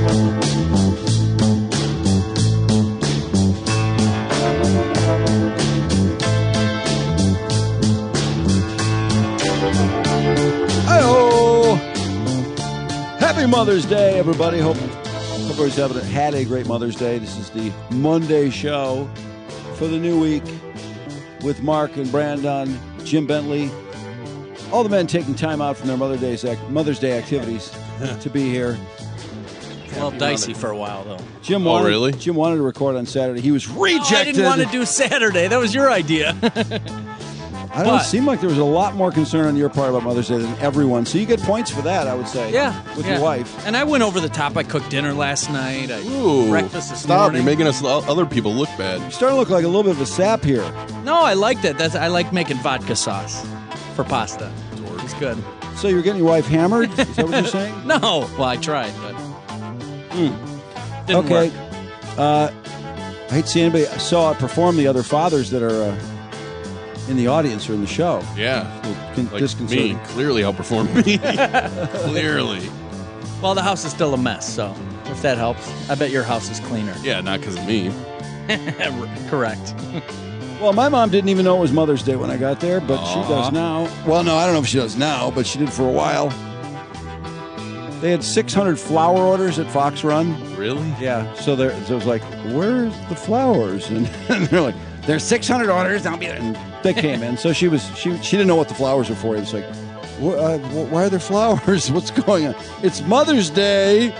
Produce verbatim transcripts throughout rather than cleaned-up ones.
Happy Mother's Day, everybody. Hope everybody's having had a great Mother's Day. This is the Monday show for the new week with Mark and Brandon, Jim Bentley, all the men taking time out from their Mother's Day, Mother's Day activities to be here. A little dicey for a while, though. Jim wanted, oh, really? Jim wanted to record on Saturday. He was rejected. Oh, I didn't want to do Saturday. That was your idea. I don't seem like there was a lot more concern on your part about Mother's Day than everyone. So you get points for that, I would say. Yeah. With yeah. your wife. And I went over the top. I cooked dinner last night. I Ooh, breakfast this stop. morning. You're making us other people look bad. You're starting to look like a little bit of a sap here. No, I liked it. That's I like making vodka sauce for pasta. It's good. So you're getting your wife hammered? Is that what you're saying? No. Well, I tried, but mm. didn't okay. work. Uh, I hate to see anybody. I saw it perform the other fathers that are uh, in the audience or in the show. Yeah. Con- Like me. Clearly outperformed me. Clearly. Well, the house is still a mess, so if that helps. I bet your house is cleaner. Yeah, not because of me. Correct. Well, my mom didn't even know it was Mother's Day when I got there, but Aww. she does now. Well, no, I don't know if she does now, but she did for a while. They had six hundred flower orders at Fox Run. Really? Yeah. So, there, so it was like, where's the flowers? And, and they're like, there's six hundred orders. I'll be there. And they came in. So she was she she didn't know what the flowers were for. It was like, uh, why are there flowers? What's going on? It's Mother's Day.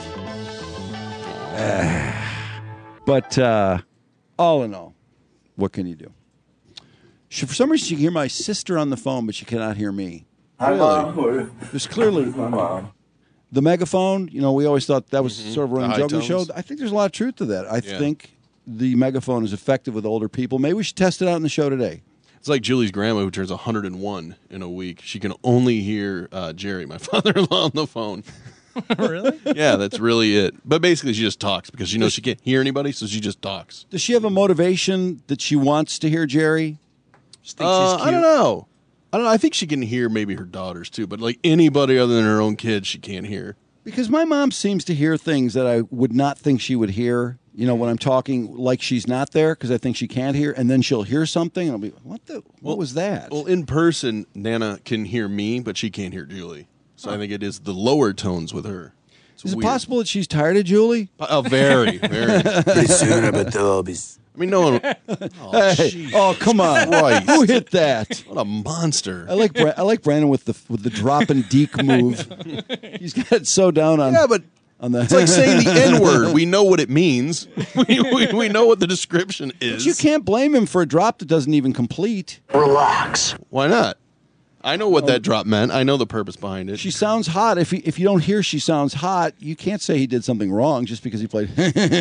But uh, all in all, what can you do? She, for some reason, she can hear my sister on the phone, but she cannot hear me. Hi, Mom. There's clearly My mom. the megaphone. You know, we always thought that was Mhm. sort of a The running high joke of the show. tones. I think there's a lot of truth to that. I Yeah. think the megaphone is effective with older people. Maybe we should test it out in the show today. It's like Julie's grandma who turns one hundred one in a week. She can only hear uh, Jerry, my father-in-law, on the phone. Really? Yeah, that's really it. But basically, she just talks because she knows she can't hear anybody, so she just talks. Does she have a motivation that she wants to hear Jerry? She thinks Uh, she's I don't cute? know. I don't know. I think she can hear maybe her daughters too, but like anybody other than her own kids, she can't hear. Because my mom seems to hear things that I would not think she would hear. You know, when I'm talking like she's not there because I think she can't hear, and then she'll hear something and I'll be, what the? What Well- was that? Well, in person, Nana can hear me, but she can't hear Julie. So I think it is the lower tones with her. It's Is it weird. possible that she's tired of Julie? Oh, very, very. I mean, no one. Oh, Hey, jeez. oh, come on! Christ. Who hit that? What a monster. I like Bra- I like Brandon with the with the drop and deke move. He's got it so down on Yeah, but on the. it's like saying the N word. We know what it means. We, we, we know what the description is. But you can't blame him for a drop that doesn't even complete. Relax. Why not? I know what that drop meant. I know the purpose behind it. She sounds hot. If he, if you don't hear she sounds hot, you can't say he did something wrong just because he played.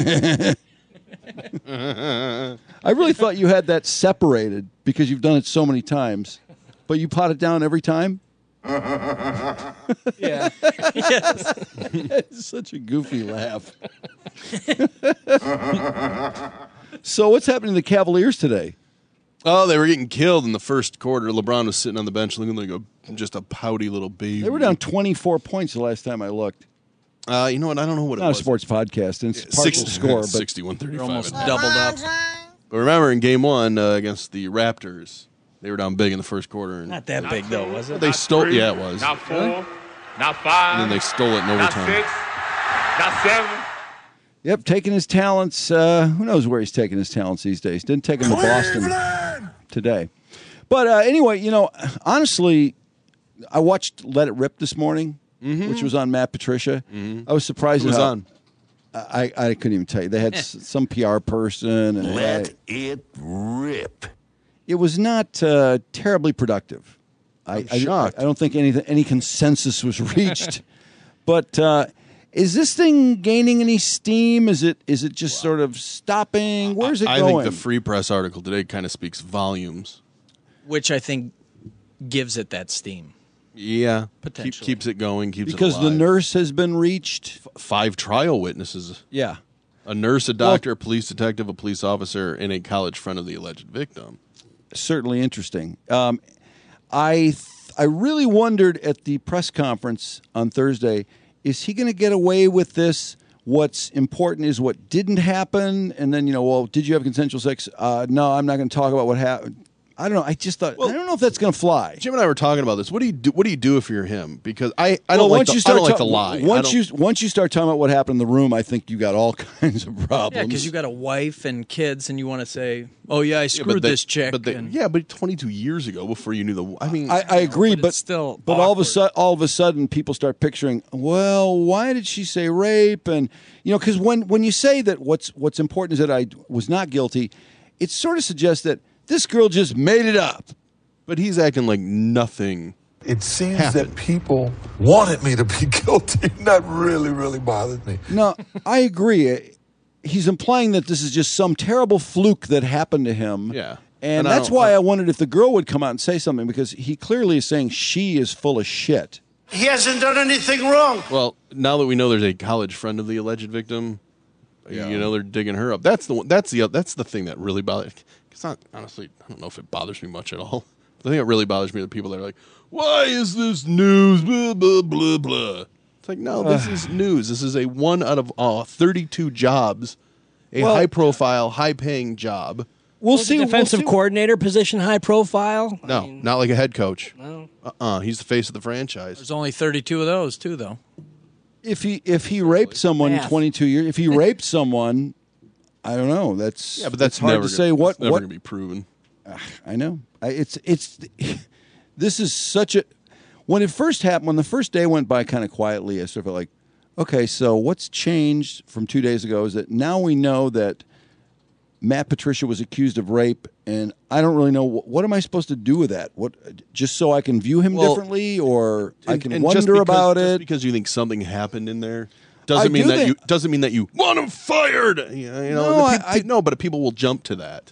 I really thought you had that separated because you've done it so many times, but you pot it down every time. Yeah. Yes. It's such a goofy laugh. So what's happening to the Cavaliers today? Oh, they were getting killed in the first quarter. LeBron was sitting on the bench looking like a, just a pouty little baby. They were down twenty-four points the last time I looked. Uh, you know what? I don't know what Not it a was. sports podcast, and it's Yeah, partial sixty, score, but sixty-one You're thirty-five. almost doubled up. But remember, in game one uh, against the Raptors, they were down big in the first quarter. And Not that big, though, was it? they stole. Yeah, it was. Not four, not five, And then they stole it in not overtime. six, not seven. Yep, taking his talents. Uh, who knows where he's taking his talents these days? Didn't take him to Boston today. But uh, anyway, you know, honestly, I watched Let It Rip this morning, Mm-hmm. which was on Matt Patricia. I was surprised It was at how, on. I, I couldn't even tell you. They had s- some P R person. And Let I- it rip. it was not uh, terribly productive. I, I, shocked. I don't think any any consensus was reached. But uh, is this thing gaining any steam? Is it is it just sort of stopping? Where's it I going? think the Free Press article today kind of speaks volumes. Which I think gives it that steam. Yeah, Keep, Potentially. keeps it going. Keeps because it the alive. nurse has been reached. F- five trial witnesses: Yeah. a nurse, a doctor, a police detective, a police officer, and a college friend of the alleged victim. Certainly interesting. Um, I th- I really wondered at the press conference on Thursday, is he going to get away with this what's important is what didn't happen, and then you know, well, did you have consensual sex? Uh, no, I'm not going to talk about what happened. I don't know. I just thought well, I don't know if that's going to fly. Jim and I were talking about this. What do you do? What do you do if you're him? Because I, I well, don't like once the, you start I don't like ta- to lie. Once you once you start talking about what happened in the room, I think you got all kinds of problems. Yeah, because you got a wife and kids, and you want to say, "Oh yeah, I yeah, screwed they, this chick." But they, and, yeah, but twenty-two years ago, before you knew the, I mean, I, I agree, but but, it's still but all of a awkward. sudden, all of a sudden, people start picturing. Well, why did she say rape? And you know, because when when you say that what's what's important is that I was not guilty, it sort of suggests that this girl just made it up. but he's acting like nothing. It seems happened. that people wanted me to be guilty. That really, really bothered me. No, I agree. He's implying that this is just some terrible fluke that happened to him. Yeah. And, And I that's don't- why I- I wondered if the girl would come out and say something, because he clearly is saying she is full of shit. He hasn't done anything wrong. Well, now that we know there's a college friend of the alleged victim, Yeah. you know they're digging her up. That's the one, that's the that's the thing that really bothers. It's not honestly. I don't know if it bothers me much at all. The thing that really bothers me are the people that are like, "Why is this news?" Blah blah blah blah. It's like, no, this is news. This is a one out of uh, thirty-two jobs, a Well- high-profile, high-paying job. We'll Was see. the defensive we'll see. coordinator position high profile? No, I mean, not like a head coach. no. Uh-uh. He's the face of the franchise. There's only thirty-two of those too, though. If he if he raped someone Math. twenty-two years, if he raped someone, I don't know. That's Yeah, but that's it's hard never to say gonna, what that's never what. going to be proven. I know. I, it's it's. This is such a. When it first happened, when the first day went by kind of quietly, I sort of felt like, okay, so what's changed from two days ago is that now we know that Matt Patricia was accused of rape, and I don't really know what, what am I supposed to do with that. What just so I can view him Well, differently, or I And- can and just wonder because- about just it. because you think something happened in there I doesn't mean do that think- you doesn't mean that you want him fired. You know, you know, No, the peop- I- I- no, but people will jump to that.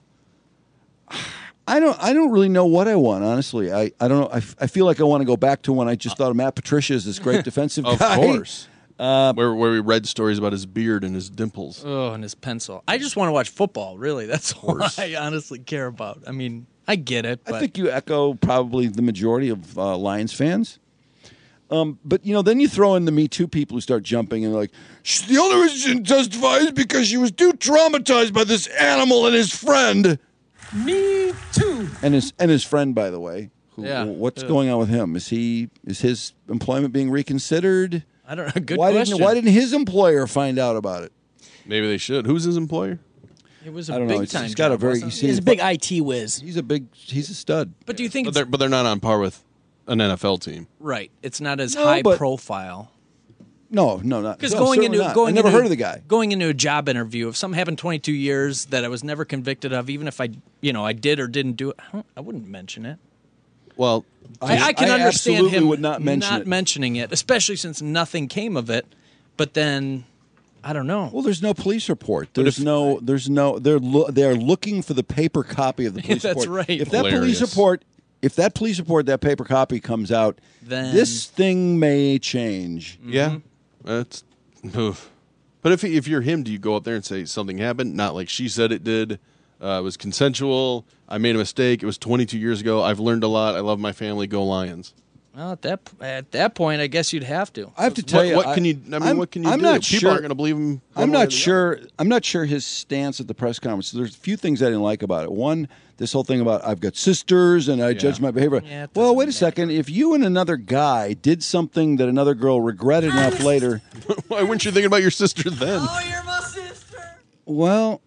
I don't. I don't really know what I want. Honestly, I, I don't know. I, f- I feel like I want to go back to when I just thought of Matt Patricia as this great defensive Of guy. course, uh, where where we read stories about his beard and his dimples. Oh, and his pencil. I just want to watch football. Really, that's all I honestly care about. I mean, I get it, but I think you echo probably the majority of uh, Lions fans. Um, but you know, then you throw in the Me Too people who start jumping and they're like, "Sh- the only reason she didn't testify is because she was too traumatized by this animal and his friend. Me too. And his and his friend, by the way. Who, Yeah. What's Yeah. going on with him? Is he is his employment being reconsidered? I don't know. Good why question. didn't Why didn't his employer find out about it? Maybe they should. Who's his employer? it was a I don't big know. He's- time he's got a job, very- wasn't you it? see- He's a big I T whiz. He's a big. He's a stud. But do you think But it's they're but they're not on par with an N F L team. right? It's not as No, high but- profile. No, no, not Because no, going certainly into not. going I never into, heard of the guy. Going into a job interview, if something happened twenty-two years that I was never convicted of, even if I, you know, I did or didn't do it, I, don't, I wouldn't mention it. Well, I, I can I understand absolutely him would not mention it. mentioning it, especially since nothing came of it. But then, I don't know. Well, there's no police report. There's if- no. There's no. They're lo- they're looking for the paper copy of the police That's report. right. If that Hilarious. police report, if that police report, that paper copy comes out, Then- this thing may change. yeah, that's. Oof. But if if you're him, do you go up there and say something happened? Not like she said it did. Uh, it was consensual. I made a mistake. It was twenty-two years ago. I've learned a lot. I love my family. Go Lions. Well, at that at that point, I guess you'd have to. I have to tell What, you, what I- can you? I mean, I'm- what can you I'm do? not People sure. aren't going to believe him. I'm one way or not the sure. I'm not sure his stance at the press conference. There's a few things I didn't like about it. One, this whole thing about I've got sisters and I judge my behavior. Yeah, it well, doesn't wait a matter. second. If you and another guy did something that another girl regretted enough later, other. Why weren't you thinking about your sister then? you're my sister. well,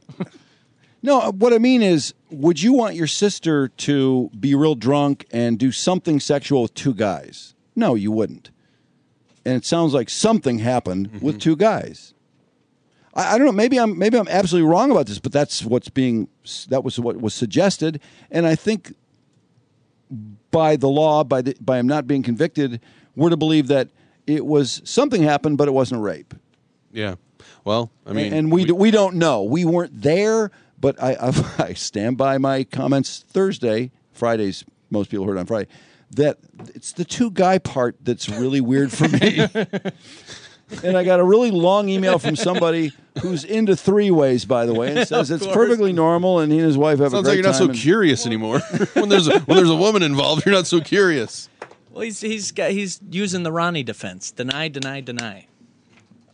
no. What I mean is, would you want your sister to be real drunk and do something sexual with two guys? No, you wouldn't. And it sounds like something happened Mm-hmm. with two guys. I, I don't know. Maybe I'm maybe I'm absolutely wrong about this, but that's what's being that was what was suggested, and I think by the law, by the, by him not being convicted, we're to believe that it was something happened, but it wasn't a rape. Yeah. Well, I mean, and, and we, we we don't know. We weren't there, but I, I I stand by my comments Thursday, Fridays. Most people heard on Friday that it's the two guy part that's really weird for me. And I got a really long email from somebody who's into three ways, by the way, and says it's course. perfectly normal, and he and his wife have sounds a like great you're not so time. and- curious anymore. when there's a, when there's a woman involved, you're not so curious. Well, he's he's got he's using the Ronnie defense: deny, deny, deny.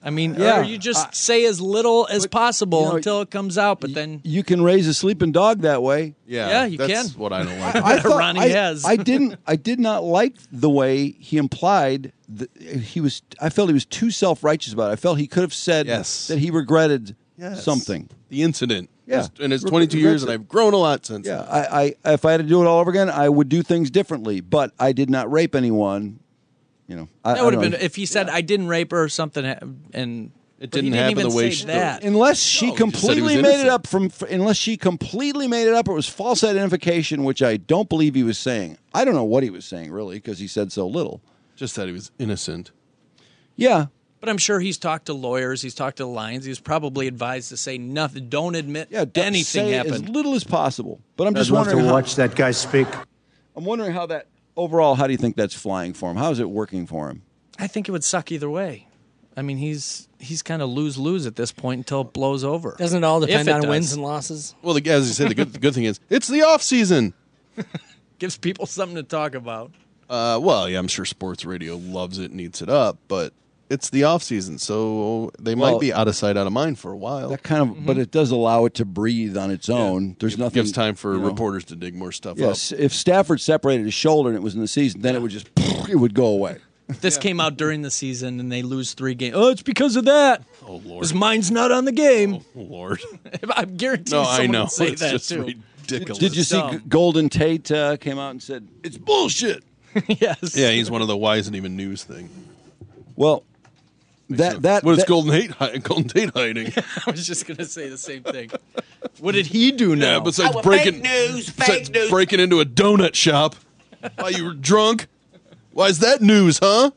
I mean, Yeah. or you just I- say as little as but, possible you know, until it comes out, but then You can raise a sleeping dog that way. Yeah, Yeah, you that's can. what I don't like. I thought Ronnie I, has. I didn't. I did not like the way he implied that he was. I felt he was too self righteous about it. I felt he could have said Yes. that he regretted Yes. something. The incident. Yeah. Just- and it's Reg- twenty-two regrets years, and it. I've grown a lot since. Yeah, I, I. If I had to do it all over again, I would do things differently. But I did not rape anyone. You know, I, that I would have don't been know. if he said I didn't rape her or something, and It but he didn't didn't happen even the way say she- that. Unless she No, he just said he was completely made it innocent. up from, f- unless she completely made it up, or it was false identification, which I don't believe he was saying. I don't know what he was saying really because he said so little. Just that he was innocent. Yeah, But I'm sure he's talked to lawyers. He's talked to the Lions. He was probably advised to say nothing. Don't admit yeah. don't anything say happened. as little as possible. But I'm I'd just love to wondering. How, watch that guy speak. I'm wondering how that overall. How do you think that's flying for him? How is it working for him? I think it would suck either way. I mean, he's he's kind of lose lose at this point until it blows over. Doesn't it all depend If it on does. wins and losses? Well, the, as you said, the good, the good thing is it's the off season. Gives people something to talk about. Uh, well, yeah, I'm sure sports radio loves it and eats it up, but it's the off season, so they Well, might be out of sight, out of mind for a while. That kind of, but it does allow it to breathe on its own. There's It nothing. gives time for you know. reporters to dig more stuff Yes, up. if Stafford separated his shoulder and it was in the season, then it would just it would go away. If this came out during the season and they lose three games, oh, it's because of that. Oh Lord, His mind's not on the game. oh Lord. I guarantee No, someone I know. would say It's that just too. ridiculous. Did you see dumb. G- Golden Tate uh, came out and said it's bullshit? Yes. Yeah, he's one of the why isn't even news thing. Well, that that What is that- Golden Tate hi- Golden Tate hiding? I was just going to say the same thing. What did he do now? Yeah, besides breaking besides breaking into a donut shop while you were drunk. Why is that news, huh?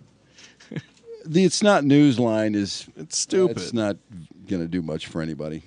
the it's not news line is It's stupid. It's not going to do much for anybody.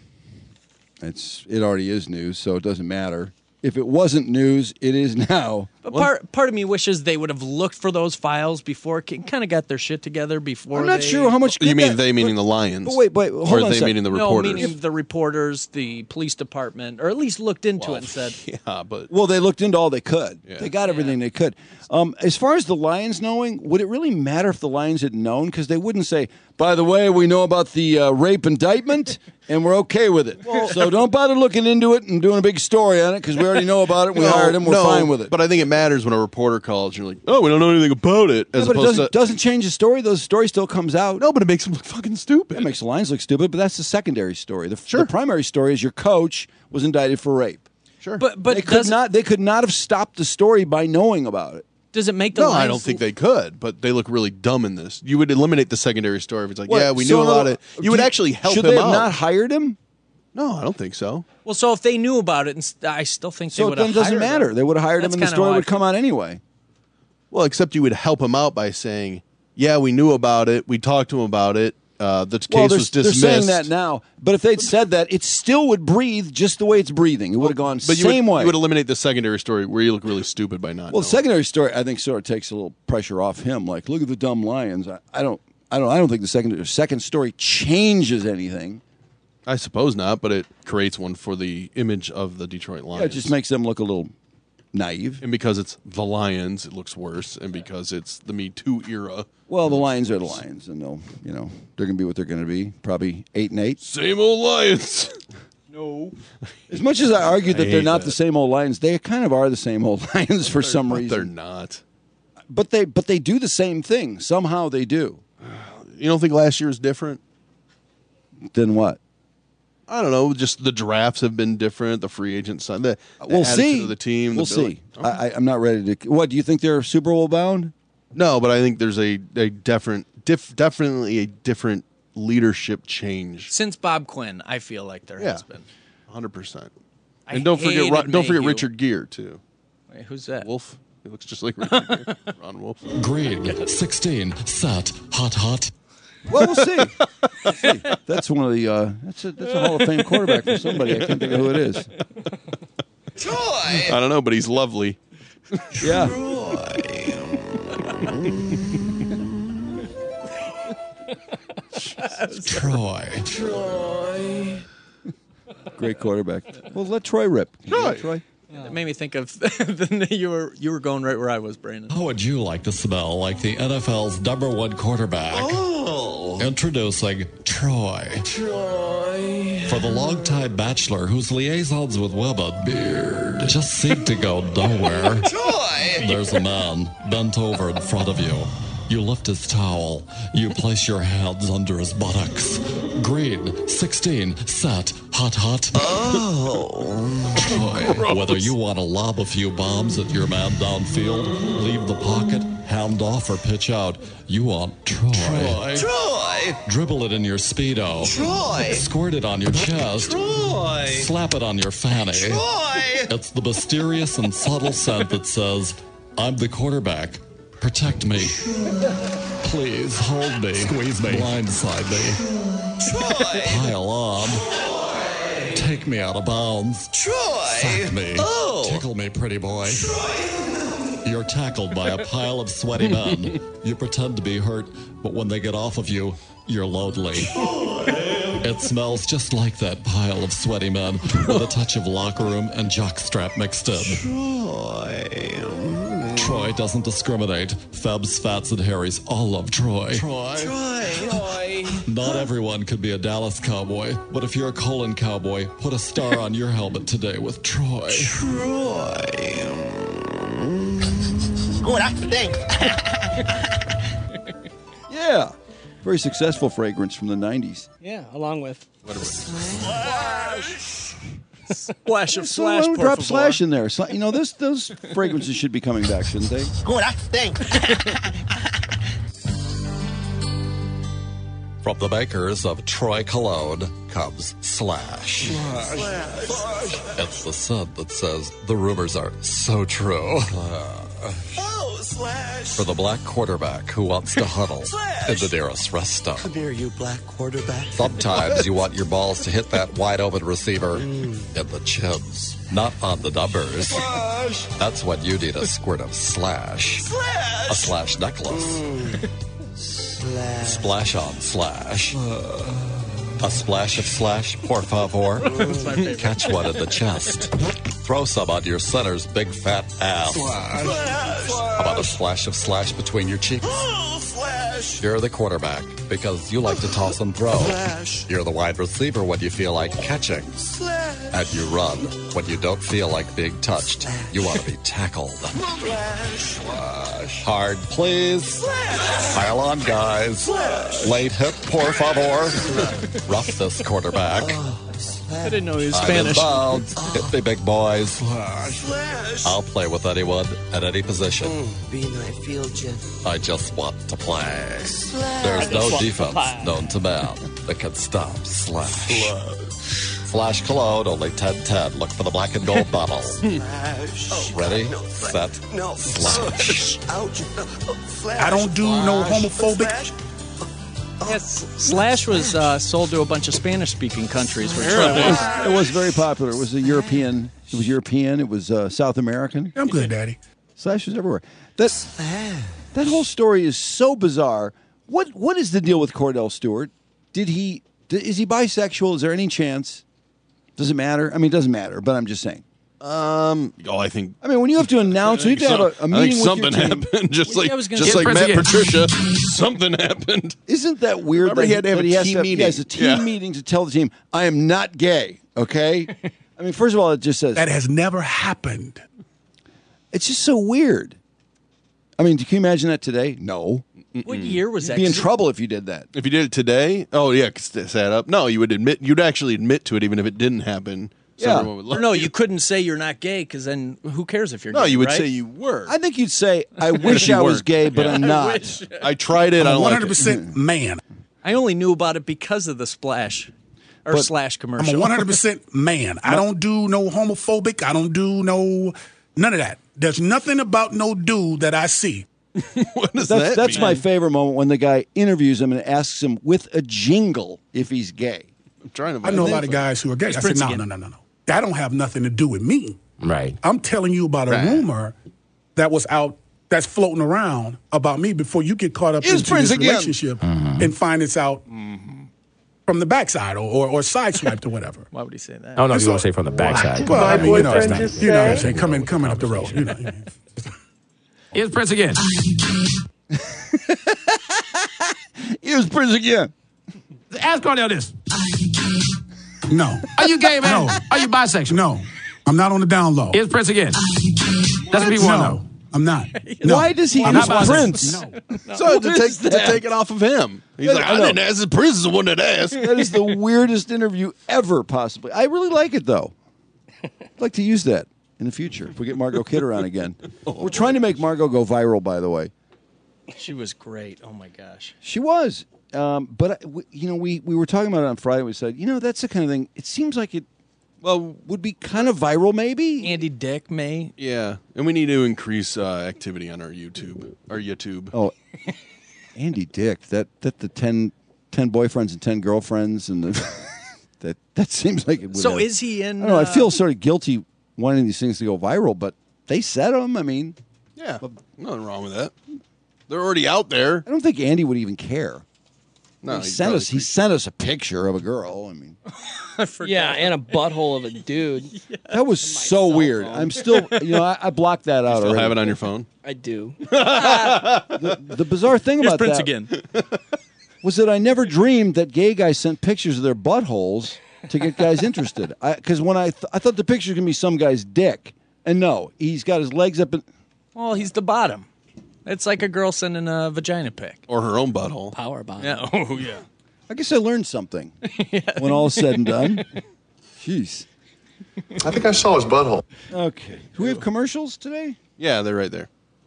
It's it already is news, so it doesn't matter. If it wasn't news, it is now. But part part of me wishes they would have looked for those files before, kind of got their shit together before. I'm not they- sure how much. You good mean that- they meaning but- the Lions? But wait, wait, hold or on are a they second. meaning the No, reporters? meaning the reporters, the police department, or at least looked into it and said, yeah, but Well, they looked into all they could. Yeah. They got everything they could. Um, as far as the Lions knowing, would it really matter if the Lions had known? Because they wouldn't say, by the way, we know about the uh, rape indictment and we're okay with it. So don't bother looking into it and doing a big story on it because we already know about it. We No, hired him. We're no, fine with it. But I think it matters when a reporter calls. You're like, oh, we don't know anything about it. As Yeah, but it opposed doesn't, to doesn't change the story. The story still comes out. no, but it makes them look fucking stupid. It makes the Lions look stupid, but that's the secondary story. The, Sure. the primary story is your coach was indicted for rape. Sure, but but They could does, not. They could not have stopped the story by knowing about it. does it make the no, Lions I don't think they could. But they look really dumb in this. You would eliminate the secondary story if it's like, What, yeah, we so knew in about other- it. You do would actually help Should him they have out. not hired him? No, I don't think so. Well, so if they knew about it, and st- I still think they So would then have it doesn't hired matter. them. They would have hired That's him, and the kinda story how I would come feel. out anyway. Well, except you would help him out by saying, yeah, we knew about it. We talked to him about it. Uh, the case Well, they're, was they're dismissed. saying that now, but if they'd said that, it still would breathe just the way it's breathing. It would have gone But you same would, way. you would eliminate the secondary story where you look really stupid by not. Well, knowing. the secondary story, I think, sort of takes a little pressure off him. Like, look at the dumb Lions. I, I don't, I don't, I don't think the second second story changes anything. I suppose not, but it creates one for the image of the Detroit Lions. Yeah, it just makes them look a little naive. and because it's the Lions, it looks worse, and because it's the Me Too era. Well, the Lions are the Lions, and they'll, you know, they're going to be what they're going to be. Probably eight and eight. Same old Lions. No. As much as I argue that I they're hate not that. the same old Lions, they kind of are the same old Lions for some But reason. they're not. But they, but they do the same thing. Somehow they do. You don't think last year was different? Then what? I don't know. Just the drafts have been different. The free agent side, the, the We'll attitude see. of the team. We'll the building. see. I, I, I'm not ready to. What do you think they're Super Bowl bound? No, but I think there's a a different, diff, definitely a different leadership change. Since Bob Quinn, I feel like there Yeah. has been. Hundred percent. I And don't forget, hated Ron, don't forget Mayhew. Richard Gere too. Wait, who's that? Wolf. He looks just like Richard Gere. Ron Wolf. Green, sixteen, set, hot, hot. Well, we'll see. We'll see. That's one of the. Uh, that's a that's a Hall of Fame quarterback for somebody. I can't think of who it is. I don't know, but he's lovely. Yeah. Troy. Great quarterback. Well, let Troy rip. You Troy. like Troy. It made me think of the, you were you were going right where I was, Brandon. How would you like to smell like the N F L's number one quarterback? Oh. In Introducing Troy. Troy. For the longtime bachelor whose liaisons with women beard just seem to go nowhere. Troy. There's a man bent over in front of you. You lift his towel. You place your hands under his buttocks. Green, sixteen, set, hot, hot. Oh. Troy. Whether you want to lob a few bombs at your man downfield, leave the pocket, hand off, or pitch out, you want Troy. Troy. Troy. Dribble it in your Speedo. Troy. Squirt it on your chest. Troy. Slap it on your fanny. Troy. It's the mysterious and subtle scent that says, I'm the quarterback. Protect me. Please hold me. Squeeze me. Blindside me. Troy. Pile on. Troy. Take me out of bounds. Troy. Sack me. Oh. Tickle me, pretty boy. Troy. You're tackled by a pile of sweaty men. You pretend to be hurt, but when they get off of you, you're lonely. Troy. It smells just like that pile of sweaty men with a touch of locker room and jockstrap mixed in. Troy. Troy doesn't discriminate. Febs, Fats, and Harrys all love Troy. Troy. Troy. Troy. Not everyone could be a Dallas Cowboy, but if you're a Colon Cowboy, put a star on your helmet today with Troy. Troy. Oh, that stinks. Yeah. Very successful fragrance from the nineties. Yeah, along with Splash. Splash of So slash. why don't we por drop favor. slash in there. So, you know, this those fragrances should be coming back, shouldn't they? Oh, that stinks. From the makers of Troy Cologne comes Slash. Slash. It's the scent that says the rumors are so true. Oh, Slash. For the black quarterback who wants to huddle Slash. In the nearest rest stop. Come here, you black quarterback. Sometimes you want your balls to hit that wide open receiver mm. in the chins, not on the numbers. Slash. That's when you need a squirt of Slash. Slash. A Slash necklace. Mm. Slash. Splash on Slash. A splash of Slash, por favor. Catch one in the chest. Throw some on your center's big fat ass. Slash. How about a splash of Slash between your cheeks? Oh, Slash. You're the quarterback because you like to toss and throw. Slash. You're the wide receiver when you feel like catching. Slash. And you run when you don't feel like being touched. Slash. You want to be tackled. Slash. Slash. Hard, please. Slash. Pile on, guys. Slash. Late hit, por favor. Rough this quarterback. Oh, I didn't know he was I'm Spanish. Inbound. Hit me, big boys. Slash. I'll play with anyone at any position. Mm, being I feel you. I just want to play. Slash. There's no defense known to man that can stop Slash. Slash. Slash Cologne, only ten ten. Look for the black and gold bottle. Slash. Ready, No, set, no. Slash. Ouch. Slash. I don't do no homophobic. Slash. Yes, Slash was uh, sold to a bunch of Spanish-speaking countries. For It was, it was very popular. It was a European. It was European. It was uh, South American. I'm good, Daddy. Slash was everywhere. That that whole story is so bizarre. What what is the deal with Cordell Stewart? Did he is he bisexual? Is there any chance? Does it matter? I mean, it doesn't matter. But I'm just saying. Um. Oh, I think. I mean, when you have to announce, when you have to have a, a I meeting think with something your team, happened. Just Well, like yeah, I was gonna just say like Matt President- Patricia, something happened. Isn't that weird? Remember that he had to have that a he has team to have, meeting. He has a team Yeah. meeting to tell the team, I am not gay. Okay. I mean, first of all, it just says That has never happened. it's just so weird. I mean, can you imagine that today? No. What year was You'd that? be in 'Cause it- trouble if you did that. If you did it today, oh yeah, 'cause it sat up. No, you would admit. You'd actually admit to it, even if it didn't happen. So Yeah. everyone would Or love no, you couldn't say you're not gay because then who cares if you're No, gay? you would right? say you were. I think you'd say, I wish you I was weren't. gay, but Yeah. I'm I not. wish. I tried it. I I'm don't one like hundred it. percent man. I only knew about it because of the Splash or But- Slash I'm commercial. a one hundred percent man. I don't do no homophobic. I don't do no none of that. There's nothing about no dude that I see. What does That's, that that's mean? my favorite moment when the guy interviews him and asks him with a jingle if he's gay. I'm trying to. I know a find lot of it. guys who are gay. I said, Prince no, again. no, no, no, no. That don't have nothing to do with me. Right. I'm telling you about a Right. rumor that was out, that's floating around about me before you get caught up Here's into Prince this again. relationship and find it's out from the backside or, or, or sideswiped or whatever. Why would he say that? Oh, no, It's you want all- to say from the backside. Well, I mean, you know, it's not, just you know what I'm say- saying? Coming, coming up the road. You know. Here's Prince again. Here's Prince again. ask Cornell this. No. Are you gay, man? No. Are you bisexual? No. I'm not on the down low. Is Prince again? That's what people want to No. know. I'm not. No. Why does he I'm use not Prince? No. So to What take is to that? take it off of him. He's Yeah, like, I I, know. didn't ask. Prince is the one that asked. That is the weirdest interview ever, possibly. I really like it, though. I'd like to use that in the future if we get Margot Kidder on again. We're trying to make Margot go viral, by the way. She was great. Oh my gosh. She was. Um, but, I- we- you know, we, we were talking about it on Friday. We said, you know, that's the kind of thing. It seems like it well would be kind of viral, maybe. Andy Dick may. Yeah, and we need to increase uh, activity on our YouTube. Our YouTube. Oh, Andy Dick. That that the ten, ten boyfriends and ten girlfriends. and the, that that seems like it would So have- is he in? I don't know. I uh, feel sort of guilty wanting these things to go viral, but they said them. I mean, Yeah, nothing wrong with that. They're already out there. I don't think Andy would even care. No, he he'd sent probably us. He sent us a picture of a girl. I mean, Yeah, and a butthole of a dude. that was so weird. I'm still, you know, I, I blocked that out Still already. have it on your phone. I do. the, the bizarre thing Here's about Prince that again. was that I never dreamed that gay guys sent pictures of their buttholes to get guys interested. Because when I, th- I thought the picture was gonna be some guy's dick, and no, he's got his legs up. And Well, he's the bottom. It's like a girl sending a vagina pic. Or her own butthole. Power bomb. Yeah. Oh yeah. I guess I learned something when all is said and done. Jeez. I think I saw his butthole. Okay. Do we have commercials today? Yeah, they're right there.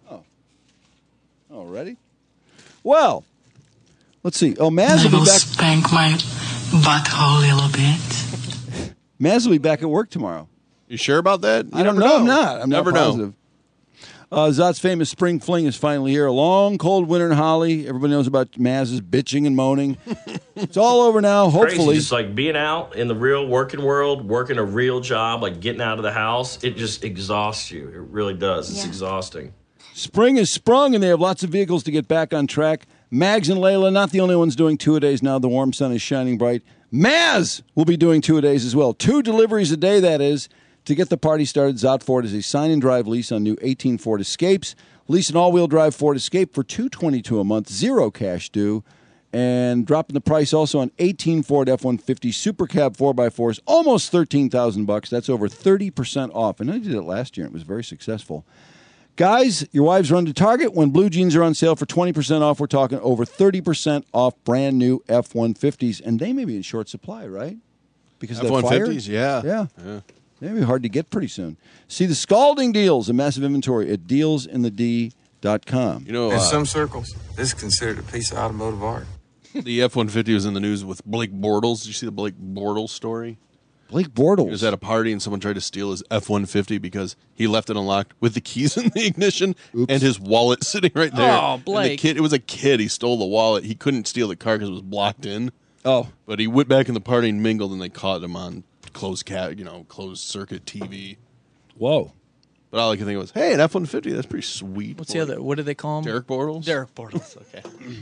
Oh, ready? Well, let's see. Oh, Maz will be back. Spank my butthole a little bit. Maz will be back at work tomorrow. You sure about that? You I don't never know. I'm not. I'm never not know. positive. Uh, Zot's famous spring fling is finally here. A long, cold winter in Holly. Everybody knows about Maz's bitching and moaning. It's all over now, Crazy, hopefully. just like being out in the real working world, working a real job, like getting out of the house, it just exhausts you. It really does. It's Yeah. exhausting. Spring is sprung, and they have lots of vehicles to get back on track. Mags and Layla, not the only ones doing two-a-days now. The warm sun is shining bright. Maz will be doing two-a-days as well. Two deliveries a day, that is. To get the party started, Zott Ford is a sign-and-drive lease on new eighteen Ford Escapes. Lease an all-wheel drive Ford Escape for two hundred twenty-two dollars a month, zero cash due. And dropping the price also on eighteen Ford F one fifty Super Cab four by fours, almost thirteen thousand bucks. That's over thirty percent off. And I did it last year. It was very successful. Guys, your wives run to Target. When blue jeans are on sale for twenty percent off, we're talking over thirty percent off brand new F one fifties. And they may be in short supply, right? Because of F that one fire? fifties, yeah. Yeah. yeah. They may be hard to get pretty soon. See the scalding deals, a massive inventory at deals in the d dot com. You know, In uh, some circles, this is considered a piece of automotive art. the F one fifty was in the news with Blake Bortles. Did you see the Blake Bortles story? Blake Bortles. He was at a party and someone tried to steal his F one fifty because he left it unlocked with the keys in the ignition and his wallet sitting right there. Oh, And the Blake. kid, it was a kid. He stole the wallet. He couldn't steal the car because it was blocked in. Oh. But he went back in the party and mingled, and they caught him on closed cat, you know, closed circuit T V. Whoa. But all I could think was, hey, an F one fifty, that's pretty sweet. What's the other? What do they call him? Derek Bortles? Derek Bortles. Okay.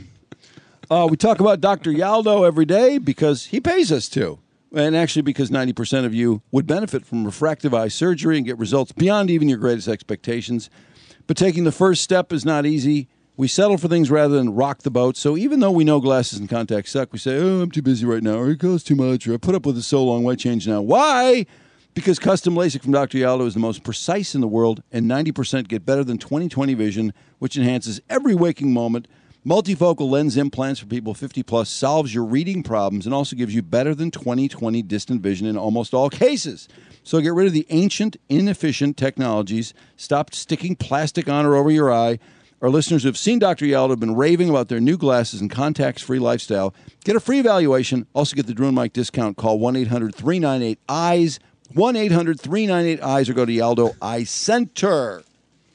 Uh, we talk about Doctor Yaldo every day because he pays us to. And actually because ninety percent of you would benefit from refractive eye surgery and get results beyond even your greatest expectations. But taking the first step is not easy. We settle for things rather than rock the boat. So even though we know glasses and contacts suck, we say, oh, I'm too busy right now, or it costs too much, or I put up with it so long, why change now? Why? Because custom LASIK from Doctor Yaldo is the most precise in the world, and ninety percent get better than twenty twenty vision, which enhances every waking moment. Multifocal lens implants for people fifty plus solves your reading problems and also gives you better than twenty twenty distant vision in almost all cases. So get rid of the ancient, inefficient technologies. Stop sticking plastic on or over your eye. Our listeners who have seen Doctor Yaldo have been raving about their new glasses and contacts-free lifestyle. Get a free evaluation. Also get the Drew and Mike discount. Call one eight hundred three nine eight eyes, one eight hundred three nine eight eyes, or go to Yaldo Eye Center.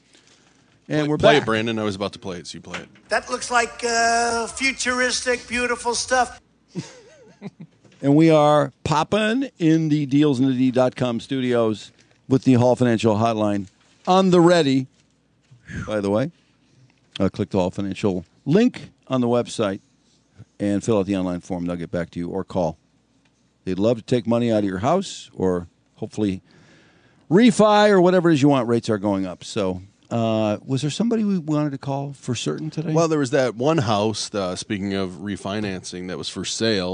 And play, we're play back. it, Brandon. I was about to play it, so you play it. That looks like uh, futuristic, beautiful stuff. And we are popping in the deals in the d dot com studios with the Hall Financial Hotline on the ready, by the way. Uh, click the Hall Financial link on the website and fill out the online form. They'll get back to you or call. They'd love to take money out of your house or hopefully refi or whatever it is you want. Rates are going up. So uh, was there somebody we wanted to call for certain today? Well, there was that one house, uh, speaking of refinancing, that was for sale.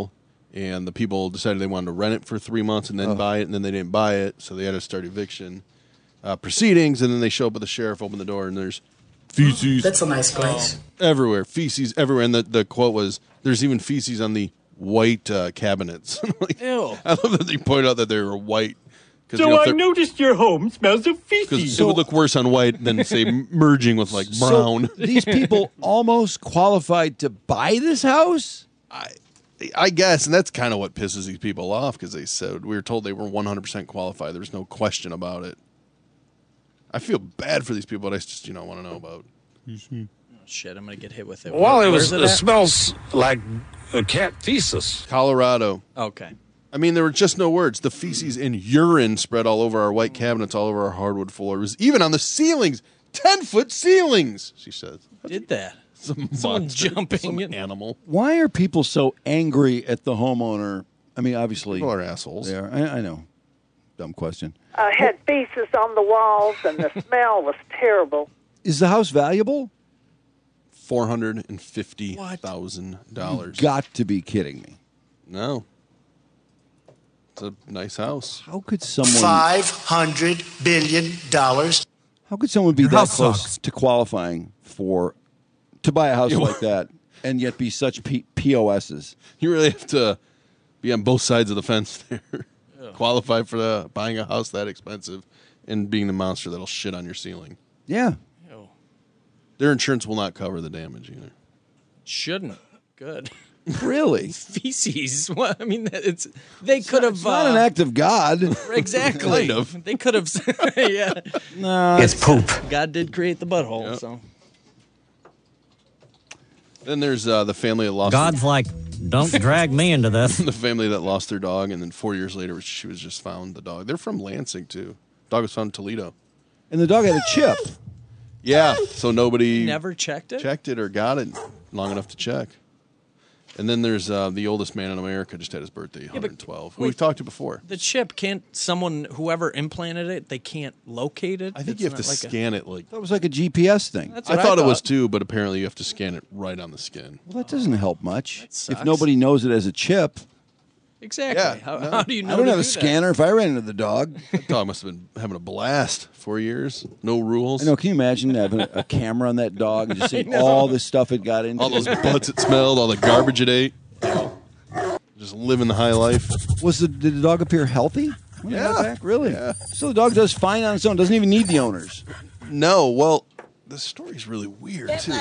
and the people decided they wanted to rent it for three months and then Oh. buy it, and then they didn't buy it, so they had to start eviction uh, proceedings, and then they show up with the sheriff, open the door, and there's feces. That's a nice place. Everywhere, feces everywhere, and the, the quote was, "There's even feces on the white uh, cabinets." Like, Ew. I love that they point out that they were white. So you know, if I they're- noticed your home smells of Because feces. it would look worse on white than, say, merging with, like, brown. So these people almost qualified to buy this house? I, I guess, and that's kind of what pisses these people off, because they said, we were told they were one hundred percent qualified. There was no question about it. I feel bad for these people, but I just, you know, want to know about. Oh, shit, I'm going to get hit with it. Well, it Where's was. It, at? smells like a cat feces. Colorado. Okay. I mean, there were just no words. The feces and urine spread all over our white cabinets, all over our hardwood floors, even on the ceilings. Ten-foot ceilings, she says. Did that? Some Someone monster, jumping some in. animal. Why are people so angry at the homeowner? I mean, obviously. People are assholes. They are. I, I know. Dumb question. I had feces on the walls, and the smell was terrible. Is the house valuable? four hundred fifty thousand dollars. Got to be kidding me. No. It's a nice house. How could someone Five hundred billion dollars. How could someone be Your that house close sucks. to qualifying for to buy a house Yeah, like that and yet be such P- POSs? You really have to be on both sides of the fence there. Qualify for the, buying a house that expensive and being the monster that'll shit on your ceiling. Yeah. Their insurance will not cover the damage either. Shouldn't. Good. Really? Feces. What? I mean, it's they could have. It's not an act of God. Exactly. Kind of. They could have. Yeah. No. It's poop. God did create the butthole, Yep. so. Then there's uh, the family that lost. God's their, like, don't drag me into this. the family that lost their dog, and then four years later, she was just found. The dog. They're from Lansing too. Dog was found in Toledo. And the dog had a chip. Yeah, so nobody Never checked it. checked it or got it long enough to check. And then there's uh, the oldest man in America just had his birthday, one hundred twelve. who wait. we've talked to before. The chip can't someone whoever implanted it they can't locate it. I think It's you have to not like a- scan it like. That was like a G P S thing. That's I what thought, I it was thought. too, but apparently you have to scan it right on the skin. Well, that doesn't help much. If sucks. nobody knows it as a chip. Exactly. Yeah, how, no. how do you know? I don't to have do a that? scanner. If I ran into the dog, That dog must have been having a blast. Four years, no rules. I know. Can you imagine having a, a camera on that dog and just seeing all the stuff it got into? All those butts it smelled, all the garbage it ate. Just living the high life. Was the did the dog appear healthy? When it got Yeah. back? Really? Yeah. So the dog does fine on its own. Doesn't even need the owners. No, well, the story's really weird too.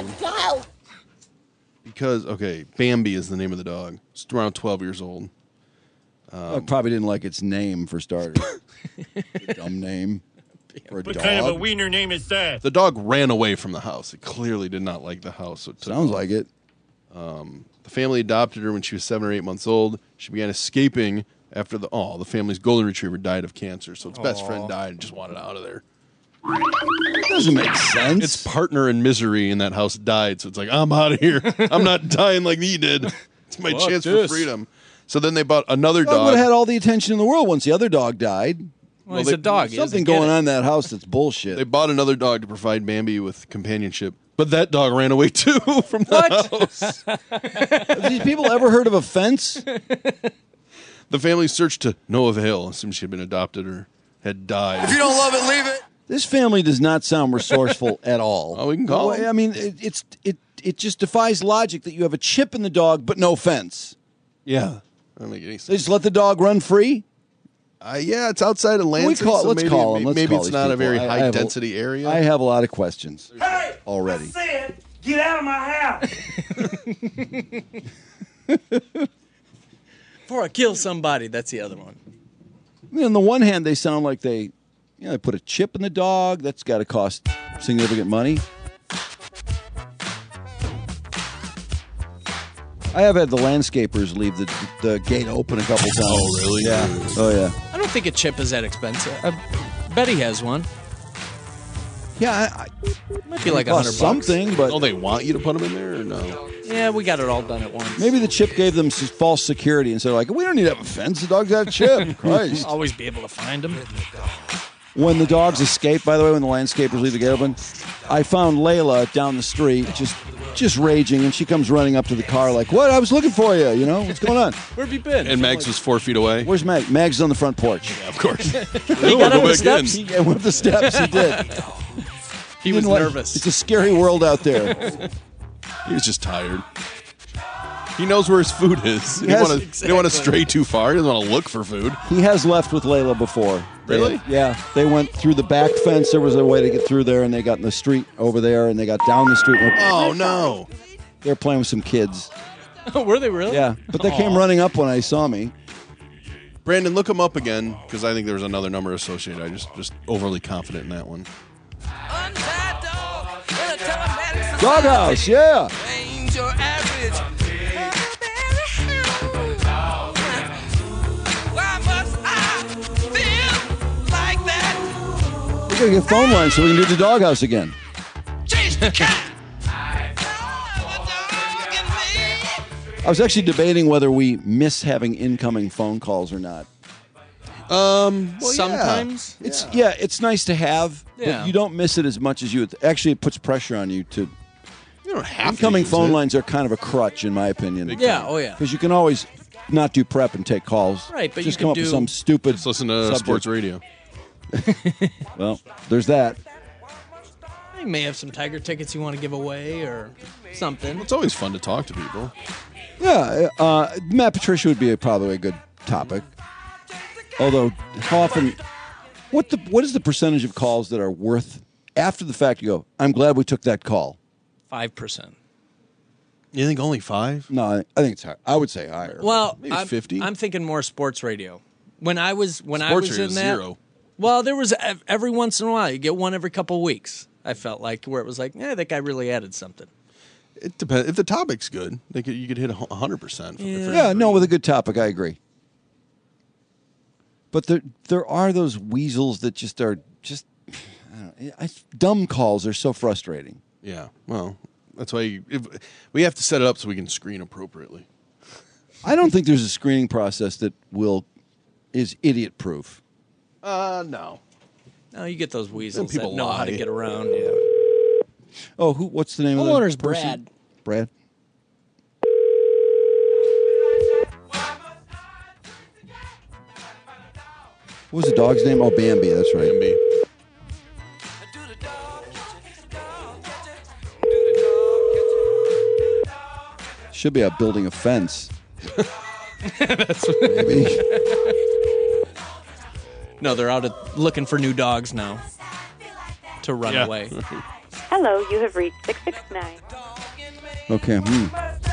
Because okay, Bambi is the name of the dog. It's around twelve years old. Dog probably didn't like its name for starters. Dumb name for a What dog. kind of a wiener name is that? The dog ran away from the house. It clearly did not like the house. So it took Sounds off. like it. Um, the family adopted her when she was seven or eight months old. She began escaping after the oh, the family's golden retriever died of cancer. So its best Aw. friend died and just wanted out of there. That doesn't make sense. Its partner in misery in that house died, so it's like, I'm out of here. I'm not dying like he did. It's my Fuck chance this. for freedom. So then they bought another dog would dog. have had all the attention in the world once the other dog died. Well, he's they- a dog. He Something doesn't get going it. on in that house that's bullshit. They bought another dog to provide Bambi with companionship, but that dog ran away too from the house. Have these people ever heard of a fence? The family searched to no avail, assumed she had been adopted or had died. If you don't love it, leave it. This family does not sound resourceful at all. Oh, we can call No, them. I mean, it, it's it it just defies logic that you have a chip in the dog but no fence. Yeah, doesn't make any They sense. just let the dog run free. Uh, yeah, it's outside of Lansing. We call, so let's maybe, call them. Let's maybe call it's these not a people. very I- I high have a- density area. I have a lot of questions Hey, already. I said, get out of my house. Before I kill somebody, that's the other one. I mean, on the one hand, they sound like they, you know, they put a chip in the dog. That's got to cost significant money. I have had the landscapers leave the the gate open a couple times. Oh, really? Yeah. Oh, yeah. I don't think a chip is that expensive. I bet he has one. Yeah, I, Might be like a cost hundred bucks. something, but Don't they want you to put them in there or no? Yeah, we got it all done at once. maybe the chip gave them s- false security and said, like, we don't need to have a fence. The dog's got a chip. Christ. Always be able to find him. When the dogs escape, by the way, when the landscapers leave the gate open, I found Layla down the street, just just raging, and she comes running up to the car like, "What? I was looking for you. You know what's going on?" Where have you been? And Mags was four feet away. Where's Mag? Mag's on the front porch. Yeah, of course. He got up the steps. He went up the steps. He did. He was didn't want- nervous. It's a scary world out there. He was just tired. He knows where his food is. He, He has- didn't wanna, he didn't want to stray too far. He doesn't want to look for food. He has left with Layla before. Really? They- yeah. They went through the back fence. There was a way to get through there, and they got in the street over there, and they got down the street. And Oh, no. they were playing with some kids. Were they really? Yeah, but they came running up when I saw me. Brandon, look him up again, because I think there was another number associated. I just just overly confident in that one. Doghouse, yeah. We're going to get phone lines so we can do the Doghouse again. I was actually debating whether we miss having incoming phone calls or not. Um, well, Sometimes. Yeah. It's yeah, it's nice to have, Yeah. but you don't miss it as much as you would. Actually, it puts pressure on you to. You don't have incoming to use phone it. lines are kind of a crutch, in my opinion. Yeah, oh yeah. Because you can always not do prep and take calls. Right, but just you come can up with do- some stupid. Just listen to subject. sports radio. Well, there's that. You may have some Tiger tickets you want to give away or something. It's always fun to talk to people. Yeah, uh, Matt Patricia would be a, probably a good topic. Although, how often? What the what is the percentage of calls that are worth after the fact? You go, I'm glad we took that call. Five percent. You think only five? No, I, I think it's higher. I would say higher. Well, Maybe I'm, fifty. I'm thinking more sports radio. When I was when I Sports was radio in is that, zero. well, there was ev- every once in a while you get one every couple of weeks. I felt like where it was like, yeah, that guy really added something. It depends. If the topic's good, they could, you could hit a hundred percent. Yeah, no, with a good topic, I agree. But there, there are those weasels that just are just I don't know, I, dumb calls are so frustrating. Yeah. Well, that's why you, if, we have to set it up so we can screen appropriately. I don't think there's a screening process that will is idiot proof. Uh, no. No, you get those weasels people that know how to lie. get around. Yeah. Oh, who? What's the name of the Homeowner's person? Brad. Brad. What was the dog's name? Oh, Bambi. That's right. Bambi. Should be out building a fence. That's Maybe. No, they're out at, looking for new dogs now to run Yeah. away. Hello, you have reached six six nine. Okay. Hmm.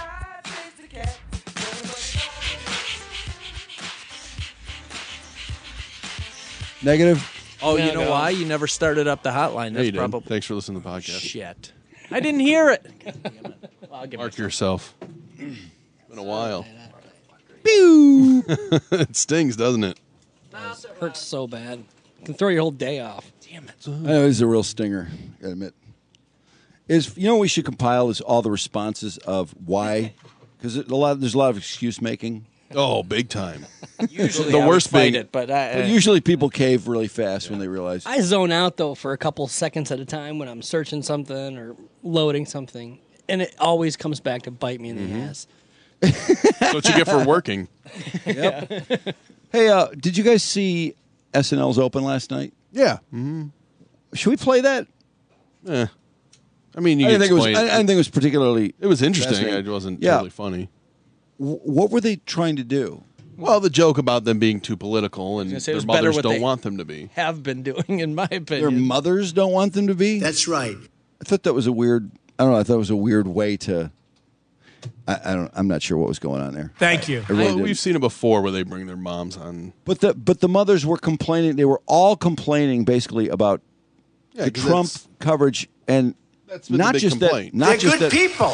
Negative. Oh, Yeah, you know go. why? You never started up the hotline. Yeah, That's you did. probably Thanks for listening to the podcast. shit. I didn't hear it. Well, I'll give Mark myself- yourself. It's been a while. Pew. It stings, doesn't it? Hurts so bad. Can throw your whole day off. Damn it. I know this is a real stinger. Gotta admit. Is you know what we should compile is all the responses of why, because a lot there's a lot of excuse making. Oh, big time. Usually The I would worst fight being- it, but I, But I, usually people cave really fast when they realize. I zone out though for a couple seconds at a time when I'm searching something or loading something, and it always comes back to bite me in the Mm-hmm. ass. That's what you get for working. Yep. Hey, uh, did you guys see S N L's Open last night? Yeah. Mm-hmm. Should we play that? Eh. I mean, you I can didn't think it was. explain. I, I didn't think it was particularly. It was interesting. fascinating. It wasn't Yeah. totally funny. W- what were they trying to do? Well, the joke about them being too political and I was gonna say it their was better mothers what don't they- want them to be. have been doing, in my Their opinion. mothers don't want them to be. That's right. I thought that was a weird. I don't know. I thought it was a weird way to. I, I don't. I'm not sure what was going on there. Thank you. I really Well, didn't. we've seen it before where they bring their moms on. But the but the mothers were complaining. They were all complaining basically about Yeah, the 'cause Trump that's- coverage and That's been the not big just complaint. that. Not They're just good that. people.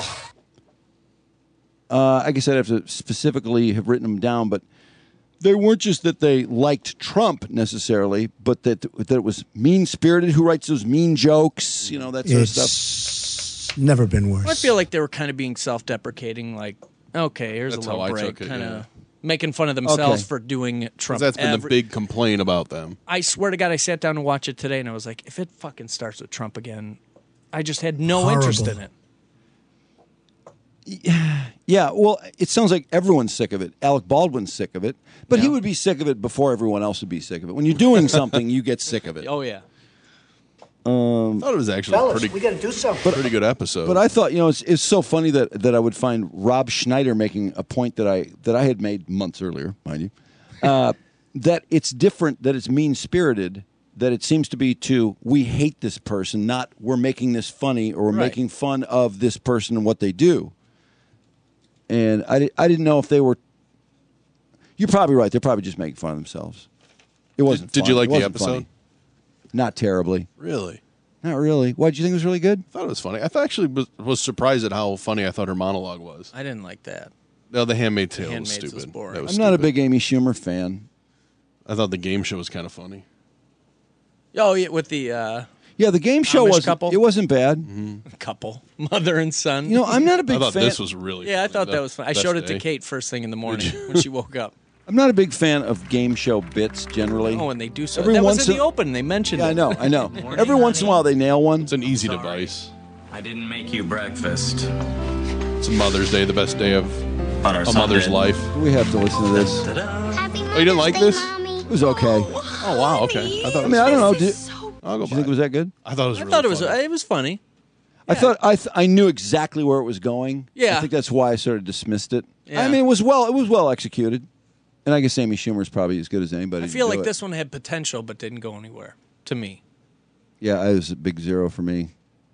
Uh, I guess I'd have to specifically have written them down, but they weren't just that they liked Trump necessarily, but that that it was mean spirited. Who writes those mean jokes? You know that sort of stuff. It's never been worse. I feel like they were kind of being self-deprecating, like, okay, here's That's a little how I break, took it, kind of yeah. making fun of themselves Okay. for doing 'Cause Trump. that's been the every- big complaint about them. I swear to God, I sat down and watched it today, and I was like, if it fucking starts with Trump again, I just had no Horrible. interest in it. Yeah, well, it sounds like everyone's sick of it. Alec Baldwin's sick of it, but he would be sick of it before everyone else would be sick of it. When you're doing something, you get sick of it. Oh yeah. Um, I thought it was actually Fellas, pretty, we got to do something. pretty good episode. But I thought, you know, it's, it's so funny that, that I would find Rob Schneider making a point that I that I had made months earlier, mind you, uh, that it's different, that it's mean-spirited, that it seems to be to, we hate this person, not we're making this funny or we're Right. making fun of this person and what they do. And I, di- I didn't know if they were, you're probably right, they're probably just making fun of themselves. It wasn't Did- did you funny. like It the wasn't episode? funny. Not terribly. Really? Not really. What, did you think it was really good? I thought it was funny. I thought actually was, was surprised at how funny I thought her monologue was. I didn't like that. No, The Handmaid's Tale was Handmaid's stupid. was boring. That I'm was not a stupid. big Amy Schumer fan. I thought the game show was kind of funny. Oh yeah, with the uh, Yeah, the game show Amish wasn't, couple? it wasn't bad. couple, mother and son. You know, I'm not a big I thought fan. this was really Yeah, I funny. thought The that was fun. I best showed it to day. Kate first thing in the morning when she woke up. I'm not a big fan of game show bits generally. Oh, and they do so. Every that once was in in- the open. They mentioned Yeah, it. I know, I know. Every once in a while they nail one. It's an easy device. I didn't make you breakfast. It's Mother's Day, the best day of On our a mother's Sunday. life. We have to listen to this. Oh, you didn't like this? It was okay. Oh wow, okay. I thought. It I was mean, I don't know. funny. Did, I'll go did you think it was that good? I thought it was. I really thought it was. funny. It was funny. I thought I th- I knew exactly where it was going. Yeah. I think that's why I sort of dismissed it. Yeah. I mean, it was well it was well executed, and I guess Amy Schumer's probably as good as anybody. I to feel do like it. this one had potential, but didn't go anywhere. To me. Yeah, it was a big zero for me.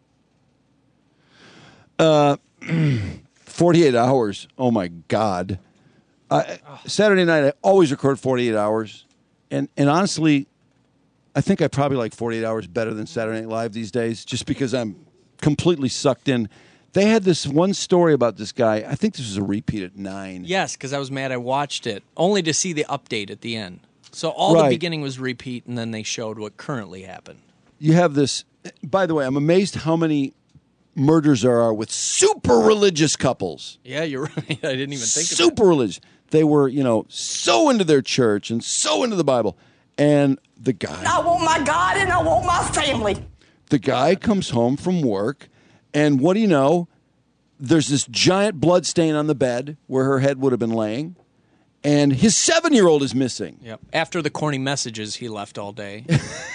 Uh, forty-eight hours. Oh my God! I, Saturday night, I always record forty-eight hours, and and honestly, I think I probably like forty-eight hours better than Saturday Night Live these days, just because I'm completely sucked in. They had this one story about this guy. I think this was a repeat at nine. Yes, because I was mad. I watched it only to see the update at the end. So all Right. the beginning was repeat, and then they showed what currently happened. You have this. By the way, I'm amazed how many murders there are with super religious couples. Yeah, you're right. I didn't even think of that. Super religious. They were, you know, so into their church and so into the Bible. And the guy, I want my God and I want my family. the guy comes home from work, and what do you know? There's this giant blood stain on the bed where her head would have been laying, and his seven-year-old is missing. Yep. After the corny messages he left all day.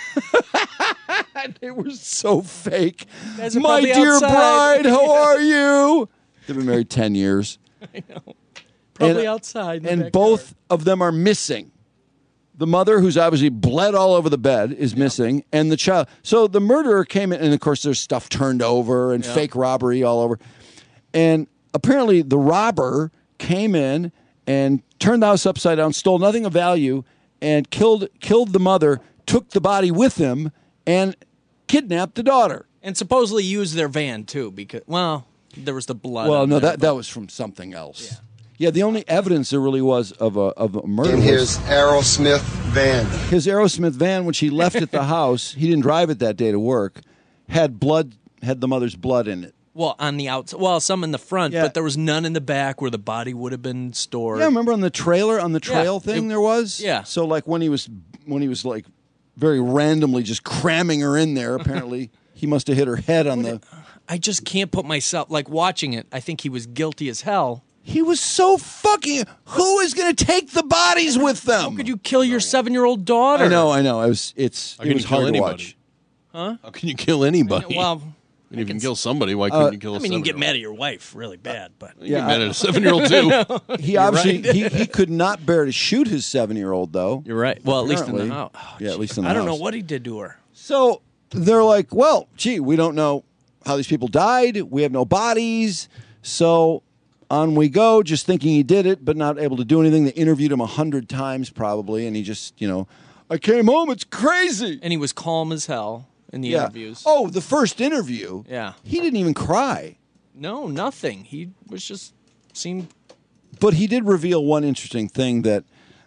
They were so fake. guys are My probably dear outside. bride, how are you? They've been married ten years. I know. Probably And- outside. in the And backyard. both of them are missing. The mother, who's obviously bled all over the bed, is missing, and the child. So the murderer came in, and of course, there's stuff turned over and Yeah. fake robbery all over. And apparently, the robber came in and turned the house upside down, stole nothing of value, and killed killed the mother, took the body with him, and kidnapped the daughter. And supposedly used their van too, because well, there was the blood. Well, on no, there, that that was from something else. Yeah. Yeah, the only evidence there really was of a of a murder In was his Aerosmith van. his Aerosmith van, which he left at the house. He didn't drive it that day to work. Had blood, had the mother's blood in it. Well, on the outside, well, some in the front, Yeah. but there was none in the back where the body would have been stored. Yeah, remember on the trailer, on the trail Yeah, thing, it- there was. yeah. So like when he was when he was like very randomly just cramming her in there. Apparently, he must have hit her head on the. I just can't put myself like watching it. I think he was guilty as hell. He was so fucking. Who is going to take the bodies with them? How could you kill your seven-year-old daughter? I know, I know. I was. It's. How It can was you kill hard to anybody? watch. Huh? How can you kill anybody? Well, And if you can kill somebody, why couldn't Uh, you kill a I mean, you can get seven-year-old? mad at your wife really bad, but You get mad at a seven-year-old too. He You're obviously right. he, he could not bear to shoot his seven-year-old though. You're right. Well, at least in the Apparently. house. Oh, Yeah, at least in the I don't know house. what he did to her. So they're like, well, gee, we don't know how these people died. We have no bodies. So on we go, just thinking he did it, but not able to do anything. They interviewed him a hundred times probably, and he just, you know, I came home, it's crazy. And he was calm as hell in the Yeah. interviews. Oh, the first interview. Yeah. He didn't even cry. No, nothing. He was just seemed. But he did reveal one interesting thing that,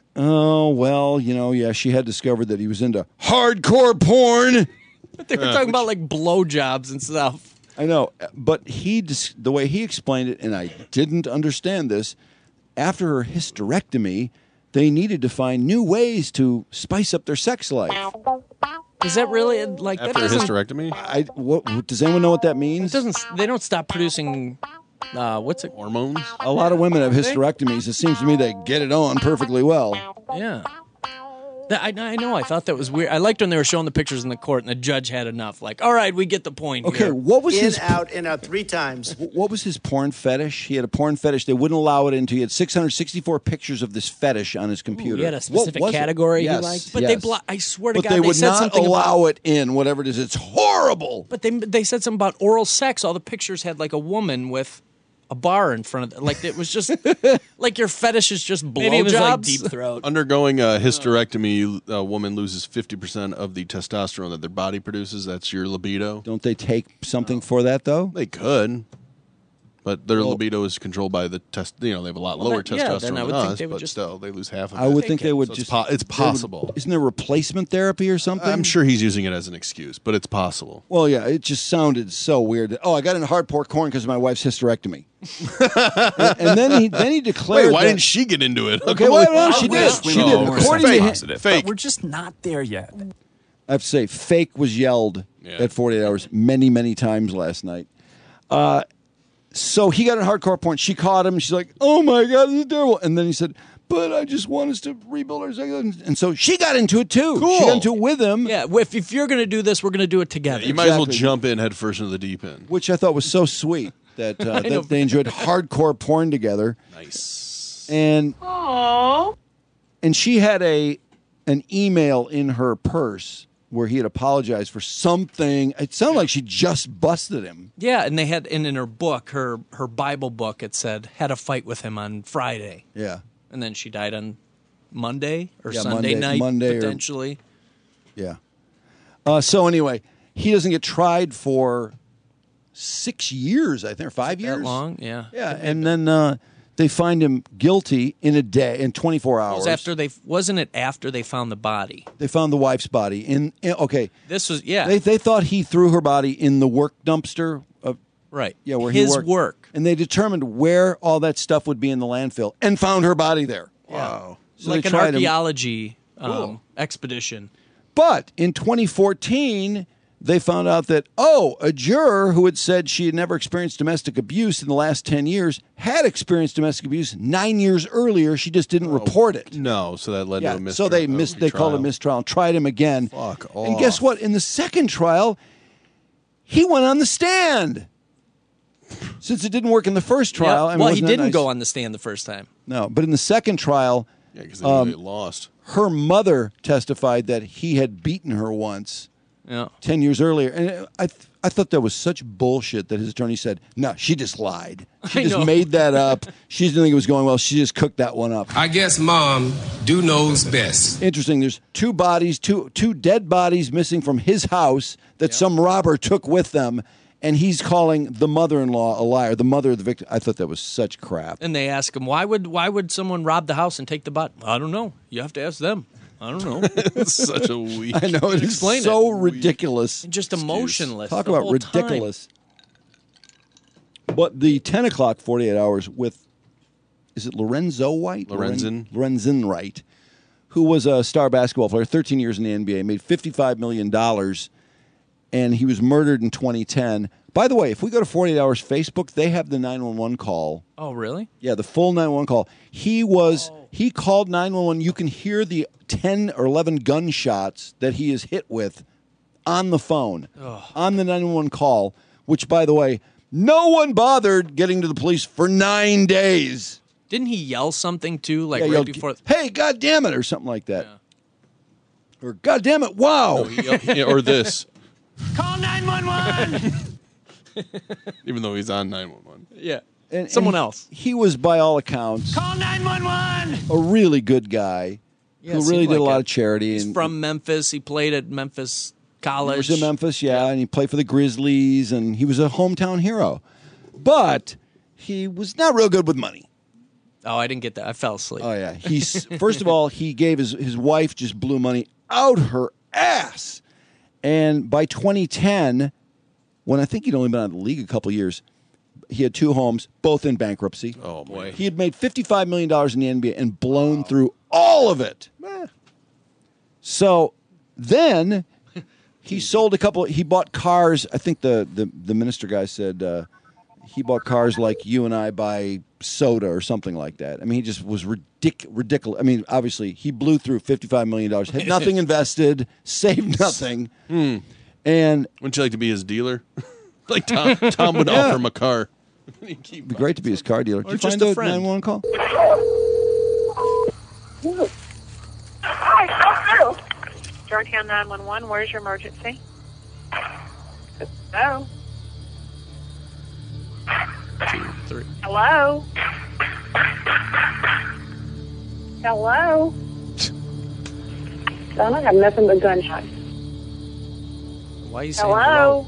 oh, well, you know, yeah, she had discovered that he was into hardcore porn. They were talking about like blowjobs and stuff. I know, but he dis- the way he explained it, and I didn't understand this. After her hysterectomy, they needed to find new ways to spice up their sex life. Is that really like that? After a doesn't- hysterectomy? I what, does anyone know what that means? It doesn't. They don't stop producing uh, what's it? Hormones. A lot of women have hysterectomies. It seems to me they get it on perfectly well. Yeah. That, I, I know. I thought that was weird. I liked when they were showing the pictures in the court and the judge had enough. Like, all right, we get the point. Okay, here. what was in, his out, in, out, three times. What was his porn fetish? He had a porn fetish. They wouldn't allow it into. He had six hundred sixty-four pictures of this fetish on his computer. Ooh, he had a What specific was it? category yes, he liked. But yes. they, blo- I swear to But God, they they would said not something allow about. it in. Whatever it is, it's horrible. But they they said something about oral sex. All the pictures had like a woman with a bar in front of it. Like it was just like your fetish is just blowjobs. Maybe it was like deep throat. Undergoing a hysterectomy, a woman loses fifty percent of the testosterone that their body produces. That's your libido. Don't they take something for that though? They could, but their libido is controlled by the test. You know, they have a lot Well, lower then- yeah, testosterone then I would than think us, they would but just still, they lose half of it. I would think they would So just. It's, po- it's they would- possible. isn't there replacement therapy or something? I'm sure he's using it as an excuse, but it's possible. Well, yeah, it just sounded so weird. Oh, I got into hardcore corn because of my wife's hysterectomy. and, and then he then he declared. Wait, why that- didn't she get into it? Okay, well, no, she I did. wish She we did. know. According to him, Positive. Fake. But we're just not there yet. I have to say, fake was yelled Yeah. at forty-eight hours many, many times last night. Uh, so he got in hardcore porn. She caught him. She's like, "Oh my god, this is terrible." And then he said, "But I just want us to rebuild our sex." And so she got into it too. Cool. She got into it with him, Yeah, if, if you're going to do this, we're going to do it together. You might as well Exactly. jump in head first into the deep end. which I thought was so sweet that, uh, I know. that they enjoyed hardcore porn together. Nice. And and she had a an email in her purse where he had apologized for something. It sounded like she just busted him. Yeah, and they had, and in her book, her her Bible book, it said had a fight with him on Friday, Yeah. and then she died on Monday or Yeah, Sunday Monday- night Monday or- potentially. Yeah. Uh, so anyway, he doesn't get tried for six years, I think, or five years. That long, yeah. Yeah, and then uh, they find him guilty in a day, in twenty-four It hours. was after they wasn't it after they found the body. They found the wife's body in. in okay, This was yeah, they they thought he threw her body in the work dumpster. Of, right. yeah, where his he worked. work. And they determined where all that stuff would be in the landfill, and found her body there. Wow, So like they an tried him. archaeology um, Cool. expedition. But in twenty fourteen, they found out that, oh, a juror who had said she had never experienced domestic abuse in the last ten years had experienced domestic abuse nine years earlier. She just didn't report it. No, so that led Yeah, to a mistrial. so they missed. They called it a mistrial and tried him again. Fuck And guess off. what? In the second trial, he went on the stand. Since it didn't work in the first trial, Yeah. I mean, well, he wasn't that didn't nice? go on the stand the first time. No, but in the second trial, Yeah, because they knew um, they lost. her mother testified that he had beaten her once. Yeah. ten years earlier. And I th- I thought that was such bullshit that his attorney said, no, she just lied. She I just know. made that up. She didn't think it was going well. She just cooked that one up. I guess mom do knows best. Interesting. There's two bodies, two two dead bodies missing from his house that some robber took with them. And he's calling the mother-in-law a liar, the mother of the victim. I thought that was such crap. And they ask him, why would why would someone rob the house and take the bot? I don't know. You have to ask them. I don't know. It's such a weak. I know, it is Explain so it. ridiculous. Just emotionless. Talk the about whole time. ridiculous. But the ten o'clock forty-eight hours with, is it Lorenzo White? Lorenzen. Loren- Lorenzen Wright, who was a star basketball player, thirteen years in the N B A, made fifty-five million dollars, and he was murdered in twenty ten. By the way, if we go to forty-eight hours Facebook, they have the nine one one call. Oh, really? Yeah, the full nine one one call. He was, he called nine one one. You can hear the ten or eleven gunshots that he is hit with on the phone, Ugh. on the nine one one call, which, by the way, no one bothered getting to the police for nine days. Didn't he yell something too, like Yeah, right yelled, before? hey, God damn it, or something like that. Or, God damn it, wow. No, he- yeah, or this. Call nine one one. Even though he's on nine one one. Yeah. And- Someone and else. He was, by all accounts, Call nine one one. a really good guy Yeah, who seemed really did a like lot it. of charity. He's and from Memphis. He played at Memphis College. He was in Memphis, yeah, and he played for the Grizzlies, and he was a hometown hero. But he was not real good with money. Oh, I didn't get that. I fell asleep. Oh yeah, he's first of all, he gave his his wife just blew money out her ass, and by twenty ten, when I think he'd only been out of the league a couple years, he had two homes, both in bankruptcy. Oh boy, he had made fifty-five million dollars in the N B A and blown through all of it. So then he sold a couple. He bought cars. I think the the, the minister guy said uh, he bought cars like you and I buy soda or something like that. I mean, he just was ridic- ridiculous. I mean, obviously, he blew through fifty-five million dollars, had nothing invested, saved nothing. Hmm. And wouldn't you like to be his dealer? Like Tom, Tom would Yeah. offer him a car. It'd be great to be his car dealer. Did Or you just find a a friend. nine one one call? Hi, Georgetown nine one one, where's your emergency? Hello? Two, three. Hello? Hello? Son, I have nothing but gunshots. Why are you saying Hello?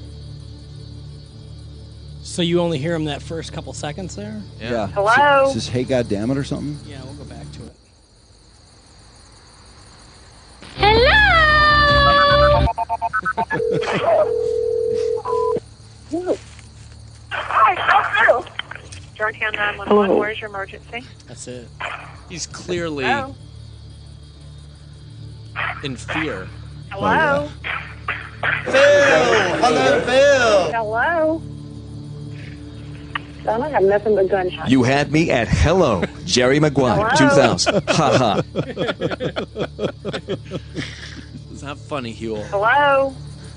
So you only hear him that first couple seconds there? Yeah. Hello? Is this hey goddamn it or something? Yeah, we'll go back to it. Hi, Georgetown nine one one, Hello. where's your emergency? That's it. He's clearly Hello? in fear. Hello? Phil! Hello, Phil! Hello? Son, I have nothing but gunshots. You had me at hello, Jerry Maguire, Hello? two thousand. Ha ha. It's not funny, Huel. Hello?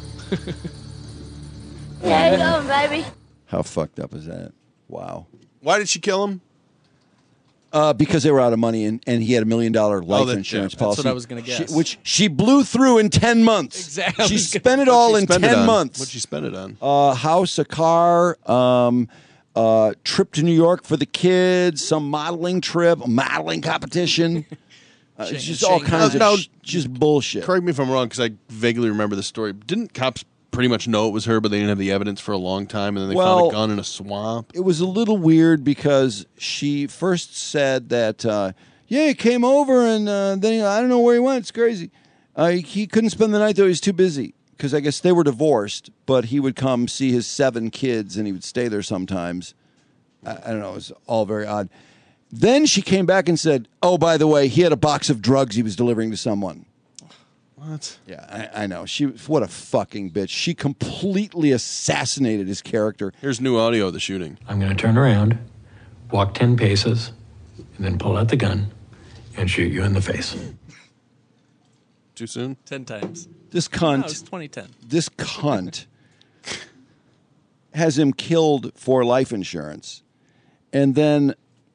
How you doing, baby? How fucked up is that? Wow. Why did she kill him? Uh, because they were out of money and, and he had a million dollar life that- insurance yeah, that's policy. what I was gonna guess. She- which she blew through in ten months. Exactly. I She was gonna- spent it What'd all she in spend it ten on? months. What'd she spend it on? Uh, house, a car, um, uh, trip to New York for the kids, some modeling trip, a modeling competition. Uh, it's just all Shanghai. kinds of No, no. sh- just bullshit. Correct me if I'm wrong, because I vaguely remember the story. Didn't cops pretty much know it was her, but they didn't have the evidence for a long time, and then they Well, found a gun in a swamp? It was a little weird because she first said that, uh, yeah, he came over and uh, then he, I don't know where he went. It's crazy. Uh, he, he couldn't spend the night, though. He was too busy because I guess they were divorced, but he would come see his seven kids and he would stay there sometimes. I, I don't know. It was all very odd. Then she came back and said, oh, by the way, he had a box of drugs he was delivering to someone. What? Yeah, I, I know. She what a fucking bitch. She completely assassinated his character. Here's new audio of the shooting. I'm going to turn around, walk ten paces, and then pull out the gun and shoot you in the face. Too soon? Ten times. This cunt. No, it was twenty ten. This cunt has him killed for life insurance, and then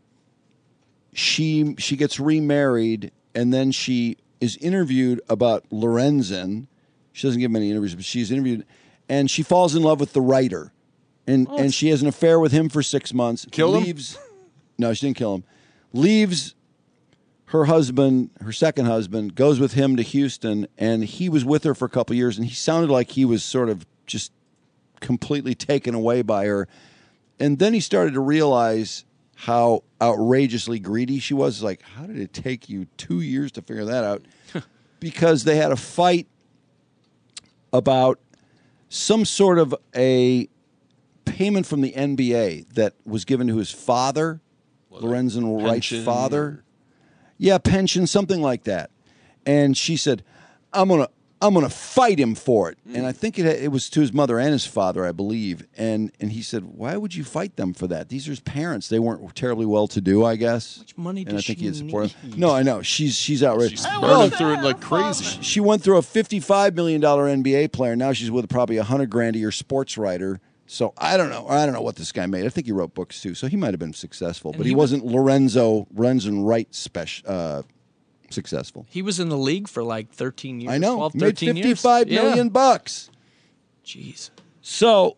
she she gets remarried, and then she is interviewed about Lorenzen. She doesn't give many interviews, but she's interviewed, and she falls in love with the writer, and What? and she has an affair with him for six months. Kill him? leaves, No, she didn't kill him. Leaves her husband, her second husband, goes with him to Houston, and he was with her for a couple of years, and he sounded like he was sort of just completely taken away by her. And then he started to realize how outrageously greedy she was. Like, how did it take you two years to figure that out? Because they had a fight about some sort of a payment from the N B A that was given to his father, Lorenzen Wright's pension father. Yeah, pension, something like that. And she said, "I'm gonna, I'm gonna fight him for it." And I think it, it was to his mother and his father, I believe. And and he said, "Why would you fight them for that? These are his parents. They weren't terribly well to do, I guess." How much money And I does think she he had support. need? No, I know she's she's outrageous. She's burning through it like crazy. She went through a fifty-five million dollar N B A player. Now she's with probably a hundred grand a year sports writer. So I don't know. I don't know what this guy made. I think he wrote books too. So he might have been successful, And but he he, was- wasn't Lorenzo Lorenzen Wright special uh, successful. He was in the league for like thirteen years. I know. twelve, He made thirteen years. fifty-five million Yeah. bucks. Jeez. So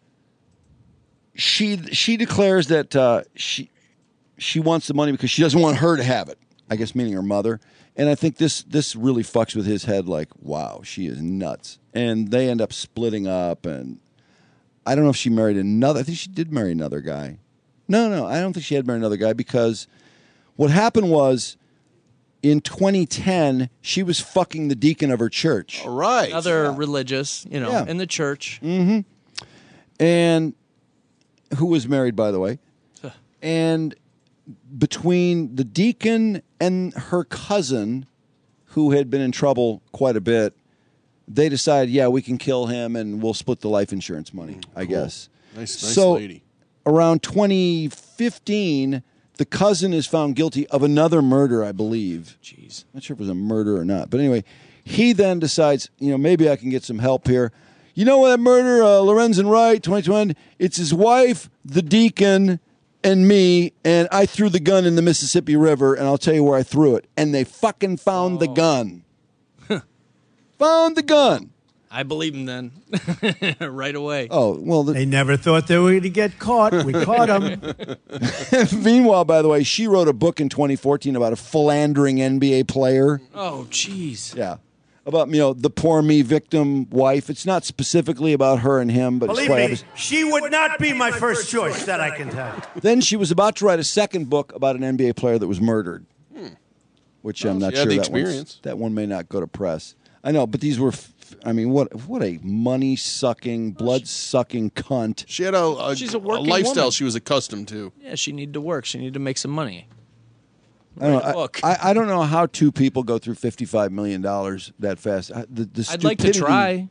she she declares that uh, she she wants the money because she doesn't want her to have it. I guess meaning her mother. And I think this this really fucks with his head. Like, wow, she is nuts. And they end up splitting up. And I don't know if she married another. I think she did marry another guy. No, no, I don't think she had married another guy because what happened was in twenty ten she was fucking the deacon of her church. All right. Another religious, you know, Yeah. in the church. Mm-hmm. And who was married, by the way. And between the deacon and her cousin, who had been in trouble quite a bit, they decided, yeah, we can kill him and we'll split the life insurance money, I guess. Nice, nice so, lady. around twenty fifteen, the cousin is found guilty of another murder, I believe. Jeez. Not sure if it was a murder or not. But anyway, he then decides, you know, maybe I can get some help here. You know what that murder, uh, Lorenzen Wright, twenty twenty, it's his wife, the deacon, and me, and I threw the gun in the Mississippi River, and I'll tell you where I threw it. And they fucking found oh. the gun. Found the gun. I believe him then. Right away. Oh, well. The- they never thought they were going to get caught. We caught them. Meanwhile, by the way, she wrote a book in twenty fourteen about a philandering N B A player. Oh, jeez. Yeah. About, you know, the poor me victim wife. It's not specifically about her and him, but Believe it's quite me, obvious. she would not be my first choice, that I can tell you. Then she was about to write a second book about an N B A player that was murdered, hmm. which well, I'm not sure the that, experience. that one may not go to press. I know, but these were, I mean, what what a money-sucking, blood-sucking cunt. She had a, a, She's a, a working lifestyle woman. she was accustomed to. Yeah, she needed to work. She needed to make some money. I don't, know, I, I, I don't know how two people go through fifty-five million dollars that fast. The, the I'd like to try.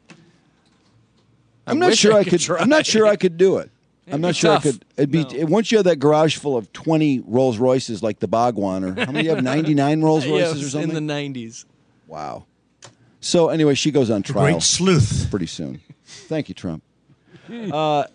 I'm I not sure I, I could. could try. I'm not sure I could do it. It'd I'm not be sure tough. I could. It'd be No. once you have that garage full of twenty Rolls Royces like the Bhagwan, or how many do you have? ninety-nine Rolls Yeah, Royces or something in the nineties. Wow. So anyway, she goes on trial. Great sleuth. Pretty soon. Thank you, Trump. Uh,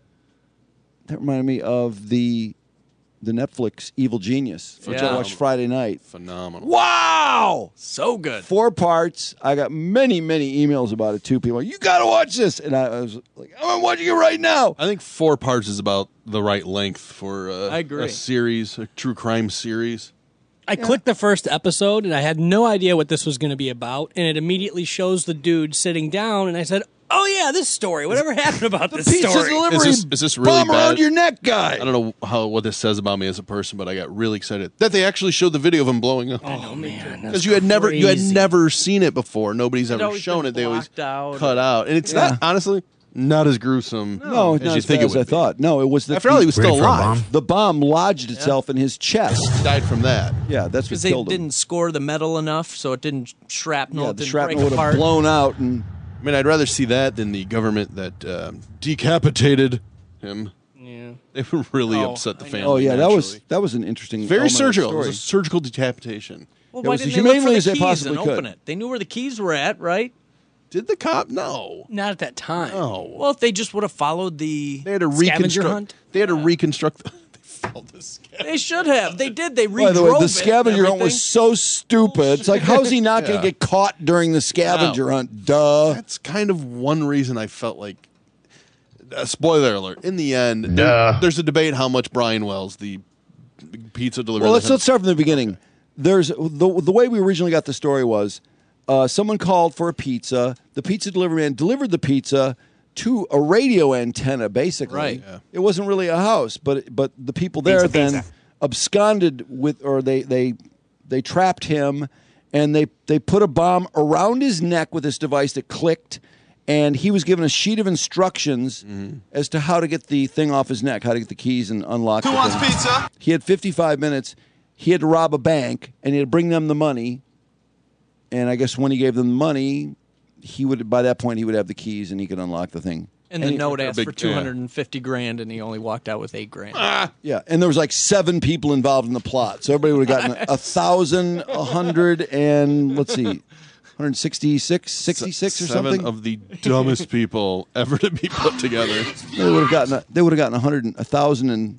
that reminded me of the the Netflix Evil Genius, which Yeah. I watched Friday night. Phenomenal. Wow! So good. Four parts. I got many, many emails about it too. People are, you got to watch this, and I, I was like, I'm watching it right now. I think four parts is about the right length for uh, I agree. a series, a true crime series. I clicked the first episode, and I had no idea what this was going to be about, and it immediately shows the dude sitting down, and I said, oh, yeah, this story. Whatever happened about this pizza story? delivery Is this, is this really bomb bad? around your neck guy. I don't know how what this says about me as a person, but I got really excited that they actually showed the video of him blowing up. Oh, man. Because you had never you had crazy. never seen it before. Nobody's ever always shown been it. They always blocked out cut or- out, and it's Yeah. not honestly not as gruesome. No, as not you as think bad it as would I be. thought. No, it was the After all, he was still Ready for a alive. bomb? The bomb lodged itself in his chest. Died from that. Yeah, that's what Because they killed him. didn't score the metal enough, so it didn't shrapnel. Yeah, it the didn't shrapnel break would apart. have blown out, and I mean, I'd rather see that than the government that um, decapitated him. Yeah. They would really Oh, upset the I know. family. oh yeah, that was naturally. that was an interesting, very element of the surgical. It was story. a surgical decapitation. Well, It why was didn't as they look for humanely the as they keys possibly and could. open it? They knew where the keys were at, right? Did the cop? No. Not at that time. No. Well, if they just would have followed the They had to scavenger reconstruct. hunt, They had to reconstruct. They found the scavenger. they should have. They did. They redrove By the way, the it scavenger and hunt was everything. so stupid. It's like, how's he not going Yeah. to get caught during the scavenger No. hunt? Duh. That's kind of one reason I felt like. Uh, spoiler alert! In the end, there- Duh. there's a debate how much Brian Wells, the pizza delivery. Well, let's, that- let's start from the beginning. There's the the way we originally got the story was uh, someone called for a pizza. The pizza delivery man delivered the pizza to a radio antenna. Basically, Right. Yeah. It wasn't really a house, but but the people there Pizza, then pizza. absconded with, or they they they trapped him, and they they put a bomb around his neck with this device that clicked. And he was given a sheet of instructions as to how to get the thing off his neck, how to get the keys and unlock Who the wants thing. pizza? He had fifty-five minutes. He had to rob a bank, and he had to bring them the money. And I guess when he gave them the money, he would by that point he would have the keys and he could unlock the thing. And the he- note asked big- for two hundred and fifty grand, and he only walked out with eight grand. Yeah, and there was like seven people involved in the plot, so everybody would have gotten a thousand, a hundred, and let's see, one hundred sixty-six, sixty-six or Seven something. of the dumbest people ever to be put together. They would have gotten a, they would have gotten a hundred, and- a thousand and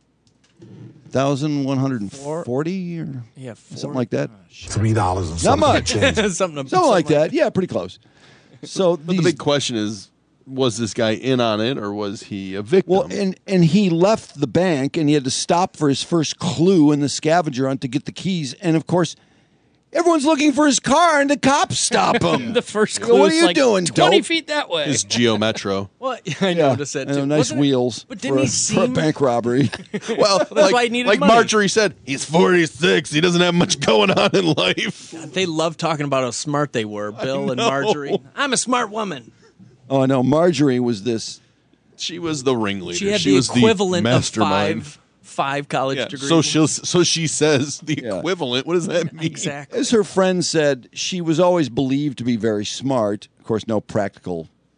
thousand one hundred and forty or Yeah, something like that. Three dollars and Not something. much, change. something, something like that. Yeah, pretty close. So But these, the big question is: was this guy in on it, or was he a victim? well, and and he left the bank, and he had to stop for his first clue in the scavenger hunt to get the keys, and of course. Everyone's looking for his car, and the cops stop him. The first What clue are is you like doing, twenty dope? feet that way. His Geo Metro. Well, I Yeah, noticed that and too. nice Wasn't it- wheels But for, didn't a, he for a seem? bank robbery. Well, That's like, why he needed like money. Marjorie said, he's forty-six. He doesn't have much going on in life. They love talking about how smart they were, Bill and know. Marjorie. I'm a smart woman. Oh, no, Marjorie was this. She was the ringleader. She had the was equivalent the of mastermind. five five college Yeah, degrees. so she so she says the Yeah. equivalent. What does that mean? exactly. As her friend said, she was always believed to be very smart. Of course, no practical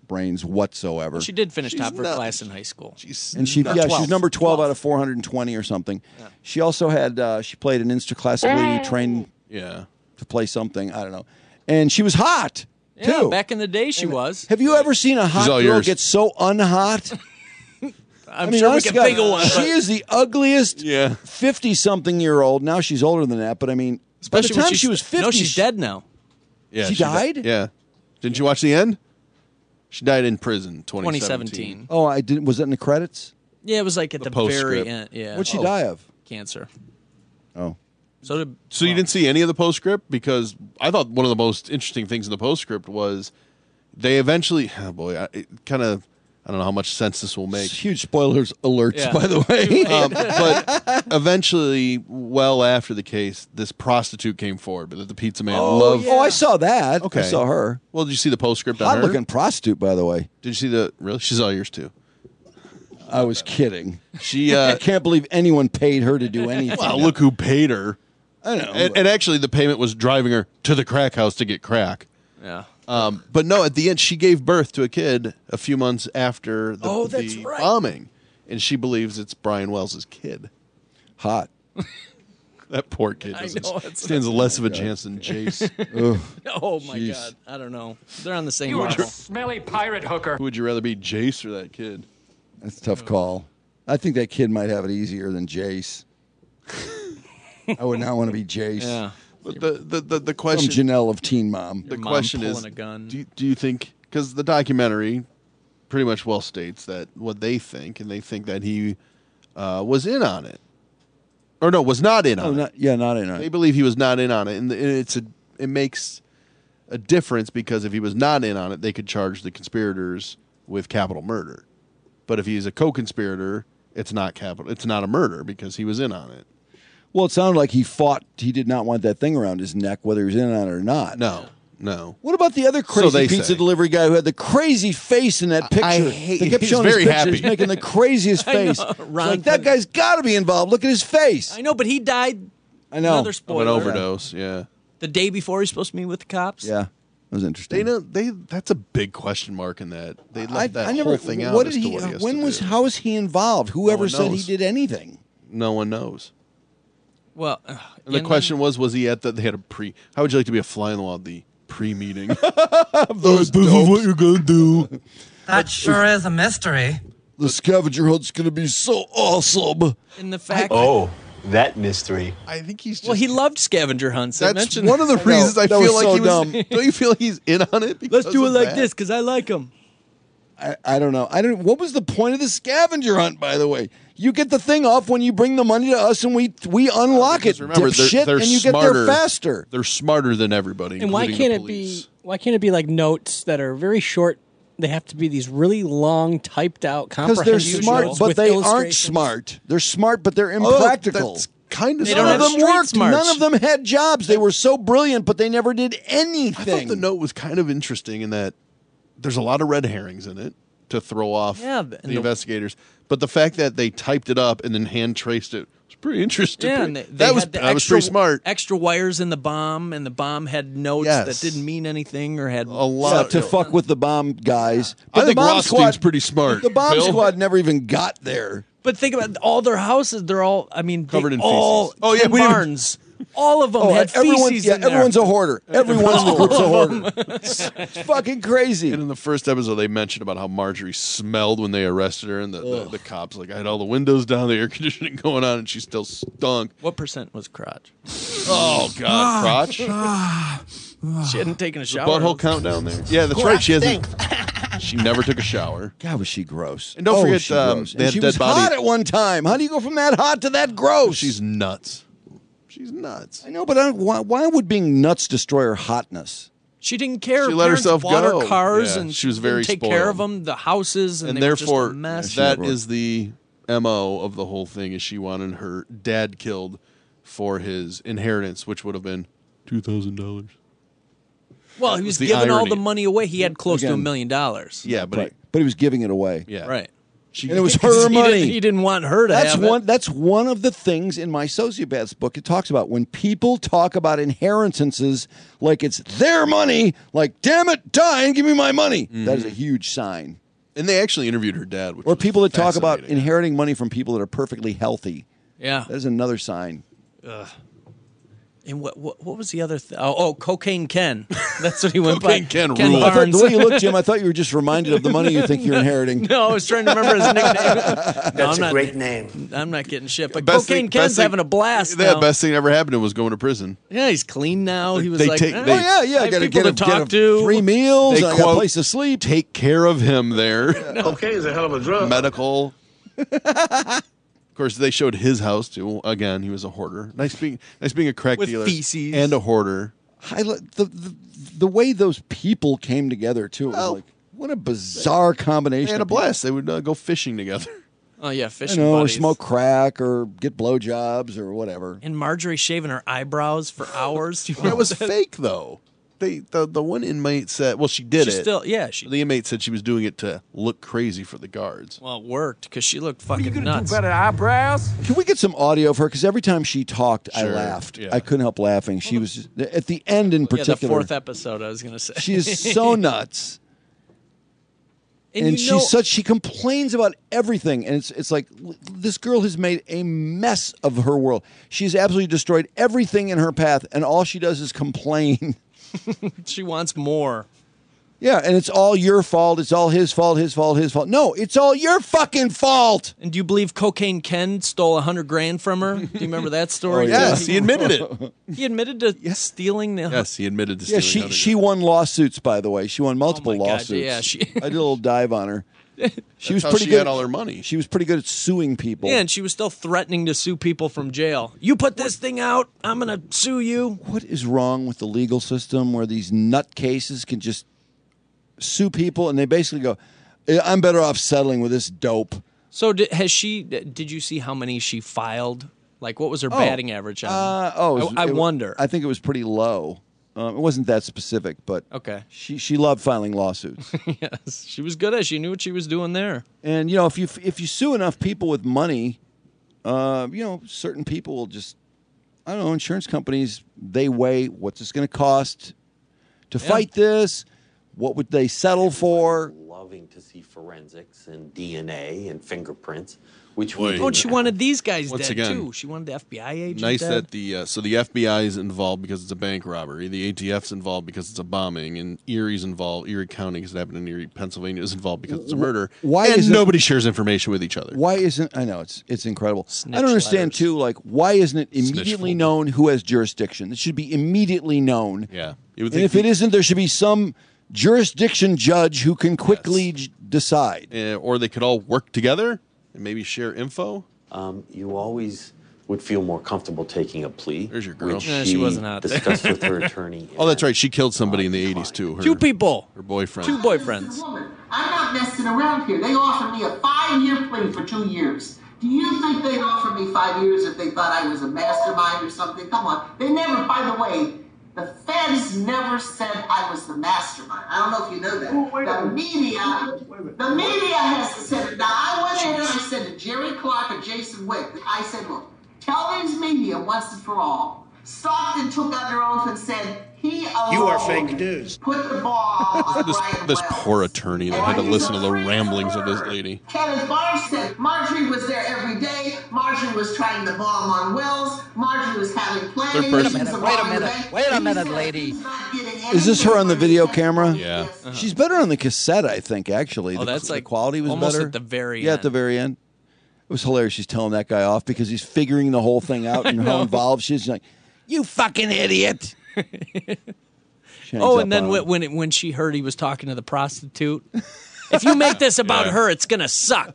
brains whatsoever. She did finish She's top of her not- class in high school. She's And she, No, yeah, twelve. she's number twelve, twelve. out of four hundred twenty or something. She also had, uh, she played an insta-classically trained yeah. to play something. I don't know. And she was hot, Yeah, too. back in the day she was. Have you ever seen a hot all girl yours. get so unhot? I'm I mean, sure we honest can to God, think of one. She but- is the ugliest Yeah. fifty-something-year-old. Now she's older than that, but I mean, Especially by the when time she's- she was fifty, No, she's dead now. Yeah, She di- died? yeah. Didn't you watch the end? She died in prison. twenty twenty seventeen. seventeen. Oh, I didn't. Was that in the credits? Yeah, it was like at The the, very postscript. end. Yeah. What'd she Oh, die of? Cancer. Oh, So did So you didn't see any of the postscript? Because I thought one of the most interesting things in the postscript was they eventually. Oh boy, I, it kind of. I don't know how much sense this will make. huge spoilers alerts, Yeah. by the way. um, but eventually, well after the case, this prostitute came forward, but the pizza man oh, loved. oh, I saw that. Okay. I saw her. Well, did you see the postscript on Hot her? looking prostitute, by the way. Did you see the? Really, she's all yours too. I was kidding. She. I Uh, can't believe anyone paid her to do anything. well, look who paid her. I know. And, and actually, the payment was driving her to the crack house to get crack. Yeah. Um, but no, at the end, she gave birth to a kid a few months after the, Oh, that's the right. bombing, and she believes it's Brian Wells' kid. Hot. That poor kid I doesn't, know, it's- stands less of a chance than Jace. Ugh. Oh my Jeez. God. I don't know. They're on the same You are a level. smelly pirate hooker. Who would you rather be, Jace or that kid? That's a tough call. I think that kid might have it easier than Jace. I would not want to be Jace. Yeah. But the the the, the From question Janelle of Teen Mom. the Your mom question pulling is, a gun. do you, do you think because the documentary pretty much well states that what they think, and they think that he uh, was in on it, or no, was not in Oh, on it. not, yeah, not in They it. believe he was not in on it, and it's a it makes a difference because if he was not in on it, they could charge the conspirators with capital murder. But if he's a co-conspirator, it's not capital. It's not a murder because he was in on it. Well, it sounded like he fought. He did not want that thing around his neck, whether he was in on it or not. No, no. What about the other crazy they pizza say. delivery guy who had the crazy face in that picture? I hate- They kept he's showing very his picture. happy. He's making the craziest I know. face. It's Ron like that Pen- guy's got to be involved. Look at his face. I know, but he died. I know. Another Of spoiler. an overdose. Yeah. The day before he's supposed to meet with the cops. Yeah, that was interesting. They know they. That's a big question mark in that. They left I, that I never. whole thing out. What as did to he? what he has when to was? do. How was he involved? Whoever one said he knows. did anything? No one knows. Well, uh, And the and question was: Was he at the? They had a pre. How would you like to be a fly on the wall at the pre-meeting? Those this is what you're gonna do. That sure is a mystery. The scavenger hunt's going to be so awesome. in the fact. Oh, that mystery. I think he's. Just, well, he loved scavenger hunts. I That's mentioned one of the know, reasons I that feel was like so he was. dumb. Don't you feel like he's in on it? Because Let's do it of like that? this because I like him. I, I don't know. I don't. What was the point of the scavenger hunt? By the way, you get the thing off when you bring the money to us, and we we unlock it. Because remember, they're, dipshit, they're and you smarter, get there faster. They're smarter than everybody. And why including can't the it be? police. Why can't it be like notes that are very short? They have to be these really long, typed out, Because they're comprehensive smart, notes but with they aren't illustrations. smart. They're smart, but they're Oh, impractical. that's kind of. They None don't of have them street worked. smarts. None of them had jobs. They were so brilliant, but they never did I anything. thought the note was kind of interesting in that there's a lot of red herrings in it to throw off Yeah, the, and the- investigators. But the fact that they typed it up and then hand traced it was pretty interesting. Yeah, Pretty- and they, they that was had the that was extra, pretty smart. Extra wires in the bomb, and the bomb had notes Yes. that didn't mean anything or had A Yeah, lot to fuck with the bomb guys. I But think the bomb Rothstein's squad, pretty smart. The bomb Bill? squad never even got there. But think about all their houses. They're all. I mean, they Covered in all. feces. Oh, yeah, Ken we didn't- Barnes. All of them Oh, had everyone, feces yeah, in there. everyone's a hoarder. Everyone in the group's a hoarder. It's, it's fucking crazy. And in the first episode, they mentioned about how Marjorie smelled when they arrested her, and the, the, the cops like I had all the windows down, the air conditioning going on, and she still stunk. What percent was crotch? Oh God, crotch! She hadn't taken a shower. Butthole count down there. Yeah, that's right. She hasn't. She never took a shower. God, was she gross. And don't Oh, forget, was she um, gross. they And had she dead was body- hot at one time. How do you go from that hot to that gross? She's nuts. She's nuts. I know, but I don't, why, why would being nuts destroy her hotness? She didn't care. She Her let parents herself bought go. her cars, Yeah, and she was didn't very take spoiled. care of them. The houses, and, And they were therefore, just a mess. that is the M O of the whole thing. Is she wanted her dad killed for his inheritance, which would have been two thousand dollars. well, he was the giving all irony. the money away. He had close to a Again. million dollars. Yeah, but Right. But he was giving it away. he, yeah, Right. and it was her he money. Didn't, he didn't want her to that's have one. it. That's one of the things in my sociopaths book. It talks about when people talk about inheritances like it's their money. Like, damn it, die and give me my money. Mm-hmm. That is a huge sign. And they actually interviewed her dad. Which or people that talk about fascinating. inheriting money from people that are perfectly healthy. Yeah, that is another sign. Ugh. And what, what what was the other thing? Oh, oh, Cocaine Ken. That's what he went Cocaine by. Ken, Ken ruled. I thought, Barnes. the way you look, Jim, I thought you were just reminded of the money you think you're inheriting. No, I was trying to remember his nickname. No, That's I'm a not, great name. I'm not getting shit. But Best Cocaine thing- Ken's best thing- having a blast The now. best thing that ever happened to him was going to prison. Yeah, he's clean now. He was They like, take- eh, they- Oh yeah, yeah. I I have got to people get, to a, talk get a to. free meals. They I got a quote, place to sleep. Take care of him there. Cocaine is a hell of a drug. Medical. Of course, they showed his house too. Again, he was a hoarder. Nice being, nice being a crack With dealer feces. and a hoarder. I, lo- the, the the way those people came together too. It was Well, like what a bizarre combination. They had a of people. blast. They would uh, go fishing together. Oh yeah, You fishing know, or buddies. smoke crack, or get blowjobs, or whatever. And Marjorie shaving her eyebrows for hours. Do you That remember was that? fake, though. They the the one inmate said, well, she did She it. still, yeah, she. The inmate said she was doing it to look crazy for the guards. Well, it worked because she looked fucking Do nuts. better eyebrows? Can we get some audio of her? Because every time she talked, I Sure, laughed. yeah. I couldn't help laughing. She was just, at the end in Yeah, particular. the fourth episode. I was gonna say She is so nuts. and, And, you she's know, such she complains about everything, and it's it's like l- this girl has made a mess of her world. She's absolutely destroyed everything in her path, and all she does is complain. she wants more. Yeah, and it's all your fault. It's all his fault. His fault. His fault. No, it's all your fucking fault. And do you believe Cocaine Ken stole a hundred grand from her? Do you remember that story? Oh, yeah. Yes, he admitted it. He admitted to stealing the. Yes, he admitted to Yeah, stealing. she one hundred she won lawsuits. By the way, she won multiple Oh my God, lawsuits. yeah, she- I did a little dive on her. She was how pretty she good. had all her money. She was pretty good at suing people. Yeah, and she was still threatening to sue people from jail. You put this thing out, I'm gonna sue you. What is wrong with the legal system where these nutcases can just sue people and they basically go, I'm better off settling with this dope. So did, has she? Did you see how many she filed? Like, what was her Oh, batting average on? Uh, oh, it was- I, I it- wonder. I think it was pretty low. Um, it wasn't that specific, but Okay. she she loved filing lawsuits. Yes, she was good at. it. She knew what she was doing there. And you know, if you if you sue enough people with money, uh, you know, certain people will just, I don't know, insurance companies, they weigh what's this going to cost to fight this. What would they settle for? Loving to see forensics and D N A and fingerprints, which Boy. we Oh, and she wanted these guys Once dead again, too. She wanted the F B I agent Nice dead. that the uh, so the F B I is involved because it's a bank robbery. The A T F's involved because it's a bombing, and Erie's involved. Erie County, because it happened in Erie, Pennsylvania, is involved because it's a murder. Why and isn't- nobody shares information with each other? Why isn't I know it's it's incredible. Snitch I don't understand letters. too. Like, why isn't it immediately folder. known who has jurisdiction? It should be immediately known. Yeah, you would And think if it isn't, there should be some jurisdiction judge who can quickly j- decide. uh, or they could all work together and maybe share info. Um, you always would feel more comfortable taking a plea. There's your girl. Which Yeah, she wasn't out there. discussed with her attorney. Oh, that's right. She killed somebody in the eighties too. Her, Two people. Her boyfriend. Two boyfriends. I'm not messing around here. They offered me a five-year plea for two years. Do you think they'd offer me five years if they thought I was a mastermind or something? Come on. They never, by the way, the feds never said I was the mastermind. I don't know if you know that. The media, the media has said it. Now, I went in and I said to Jerry Clark or Jason Wick, I said, look, tell these media once and for all, Stockton took under oath and said, he alone You are fake news. put the ball on This, Brian this Wells. poor attorney that had to listen to the ramblings of this lady. Kenneth Barnes said Marjorie was there every day. Marjorie was trying to bomb on Wells. Marjorie was having planning. Wait a meetings minute, about wait a the minute, bank. wait a He minute, said lady. he's not getting Is this her on the anything video from camera? Yeah. Uh-huh. She's better on the cassette, I think. Actually, Oh, the, that's the like quality was almost better at the very Yeah, at end. the very end. It was hilarious. She's telling that guy off because he's figuring the whole thing out and how involved she is. She's like, "You fucking idiot." She hangs Oh, up and then on when him. when, it, when she heard he was talking to the prostitute, if you make this about Yeah. her, it's gonna suck.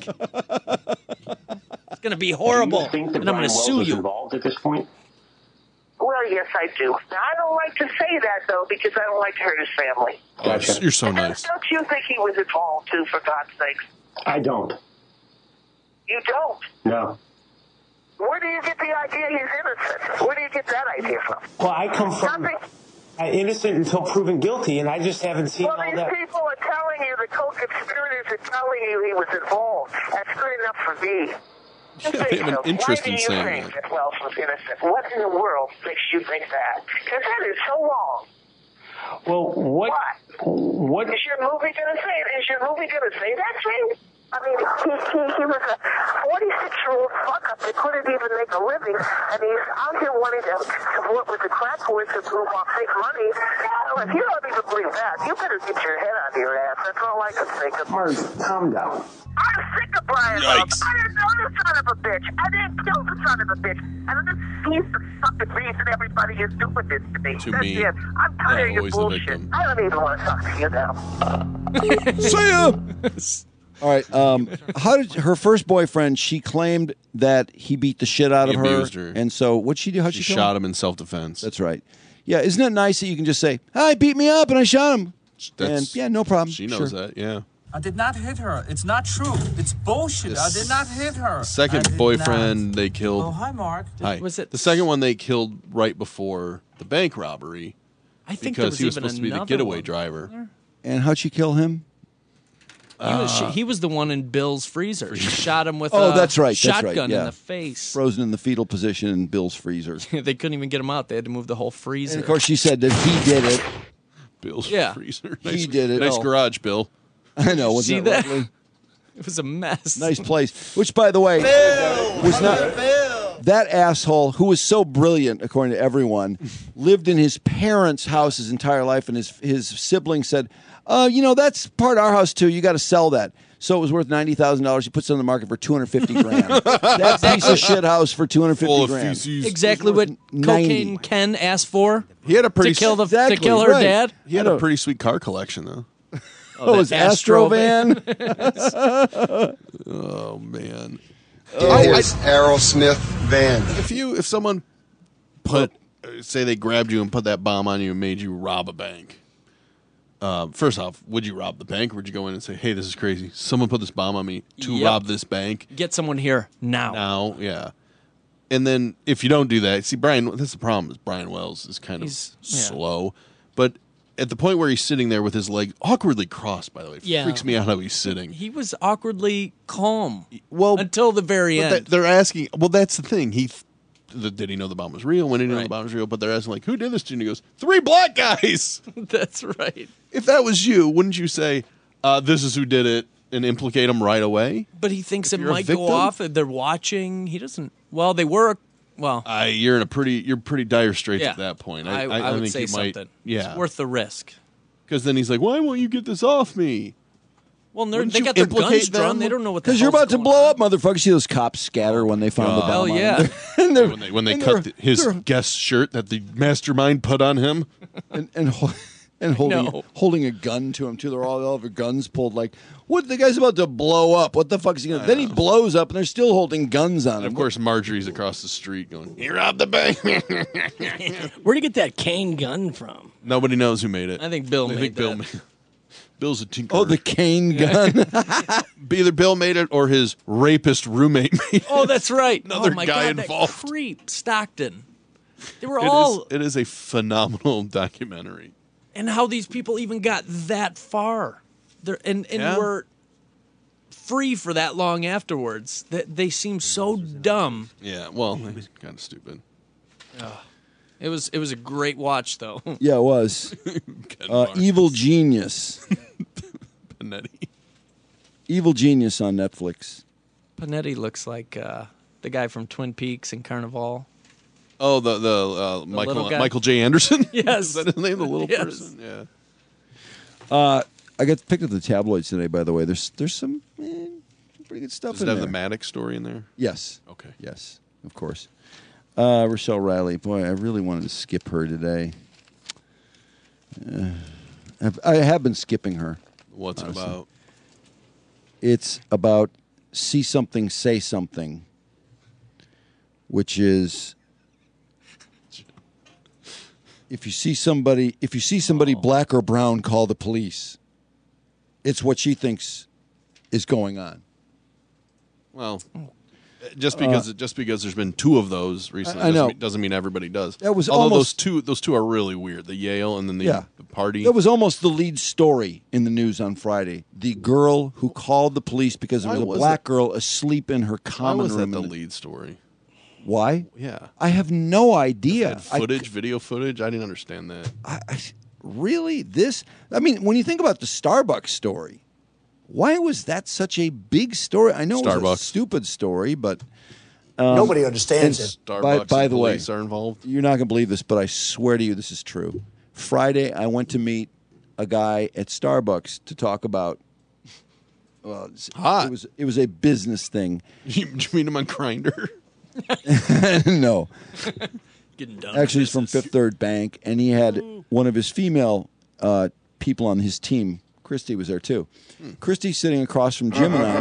It's gonna be horrible, Do you think that and I'm Brian gonna Wells sue is you. involved at this point? Well, yes, I do. Now, I don't like to say that, though, because I don't like to hurt his family. Oh, you're so And nice. Don't you think he was involved, too, for God's sakes? I don't. You don't? No. Where do you get the idea he's innocent? Where do you get that idea from? Well, I come from. Nothing. uh, innocent until proven guilty, and I just haven't seen Well, all these that. people are telling you, the co-conspirators are telling you he was involved. That's good enough for me. Just Yeah, they have an so, interest why in do you saying think that. that Wells was innocent? What in the world makes you think that? Because that is so wrong. Well, what? What? Is your movie going to say it? Is your movie going to say that thing? I mean, he, he, he was a forty-six-year-old fuck-up that couldn't even make a living, and he's out here wanting to, to work with the crack boys to move off fake money. Well, if you don't even believe that, you better get your head out of your ass. That's all I can think of. Mars, calm down. I'm sick of Brian Wells. I didn't know the son of a bitch. I didn't kill the son of a bitch. And this he's the fucking reason everybody is doing this to me. To That's me, it. I'm tired of I'm your always the bullshit. victim. I don't even want to talk to you now. See ya. All right. Um, how did her first boyfriend? She claimed that he beat the shit out He of her, abused her. and so what'd she do? How'd She she, kill shot him in self-defense. That's right. Yeah, isn't it nice that you can just say, "Hi, he beat me up and I shot him," That's- and yeah, no problem. She knows Sure. that, yeah. I did not hit her. It's not true. It's bullshit. I did not hit her. I Second did boyfriend not. they killed. Oh, hi, Mark. Hi. Was it- the second one they killed right before the bank robbery? I think there because was he was even supposed to be the another getaway one. driver. And how'd she kill him? He was, Uh, he was the one in Bill's freezer. She shot him with Oh, a that's right. That's shotgun right. Yeah. in the face. Frozen in the fetal position in Bill's freezer. They couldn't even get him out. They had to move the whole freezer. And of course, she said that he did it. Bill's Yeah. freezer. He Nice, did it. Nice Oh. garage, Bill. I know. Wasn't See that that? lovely? It was a mess. Nice place. Which, by the way, was not that asshole who was so brilliant, according to everyone, lived in his parents' house his entire life, and his his siblings said, "Uh, you know, that's part of our house too. You got to sell that." So it was worth ninety thousand dollars. He puts it on the market for two hundred fifty grand. That piece of shit house for two hundred fifty Full of grand. feces. Exactly what ninety. Cocaine Ken asked for. He had a pretty to kill the Exactly, to kill her right. dad. He had a pretty sweet car collection, though. Oh, his that Astrovan. Oh man. In his Aerosmith van. If you if someone put uh, say they grabbed you and put that bomb on you and made you rob a bank. Uh, first off, would you rob the bank, or would you go in and say, "Hey, this is crazy. Someone put this bomb on me to Yep. rob this bank Get someone here now. now?" Yeah. And then if you don't do that, see, Brian, that's the problem. Is Brian Wells is kind of He's- yeah. slow, but at the point where he's sitting there with his leg awkwardly crossed, by the way, it Yeah. freaks me out how he's sitting. He was awkwardly calm. Well, until the very But end. that, they're asking. Well, that's the thing. He th- the, did he know the bomb was real? When did he know Right. the bomb was real? But they're asking like, who did this to you? And he goes, three black guys. That's right. If that was you, wouldn't you say, uh, "This is who did it," and implicate him right away? But he thinks If it you're a might go victim? off. If they're watching. He doesn't. Well, they were. Well, Uh, you're in a pretty, you're pretty dire straits yeah. at that point. I, I, I, I would think say you might, something. yeah, It's worth the risk. because then he's like, "Why won't you get this off me?" Well, they're, Wouldn't they you got their implicate guns drawn. them? They don't know what the Because you're hell's about to going blow on. up, motherfuckers. See those cops scatter when they found the bomb. Hell on yeah. them. and they're, When they when they and cut they're- the, his they're- guest shirt that the mastermind put on him. and and, ho- and holding know. holding a gun to him too. They're all all of their guns pulled. Like, what? The guy's about to blow up. What the fuck is he gonna? Then he blows up, and they're still holding guns on And him. of course, Marjorie's across the street going, "He robbed the bank." Where'd you get that cane gun from? Nobody knows who made it. I think Bill I made think Bill that. made Bill's a tinker. Oh, the cane gun. Either Bill made it or his rapist roommate made it. Oh, that's right. Another oh my guy God, involved. That creep Stockton. They were It all. is, it is a phenomenal documentary. And how these people even got that far. They're, and and Yeah. were free for that long afterwards. They, they seem so dumb. Yeah, well, kind of stupid. It was it was a great watch though. Yeah, it was. Uh, Evil Genius. Panetti. Evil Genius on Netflix. Panetti looks like uh, the guy from Twin Peaks and Carnival. Oh, the the, uh, little Michael guy? Michael J. Anderson. Yes. Is that his name? The little Yes. person. Yeah. Uh, I got picked up the tabloids today. By the way, there's there's some eh, pretty good stuff Does in it have there. the Maddox story in there? Yes. Okay. Yes, of course. Uh, Rochelle Riley. Boy, I really wanted to skip her today. Uh, I've, I have been skipping her. What's it honestly. about? It's about see something, say something, which is if you see somebody, if you see somebody black or brown, call the police. It's what she thinks is going on. Well, Just because, Uh, just because there's been two of those recently, I- I know. Doesn't, mean, doesn't mean everybody does. That was Although almost- those two, those two are really weird. The Yale and then the, Yeah. the party. That was almost the lead story in the news on Friday. The girl who called the police because there Why was a was black it- girl asleep in her Why common was that room. the in lead story? Why? Yeah. I have no idea. Had footage, video footage. I didn't understand that. I, I, really? This? I mean, when you think about the Starbucks story, why was that such a big story? I know it was a Starbucks. stupid story, but um, Nobody understands and it. By, Starbucks by and the way, police are involved. you're not going to believe this, but I swear to you, this is true. Friday, I went to meet a guy at Starbucks to talk about. Well, it's- Hot. it was it was a business thing. You, you mean him on Grindr? No, Getting done. actually, he's from Fifth Third Bank, and he had one of his female uh, people on his team. Christy was there too. Christy's sitting across from Jim and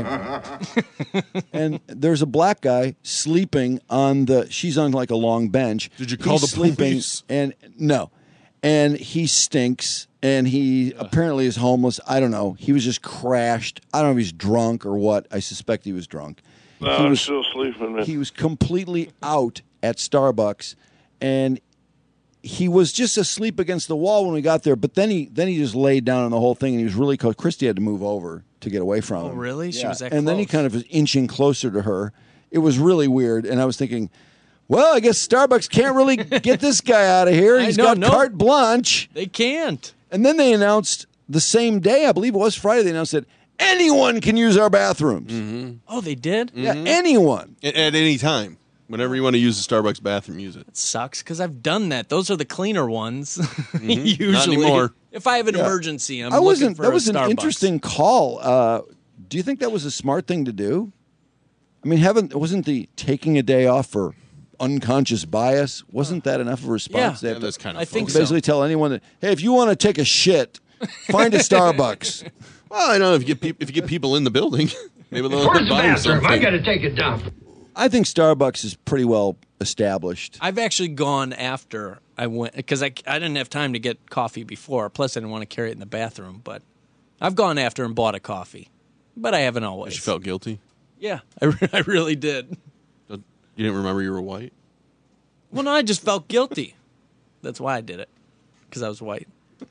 I, and there's a black guy sleeping on the. She's on like a long bench. Did you call He's the sleeping, police? And no, and he stinks, and he apparently is homeless. I don't know. He was just crashed. I don't know if he's drunk or what. I suspect he was drunk. No, he I'm was, still sleeping, man. He was completely out at Starbucks, and he was just asleep against the wall when we got there. But then he then he just laid down on the whole thing, and he was really close. Christy had to move over to get away from Oh, him. really? She Yeah. was that And then he close? kind of was inching closer to her. It was really weird, and I was thinking, well, I guess Starbucks can't really get this guy out of here. I He's know, got no. carte blanche. They can't. And then they announced the same day, I believe it was Friday, they announced that anyone can use our bathrooms. Mm-hmm. Oh, they did? Yeah, anyone. At, at any time. Whenever you want to use the Starbucks bathroom, use it. It sucks because I've done that. Those are the cleaner ones. Usually, Not anymore. if I have an Yeah. emergency, I'm I looking wasn't. for That a was an Starbucks. interesting call. Uh, do you think that was a smart thing to do? I mean, haven't wasn't the taking a day off for unconscious bias? Wasn't that enough of a response? Yeah. They have Yeah, to that's kind of I think fun. so. basically tell anyone that, hey, if you want to take a shit, find a Starbucks. Well, I know if you get peop if you get people in the building, maybe they'll Where's the buy you bathroom? I something. got to take a dump. I think Starbucks is pretty well established. I've actually gone after I went because I, I didn't have time to get coffee before. Plus, I didn't want to carry it in the bathroom. But I've gone after and bought a coffee. But I haven't always. You felt guilty. Yeah, I, re- I really did. You didn't remember you were white. Well, no, I just felt guilty. That's why I did it because I was white.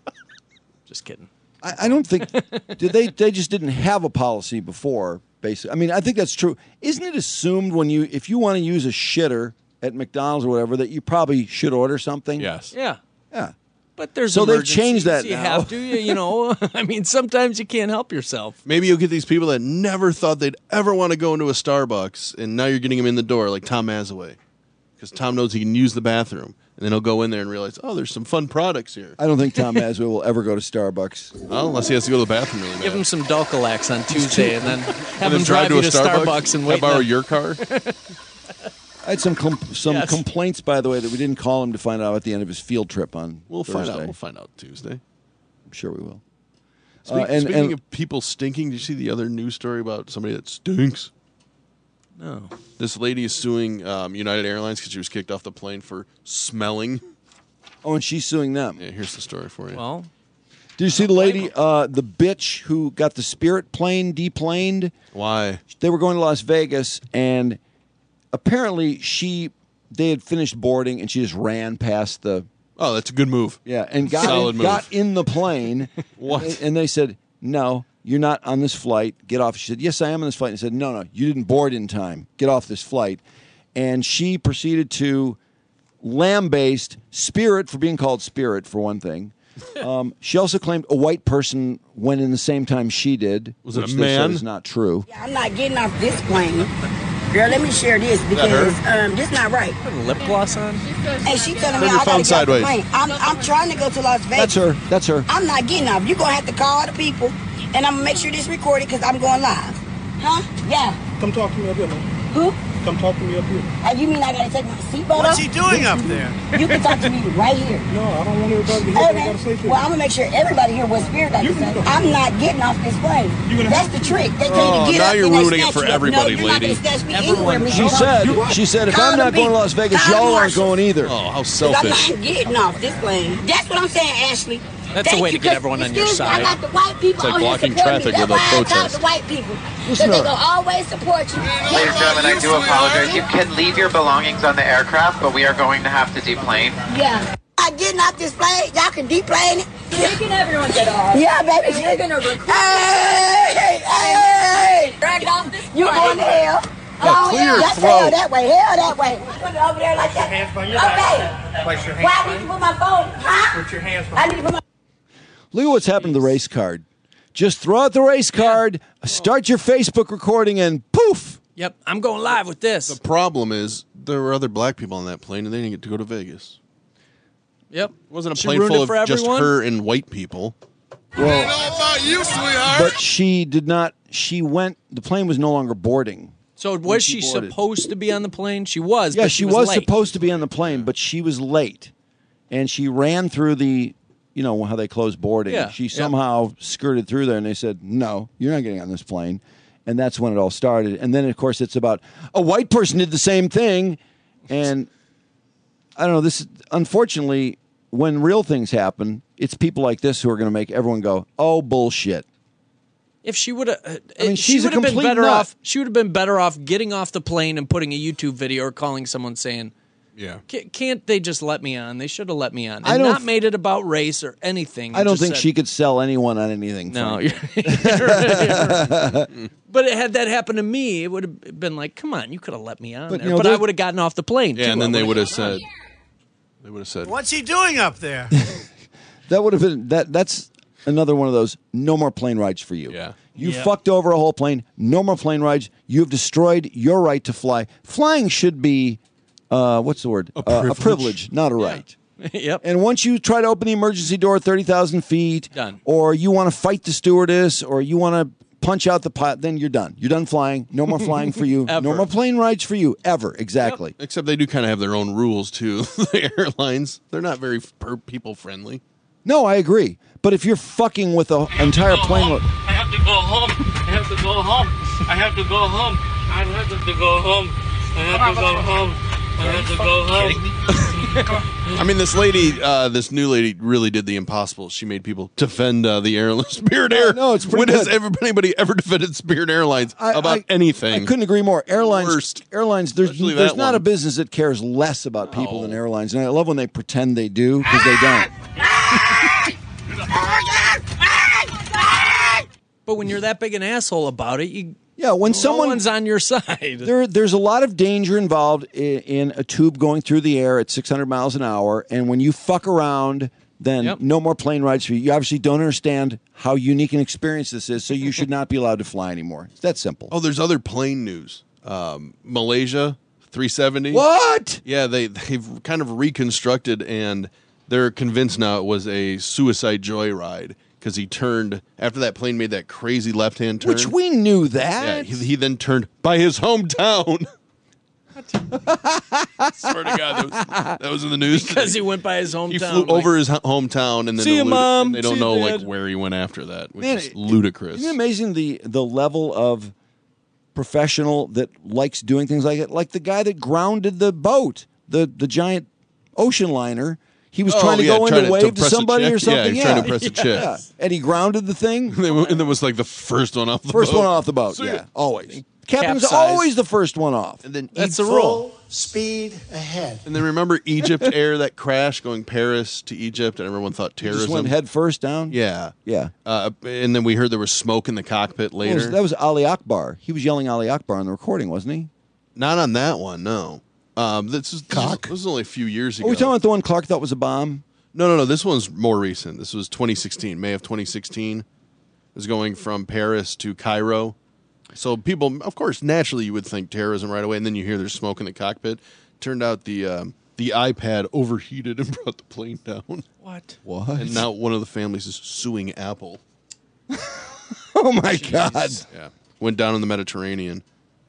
Just kidding. I, I don't think did they. They just didn't have a policy before. Basically, I mean, I think that's true. Isn't it assumed when you if you want to use a shitter at McDonald's or whatever that you probably should order something? Yes. Yeah. Yeah. But there's So they've emergencies. changed that You now. have to, you, you know. I mean, sometimes you can't help yourself. Maybe you'll get these people that never thought they'd ever want to go into a Starbucks, and now you're getting them in the door, like Tom Mazaway, because Tom knows he can use the bathroom, and then he'll go in there and realize, oh, there's some fun products here. I don't think Tom Mazway will ever go to Starbucks. Well, unless he has to go to the bathroom really bad. Give him some Dulcolax on Tuesday, and then have And him then drive to you a to Starbucks and I wait. borrow in the- your car. I had some com- some Yes. complaints, by the way, that we didn't call him to find out at the end of his field trip on We'll Thursday. find out. We'll find out Tuesday. I'm sure we will. Speak, Uh, and- speaking and- of people stinking, did you see the other news story about somebody that stinks? No. This lady is suing um, United Airlines because she was kicked off the plane for smelling. Oh, and she's suing them. Yeah, here's the story for you. Well, Did you see the lady, uh, the bitch who got the Spirit plane deplaned? Why? They were going to Las Vegas, and apparently she they had finished boarding, and she just ran past the Oh, that's a good move. yeah, and got Solid in, move. got in the plane. What? And, and they said, "No, you're not on this flight. Get off." She said, "Yes, I am on this flight." And they said, "No, no, you didn't board in time. Get off this flight." And she proceeded to lambaste Spirit for being called Spirit, for one thing. Um, she also claimed a white person went in the same time she did. Was it which a they said man? is not true. I'm not getting off this plane. Girl, let me share this because um, this not right. lip gloss on. Hey, she telling Turn me your I phone gotta get off the sideways. plane. I'm, I'm trying to go to Las Vegas. That's her. That's her. I'm not getting off. You're going to have to call the people, and I'm going to make sure this recorded because I'm going live. Huh? Yeah. Come talk to me up here, man. Who? Come talk to me up here. Uh, you mean I got to take my seatbelt What's off? he doing up there? You can talk to me right here. No, I don't want everybody to hear what I Okay. got to say to you. Well, I'm going to make sure everybody hear what Spirit got to say. I'm not getting off this plane. That's the trick. They tell Oh, you to get now up you're and they ruining it snatch for you up. everybody, no, you're lady. Not gonna snatch me Everyone- anywhere, She Mister said. Trump. She said, if Call I'm the not going to people. Las Vegas, Call the y'all aren't marshal. going either. Oh, how 'Cause I'm selfish. not getting off this plane. That's what I'm saying, Ashley. That's Thank a way you, to get 'cause, everyone on your excuse me, side. I got the white people It's like on here blocking supporting traffic me. with That's a why I talk protest. to white people. Because Listen they to her. gonna always support you. Ladies and gentlemen, I do apologize. You can leave your belongings on the aircraft, but we are going to have to deplane. Yeah. I'm getting off this plane. Y'all can deplane it. We can everyone get off. Yeah, baby. And we're gonna record. Hey, hey, hey. Drag it off this You plane. going to hell? Yeah, clear your That's throat. hell that way. Hell that way. Put it over there like that. Hands behind your Okay. back. Place your hands Why I behind- need to put my phone? Huh? Put your hands I behind. need to put my... Look at what's happened to the race card. Just throw out the race card, start your Facebook recording, and poof. Yep, I'm going live with this. The problem is there were other black people on that plane, and they didn't get to go to Vegas. Yep. It wasn't a She plane ruined full it for of just everyone? her and white people. Well, about you, sweetheart. but she did not. She went. The plane was no longer boarding. So was she boarded. supposed to be on the plane? She was. Yeah, but she, she was, was, late. supposed to be on the plane, but she was late, and she ran through the. You know how they close boarding. Yeah, She yeah. somehow skirted through there, and they said, "No, you're not getting on this plane." And that's when it all started. And then, of course, it's about a white person did the same thing, and I don't know. This, unfortunately, when real things happen, it's people like this who are going to make everyone go, "Oh, bullshit." If she would have, uh, I mean, she she's a would have been complete better nut. off. She would have been better off getting off the plane and putting a YouTube video or calling someone saying, Yeah. "Ca- "Can't they just let me on? They should have let me on." And I don't not th- made it about race or anything. I don't Just think said- she could sell anyone on anything. No, frankly. you're, you're- but had that happened to me, it would have been like, "Come on, you could have let me on." But, there. you know, but I there- would have gotten off the plane. Yeah, too. and then I they would would've- have said, they would have said, What's he doing up there? That would have been that. That's another one of those. No more plane rides for you. Yeah. You Yep. fucked over a whole plane. No more plane rides. You have destroyed your right to fly. Flying should be, uh, what's the word? A Uh, privilege. a privilege, not a right. Yep. And once you try to open the emergency door thirty thousand feet, Done. or you want to fight the stewardess, or you want to punch out the pilot, then you're done. You're done flying. No more flying for you. Ever. No more plane rides for you. Ever. Exactly. except they do kind of have their own rules, too. The airlines, they're not very per- people-friendly. No, I agree. But if you're fucking with an entire plane load. I have to go home. I have to go home. I have to go home. I have to go home. I have to go home. I have to go home. I mean, this lady, uh, this new lady really did the impossible. She made people defend uh, the airline, Spirit Air. no, it's pretty When has good. everybody ever defended Spirit Airlines I- about I- anything? I couldn't agree more. Airlines, Worst. airlines. There's Especially there's that not one. a business that cares less about people than airlines, and I love when they pretend they do because they don't. But when you're that big an asshole about it, you Yeah, when no someone one's on your side. there, there's a lot of danger involved in, in a tube going through the air at six hundred miles an hour, and when you fuck around, then Yep. no more plane rides for you. You obviously don't understand how unique an experience this is, so you should not be allowed to fly anymore. It's that simple. Oh, there's other plane news. Um, Malaysia, three seventy. What? Yeah, they, they've kind of reconstructed, and they're convinced now it was a suicide joyride because he turned, after that plane made that crazy left-hand turn. Which we knew Yeah, that. he, he then turned by his hometown. Swear to God, that was, that was in the news. Because he went by his hometown. He flew like, over his ho- hometown and then See you, eluded- Mom. and they don't See you, know like Dad. where he went after that, which Man, is it- ludicrous. Isn't it amazing the the level of professional that likes doing things like it? Like the guy that grounded the boat, the the giant ocean liner. He was Oh, trying to yeah, go in trying to to- to wave to, press a somebody check. or something. Yeah, he was trying to press a check. Yeah. And he grounded the thing. and it was like the first one off the First boat. one off the boat. See Yeah, ya. always. Captain's Capsized. always the first one off. And then That's E- the rule. Speed ahead. And then remember Egypt Air, that crash going Paris to Egypt, and everyone thought Just terrorism. went head first down. Yeah. Yeah. Uh, and then we heard there was smoke in the cockpit That later. was, that was Ali Akbar. He was yelling Ali Akbar on the recording, wasn't he? Not on that one, no. Um, this is cock. This was only a few years ago. Are we talking about the one Clark thought was a bomb? No, no, no. This one's more recent. This was twenty sixteen, May of twenty sixteen. It was going from Paris to Cairo. So people, of course, naturally you would think terrorism right away, and then you hear there's smoke in the cockpit. Turned out the um, the iPad overheated and brought the plane down. What? What? And now one of the families is suing Apple. Oh my God! Yeah, went down in the Mediterranean.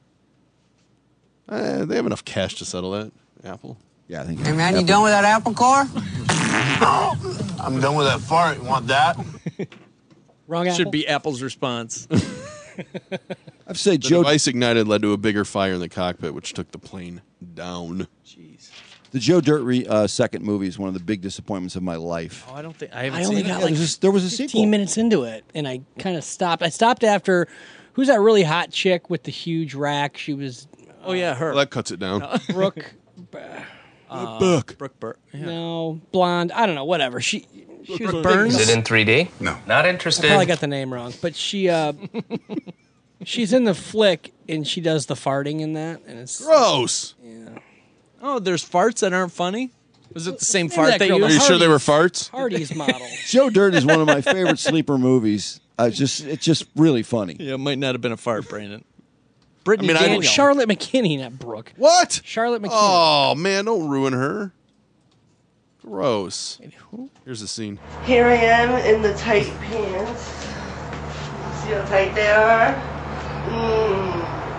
Uh, they have enough cash to settle that. Apple. Yeah, I think. Hey, man, you done with that apple car? I'm done with that fart. You want that? Wrong apple. Should be Apple's response. I've said The Joe. device ignited led to a bigger fire in the cockpit, which took the plane down. Jeez. The Joe Dirt re, uh, second movie is one of the big disappointments of my life. Oh, I don't think I haven't I seen only it. got Yeah, like there's a- there was a fifteen sequel. minutes into it, and I kind of stopped. I stopped after who's that really hot chick with the huge rack? She was Oh, yeah, her. Well, that cuts it down. Brooke. Uh, Brooke. Brooke Burke. Yeah. No, blonde. I don't know. Whatever. She. She was Burns? Is it in three D? No. Not I interested. probably got the name wrong, but she. Uh, she's in the flick, and she does the farting in that, and it's Gross. Yeah. Oh, there's farts that aren't funny? Was it the same Maybe fart that they girl used? Are you sure they were farts? Hardy's model. Joe Dirt is one of my favorite sleeper movies. I just it's just really funny. Yeah, it might not have been a fart, Brandon. Brittany I mean, I Daniel. Charlotte McKinney, not Brooke. What? Charlotte McKinney. Oh, man, don't ruin her. Gross. Here's the scene. Here I am in the tight pants. See how tight they are? Mm.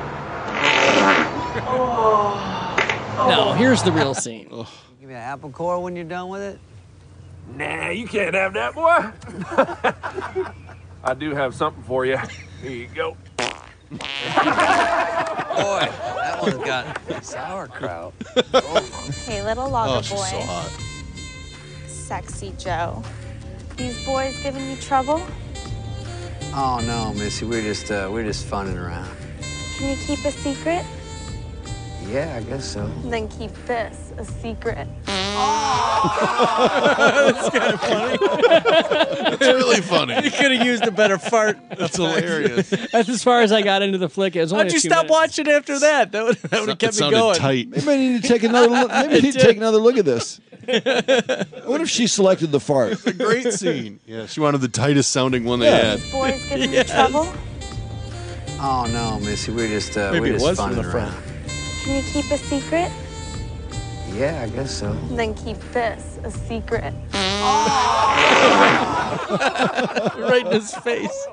Oh. No, here's the real scene. Give me an apple core when you're done with it. Nah, you can't have that, boy. I do have something for you. Here you go. Boy, that one's got sauerkraut. Hey, little logger Oh, she's boy. so hot. Sexy Joe. These boys giving you trouble? Oh no, Missy, we're just uh, we're just funning around. Can you keep a secret? Yeah, I guess so. Then keep this a secret. That's kind of funny. It's really funny. You could have used a better fart. That's hilarious. That's as far as I got into the flick. It was only How'd a you few stop minutes. watching after that? That would that would have It kept me sounded going. tight. Maybe I need to take another look. Maybe I need to take another look at this. What if she selected the fart? It's a great scene. Yeah, she wanted the tightest sounding one they Yeah. had. These boys giving Yes. you trouble? Oh no, Missy, we're just uh, Maybe we're it just was from funning the front. around. Can you keep a secret? Yeah, I guess so. Then keep this a secret. Right in his face.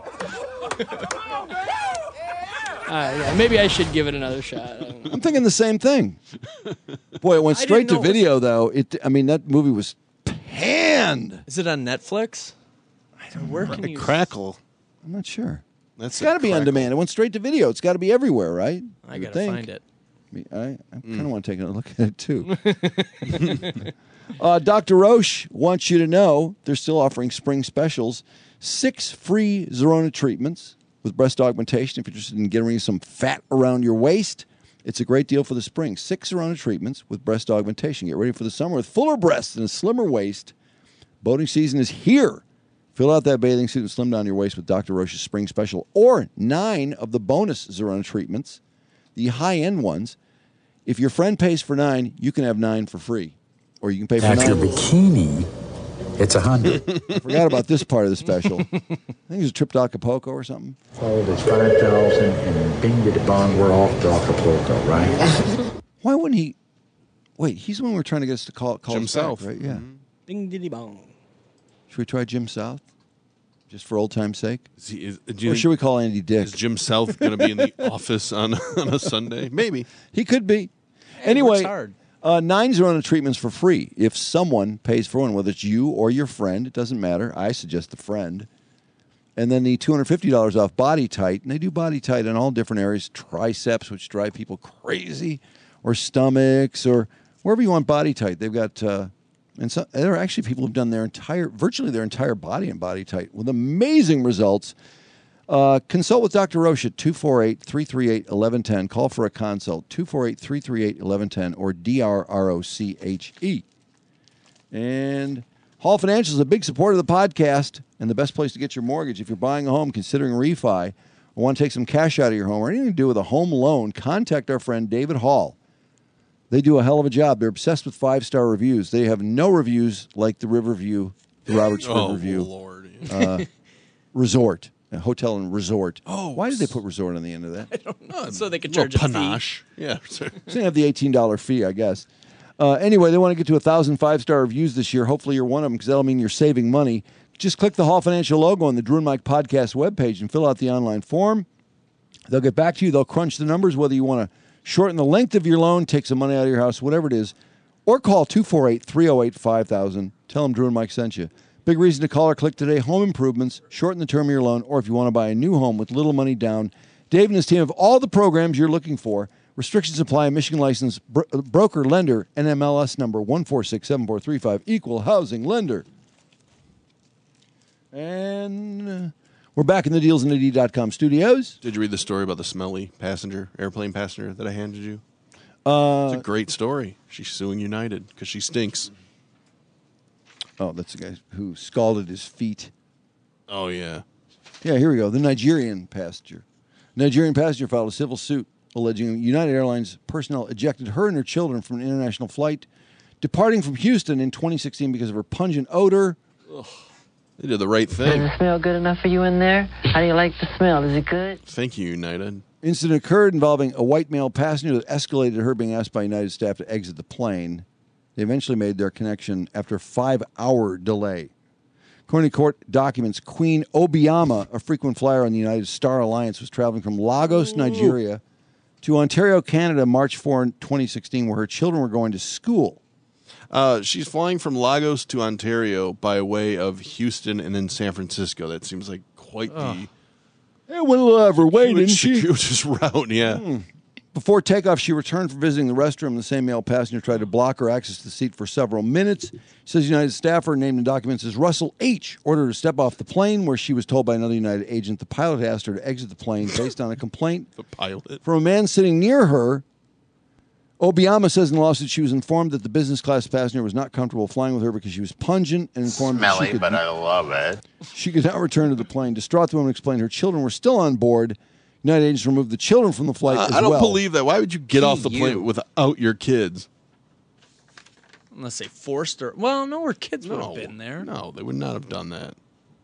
Uh, yeah, maybe I should give it another shot. I don't know. I'm thinking the same thing. Boy, it went I straight didn't to know it was- video, though. It, I mean, that movie was panned. Is it on Netflix? I don't. Where can you? Crackle. I'm not sure. That's It's got to be on Crackle. demand. It went straight to video. It's got to be everywhere, right? I You would gotta think. find it. I, mean, I, I kind of want to take a look at it too. uh, Doctor Roche wants you to know they're still offering spring specials. Six free Zerona treatments with breast augmentation. If you're interested in getting rid of some fat around your waist, it's a great deal for the spring. Six Zerona treatments with breast augmentation. Get ready for the summer with fuller breasts and a slimmer waist. Boating season is here. Fill out that bathing suit and slim down your waist with Doctor Roche's spring special, or nine of the bonus Zerona treatments, the high-end ones. If your friend pays for nine, you can have nine for free. Or you can pay for After nine. bikini, it's a hundred. I forgot about this part of the special. I think it was a trip to Acapulco or something. Sold is five thousand, and Bing did the bond. We're off to Acapulco, right? Why wouldn't he? Wait, he's the one we're trying to get us to call, call Jim us back, South. right? Yeah. Ding diddy bong. Should we try Jim South? Just for old time's sake? Is he, is, do you Or think- should we call Andy Dick? Is Jim South going to be in the office on, on a Sunday? Maybe. He could be. Hey, anyway, works hard. Uh, nine Zerona treatments for free if someone pays for one, whether it's you or your friend. It doesn't matter. I suggest the friend. And then the two hundred fifty dollars off Body Tight. And they do Body Tight in all different areas. Triceps, which drive people crazy, or stomachs, or wherever you want Body Tight. They've got, uh, and so, there are actually people who've done their entire, virtually their entire body in Body Tight with amazing results. Uh, consult with Doctor Roche at two four eight, three three eight, one one one zero. Call for a consult, two four eight, three three eight, one one one zero, or D R R O C H E. And Hall Financial is a big supporter of the podcast and the best place to get your mortgage. If you're buying a home, considering refi, or want to take some cash out of your home, or anything to do with a home loan, contact our friend David Hall. They do a hell of a job. They're obsessed with five-star reviews. They have no reviews like the Riverview, the Roberts Oh, Riverview Lord. uh, resort, a hotel and resort. Oh, Why did they put resort on the end of that? I don't know. So they could Little charge a fee. panache. Yeah. So they have the eighteen dollars fee, I guess. Uh, anyway, they want to get to one thousand five-star reviews this year. Hopefully you're one of them, because that'll mean you're saving money. Just click the Hall Financial logo on the Drew and Mike podcast webpage and fill out the online form. They'll get back to you. They'll crunch the numbers, whether you want to shorten the length of your loan, take some money out of your house, whatever it is, or call two four eight, three oh eight, five thousand. Tell them Drew and Mike sent you. Big reason to call or click today. Home improvements, shorten the term of your loan, or if you want to buy a new home with little money down, Dave and his team have all the programs you're looking for. Restrictions apply. Michigan license, bro- broker, lender, N M L S number one four six seven four three five, equal housing lender. And We're back in the deals and the D dot com studios. Did you read the story about the smelly passenger, airplane passenger that I handed you? Uh, it's a great story. She's suing United because she stinks. Oh, that's the guy who scalded his feet. Oh, yeah. Yeah, here we go. The Nigerian passenger. Nigerian passenger filed a civil suit alleging United Airlines personnel ejected her and her children from an international flight departing from Houston in twenty sixteen because of her pungent odor. Ugh. They did the right thing. Does it smell good enough for you in there? How do you like the smell? Is it good? Thank you, United. Incident occurred involving a white male passenger that escalated to her being asked by United staff to exit the plane. They eventually made their connection after a five-hour delay. According to court documents, Queen Obiama, a frequent flyer on the United Star Alliance, was traveling from Lagos, Nigeria, to Ontario, Canada, March fourth, twenty sixteen, where her children were going to school. Uh, she's flying from Lagos to Ontario by way of Houston and then San Francisco. That seems like quite Oh. the... It went a little over way, huge, didn't she? circuitous route, yeah. Hmm. Before takeoff, she returned from visiting the restroom. The same male passenger tried to block her access to the seat for several minutes. She says United staffer named in documents as Russell H. ordered her to step off the plane, where she was told by another United agent the pilot asked her to exit the plane based on a complaint the pilot. from a man sitting near her. Obiama says in the lawsuit she was informed that the business class passenger was not comfortable flying with her because she was pungent and informed that she Smelly, could, but I love it. she could not return to the plane. Distraught, the woman explained her children were still on board. United agents removed the children from the flight Uh, as I don't well. believe that. Why would you get He, off the plane you. without your kids? Unless they forced her. Well, no, her kids would No. have been there. No, they would not have done that.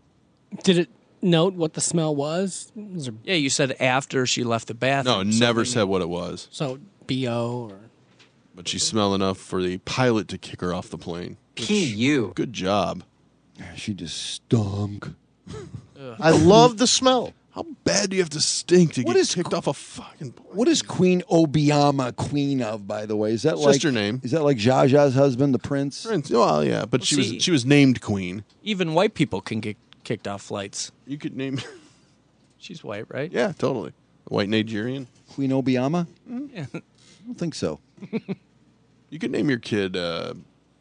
Did it note what the smell was? Was there, Yeah, you said after she left the No, bathroom. so never they- said what it was. so B O or But she smelled enough for the pilot to kick her off the plane. Key you. Good job. She just stunk. I love the smell. How bad do you have to stink to What get is kicked off a fucking plane? What is Queen Obiama queen of, by the way? Is that It's like just her name. Is that like Zsa Zsa's husband, the prince? Prince. Well, yeah, but Well, she see- was she was named queen. Even white people can get kicked off flights. You could name. She's white, right? Yeah, totally. White Nigerian. Queen Obiama? Yeah. I don't think so. You could name your kid uh,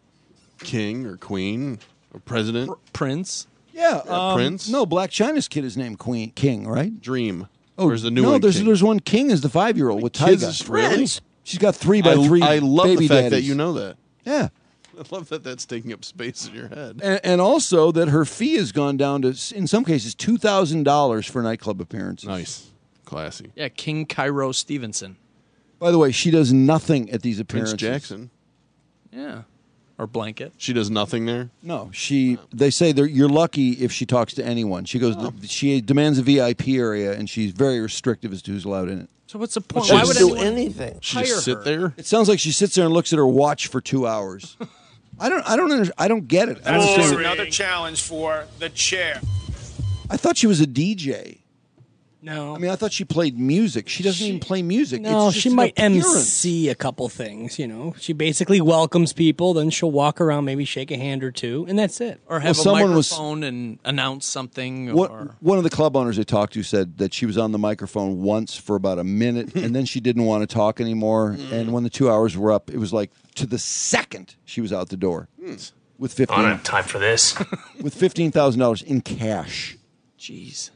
king or queen or president. Prince. Yeah, Yeah, um, Prince. No, Black China's kid is named Queen King, right? Dream. Oh, Or is the new no, one there's King? there's one King is the five year old with Kids Tyga. is- really? She's got three by I, three. I love baby the fact that daddies. you know that. Yeah, I love that that's taking up space in your head. and, and also that her fee has gone down to, in some cases, two thousand dollars for nightclub appearances. Nice, classy. Yeah, King Cairo Stevenson. By the way, she does nothing at these Prince appearances. Jackson. Yeah. Or blanket. She does nothing there. No, she. They say that you're lucky if she talks to anyone. She goes. She demands a V I P area, and she's very restrictive as to who's allowed in it. So what's the point? She Why doesn't would do anyone anything. She hire just sit her? there. It sounds like she sits there and looks at her watch for two hours. I don't. I don't. Under, I don't get it. I, don't That's just understand. another challenge for the chair. I thought she was a D J. no. I mean, I thought she played music. She doesn't even play music. No, It's just she an might appearance. M C a couple things, you know. She basically welcomes people, then she'll walk around, maybe shake a hand or two, and that's it. Or have Well, a someone was- microphone and announce something. What, Or one of the club owners I talked to said that she was on the microphone once for about a minute, and then she didn't want to talk anymore. And when the two hours were up, it was like to the second she was out the door with I fifteen don't have time for this. with fifteen thousand dollars in cash. Jeez.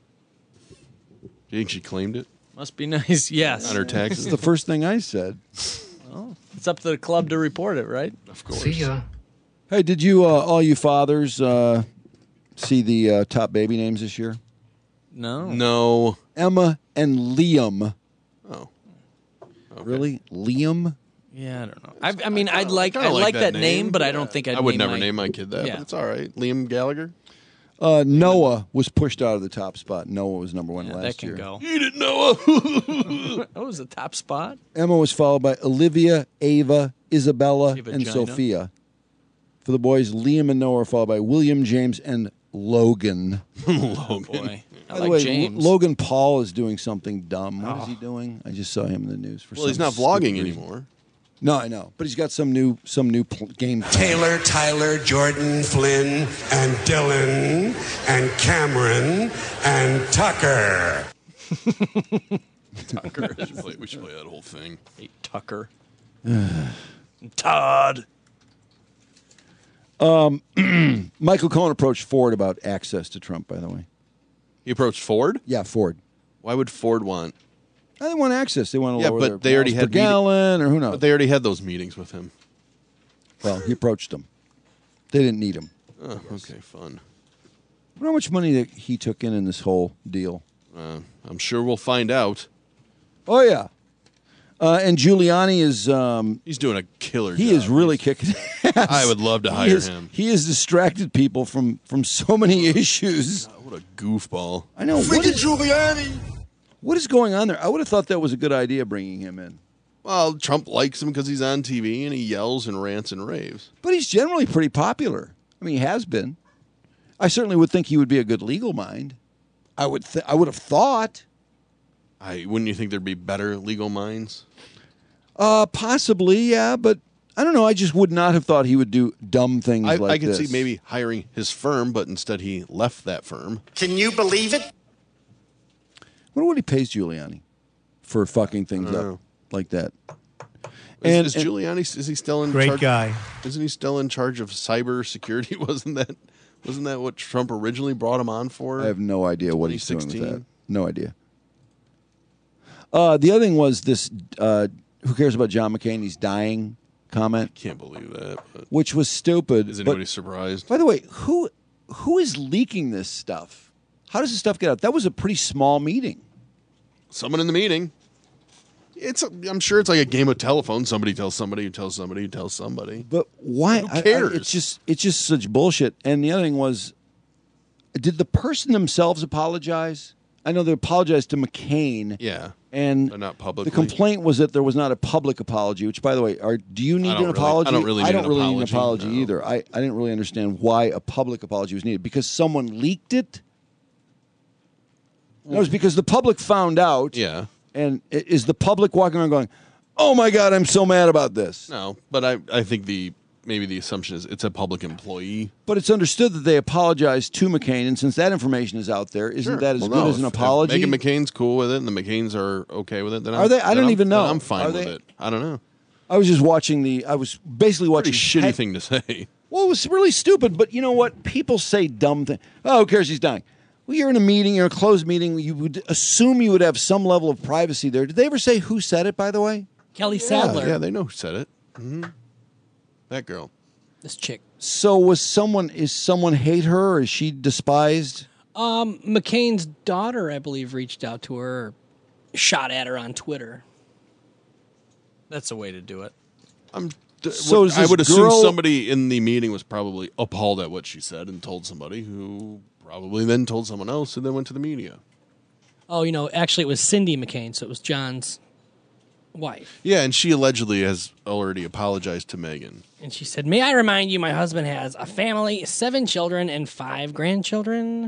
Do you think she claimed it Must be nice. Yes. on her This taxes? is the first thing I said. Well, it's up to the club to report it, right? Of course. See ya. Hey, did you, uh, all you fathers, uh, see the uh, top baby names this year? No. No. Emma and Liam. Oh. Really, Liam? Yeah, I don't know. I, I mean, I'd like kinda I like, that, name, name, but I yeah. don't think I'd I would name never my, name my kid that, Yeah. but it's all right. Liam Gallagher? Uh, Noah was pushed out of the top spot. Noah was number one Yeah, last that can year. go. Eat it, Noah. That was the top spot. Emma was followed by Olivia, Ava, Isabella, Ava and Gina. Sophia. For the boys, Liam and Noah are followed by William, James, and Logan. Logan. Boy, I By the like way, James. Lo- Logan Paul is doing something dumb. What is he doing? I just saw him in the news for. Well, he's some not vlogging stupid reason. anymore. No, I know, but he's got some new some new pl- game. Taylor, Tyler, Jordan, Flynn, and Dylan, and Cameron, and Tucker. Tucker. we, should play, we should play that whole thing. Hey, Tucker. Todd. Um, Michael Cohen approached Ford about access to Trump. By the way, He approached Ford? Yeah, Ford. Why would Ford want? Uh, They want access. They want to Yeah, lower but their they already miles had per gallon, or who knows? But they already had those meetings with him. Well, he approached them. They didn't need him. Oh, okay, fun. I wonder how much money that he took in in this whole deal. Uh, I'm sure we'll find out. Oh yeah, uh, and Giuliani is. Um, He's doing a killer he job. is really kicking ass. I would love to He hire has- him. He has distracted people from from so many issues. What a goofball. I know. What is, what is going on there? I would have thought that was a good idea bringing him in. Well, Trump likes him because he's on T V and he yells and rants and raves. But he's generally pretty popular. I mean, he has been. I certainly would think he would be a good legal mind. I would. Th- I would have thought. I wouldn't you think there'd be better legal minds? Uh, possibly, yeah. But I don't know. I just would not have thought he would do dumb things I, like I could this. see maybe hiring his firm, but instead he left that firm. Can you believe it? I wonder what he pays Giuliani for fucking things I don't up know. like that. Is, And- is and- Giuliani is he still in Great charge? guy. Isn't he still in charge of cyber security? Wasn't that wasn't that what Trump originally brought him on for? I have no idea what he's doing with that. twenty sixteen? No idea. Uh, the other thing was this: uh, who cares about John McCain? He's dying. Comment, Can't believe that. But which was stupid. is but- anybody surprised? By the way, who who is leaking this stuff? How does this stuff get out? That was a pretty small meeting. Someone in the meeting. It's. A, I'm sure it's like a game of telephone. Somebody tells somebody, who tells somebody, who tells somebody. But why? Who I- I- cares? it's just it's just such bullshit. And the other thing was, did the person themselves apologize? I know they apologized to McCain. Yeah. And But not publicly. the complaint was that there was not a public apology. Which, by the way, are do you need I don't an really- apology? I don't really I need don't an really need an apology, apology either. I, I didn't really understand why a public apology was needed because someone leaked it. No, it was because the public found out. Yeah. And i- is the public walking around going, "Oh my God, I'm so mad about this"? No, but I I think the maybe the assumption is it's a public employee. But it's understood that they apologized to McCain, and since that information is out there, isn't Sure. that as Well, good no, as an if- if apology? Megan McCain's cool with it, and the McCains are okay with it. Then Are I'm, they? I then don't I'm- even then know. I'm fine Are with they? it. I don't know. I was just watching the. I was basically watching. Pretty shitty head- thing to say. Well, it was really stupid. But you know what? People say dumb things. Oh, who cares? He's dying. Well, you're in a meeting. You're in a closed meeting. You would assume you would have some level of privacy there. Did they ever say who said it? By the way, Kelly Yeah, Sadler. yeah, they know who said it. Mm-hmm. That girl. This chick. So was someone? Is someone hate her? Or is she despised? Um, McCain's daughter, I believe, reached out to her, or shot at her on Twitter. That's the way to do it. I'm. So is I this would assume girl- somebody in the meeting was probably appalled at what she said and told somebody who probably then told someone else and then went to the media. Oh, you know, actually, it was Cindy McCain, so it was John's wife. Yeah, and she allegedly has already apologized to Megan. And she said, "May I remind you, my husband has a family, seven children, and five grandchildren."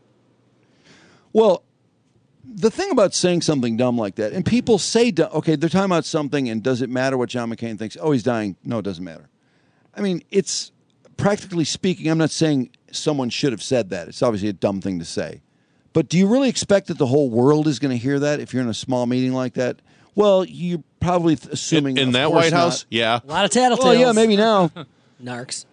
Well, the thing about saying something dumb like that, and people say, du- okay, they're talking about something, and does it matter what John McCain thinks? Oh, he's dying. No, it doesn't matter. I mean, it's practically speaking, I'm not saying someone should have said that. It's obviously a dumb thing to say. But do you really expect that the whole world is going to hear that if you're in a small meeting like that? Well, you're probably th- assuming In of that course White House? not. Yeah. A lot of tattletales. Well, yeah, maybe now. Narcs.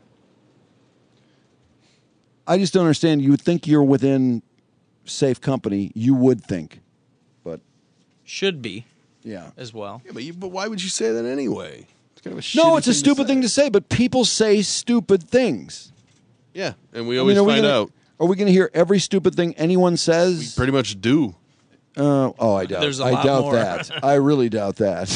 I just don't understand. You would think you're within safe company. You would think. But Should be. Yeah. As well. Yeah, but, you, but why would you say that anyway? It's kind of a no, shitty it's a thing to stupid say. thing to say, but people say stupid things. Yeah, and we I always mean, are we find gonna- out. Are we going to hear every stupid thing anyone says? Pretty much do. Uh, oh, I doubt. There's a I lot doubt more. that. I really doubt that.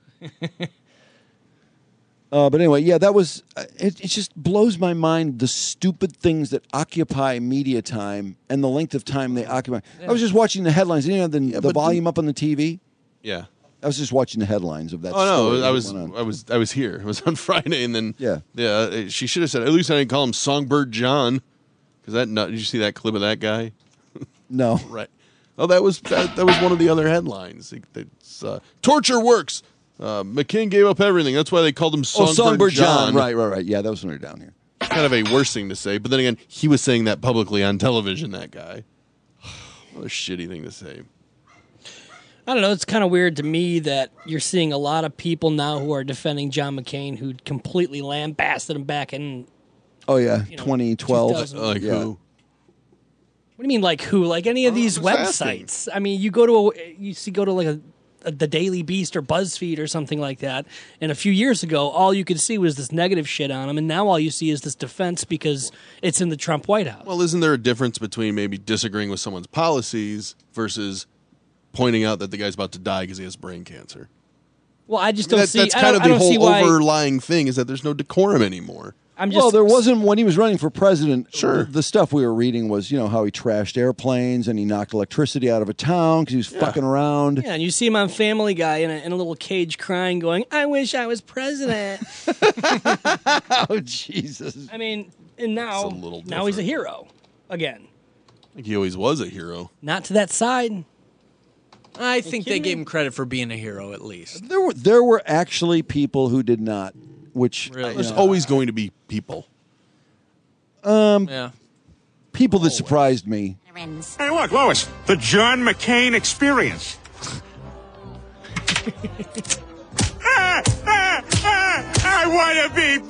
uh, but anyway, yeah, that was. uh, It, it just blows my mind the stupid things that occupy media time and the length of time they occupy. I was just watching the headlines. You know, the, the but volume up on the T V. Yeah. I was just watching the headlines of that. Oh story no, that I was went on. I was I was here. It was on Friday, and then Yeah. yeah. She should have said at least I didn't call him Songbird John, because that nut. Did you see that clip of that guy? No. Right. Oh, that was that, that was one of the other headlines. It- It's uh, torture works. Uh, McCain gave up everything. That's why they called him Oh, Songbird, Songbird John. John. Right, right, right. Yeah, that was when we were down here. Kind of a worse thing to say, but then again, he was saying that publicly on television. That guy. What a shitty thing to say. I don't know. It's kind of weird to me that you're seeing a lot of people now who are defending John McCain who completely lambasted him back in. Oh yeah, You know, twenty twelve. two thousand. Like yeah. who? What do you mean, like who? Like any of these just asking. websites? I mean, you go to a, you see, go to like a, a the Daily Beast or BuzzFeed or something like that. And a few years ago, all you could see was this negative shit on them, and now all you see is this defense because it's in the Trump White House. Well, isn't there a difference between maybe disagreeing with someone's policies versus pointing out that the guy's about to die because he has brain cancer? Well, I just I mean, don't that- see. That's I kind don't, of I the don't see whole why. overlying thing is that there's no decorum anymore. I'm just well, there wasn't when he was running for president. Sure. The stuff we were reading was, you know, how he trashed airplanes and he knocked electricity out of a town because he was fucking around. Yeah, and you see him on Family Guy in a, in a little cage crying, going, "I wish I was president." Oh, Jesus. I mean, and now, It's a little now he's a different. hero again. I think he always was a hero. Not to that side. I think they kidding gave me? him credit for being a hero at least. There were there were actually people who did not, which Really? you There's know, always going to be people. um Yeah. people that surprised me. Hey, look, Lois, the John McCain experience. ah, ah, ah, I want to be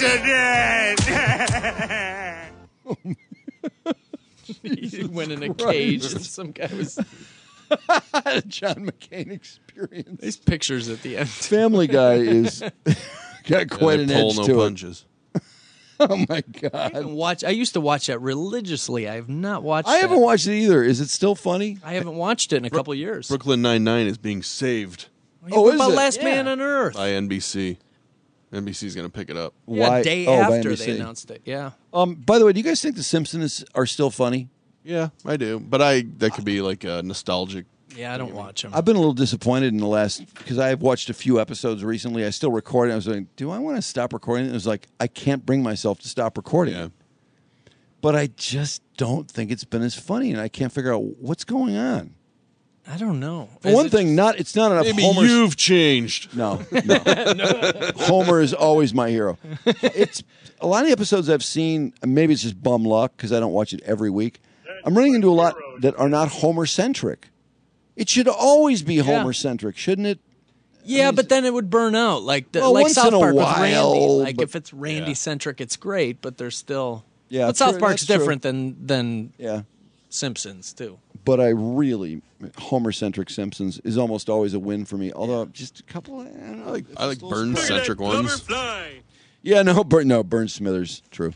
president. He went in a cage and some guy was. John McCain experience. These pictures at the end. Family Guy is got quite Yeah, an they pull edge no to punches. it. Oh my I god! haven't watched. I used to watch that religiously. I have not watched. I haven't that. watched it either. Is it still funny? I haven't watched it in a couple years. Brooklyn Nine-Nine is being saved Oh, What is about it? Last Yeah. Man on Earth? by N B C. N B C's going to pick it up. Yeah, Why? day oh, by after N B C. they announced it. Yeah. Um. By the way, do you guys think The Simpsons are still funny? Yeah, I do. But I that could be like a nostalgic. Yeah, I don't watch them. I've been a little disappointed in the last because I've watched a few episodes recently. I still record it. I was like, do I want to stop recording? It was like I can't bring myself to stop recording. Yeah. it. But I just don't think it's been as funny, and I can't figure out what's going on. I don't know. For Is one it thing, not it's not enough. Maybe Homer's, you've changed. No, no. Homer is always my hero. It's a lot of the episodes I've seen. Maybe it's just bum luck because I don't watch it every week. I'm running into a lot that are not Homer centric. It should always be Homer centric, shouldn't it? Yeah, but then it would burn out. Like the, Well, like once South in a Park with while, Randy. Like but- if it's Randy centric, it's great. But there's still. Yeah, But South true, Park's that's true. different than than Yeah. Simpsons too. But I really Homer centric Simpsons is almost always a win for me. Although just a couple, I don't know, I like I like Burns centric ones. Yeah, no, Burn, no, Burn Smithers, true.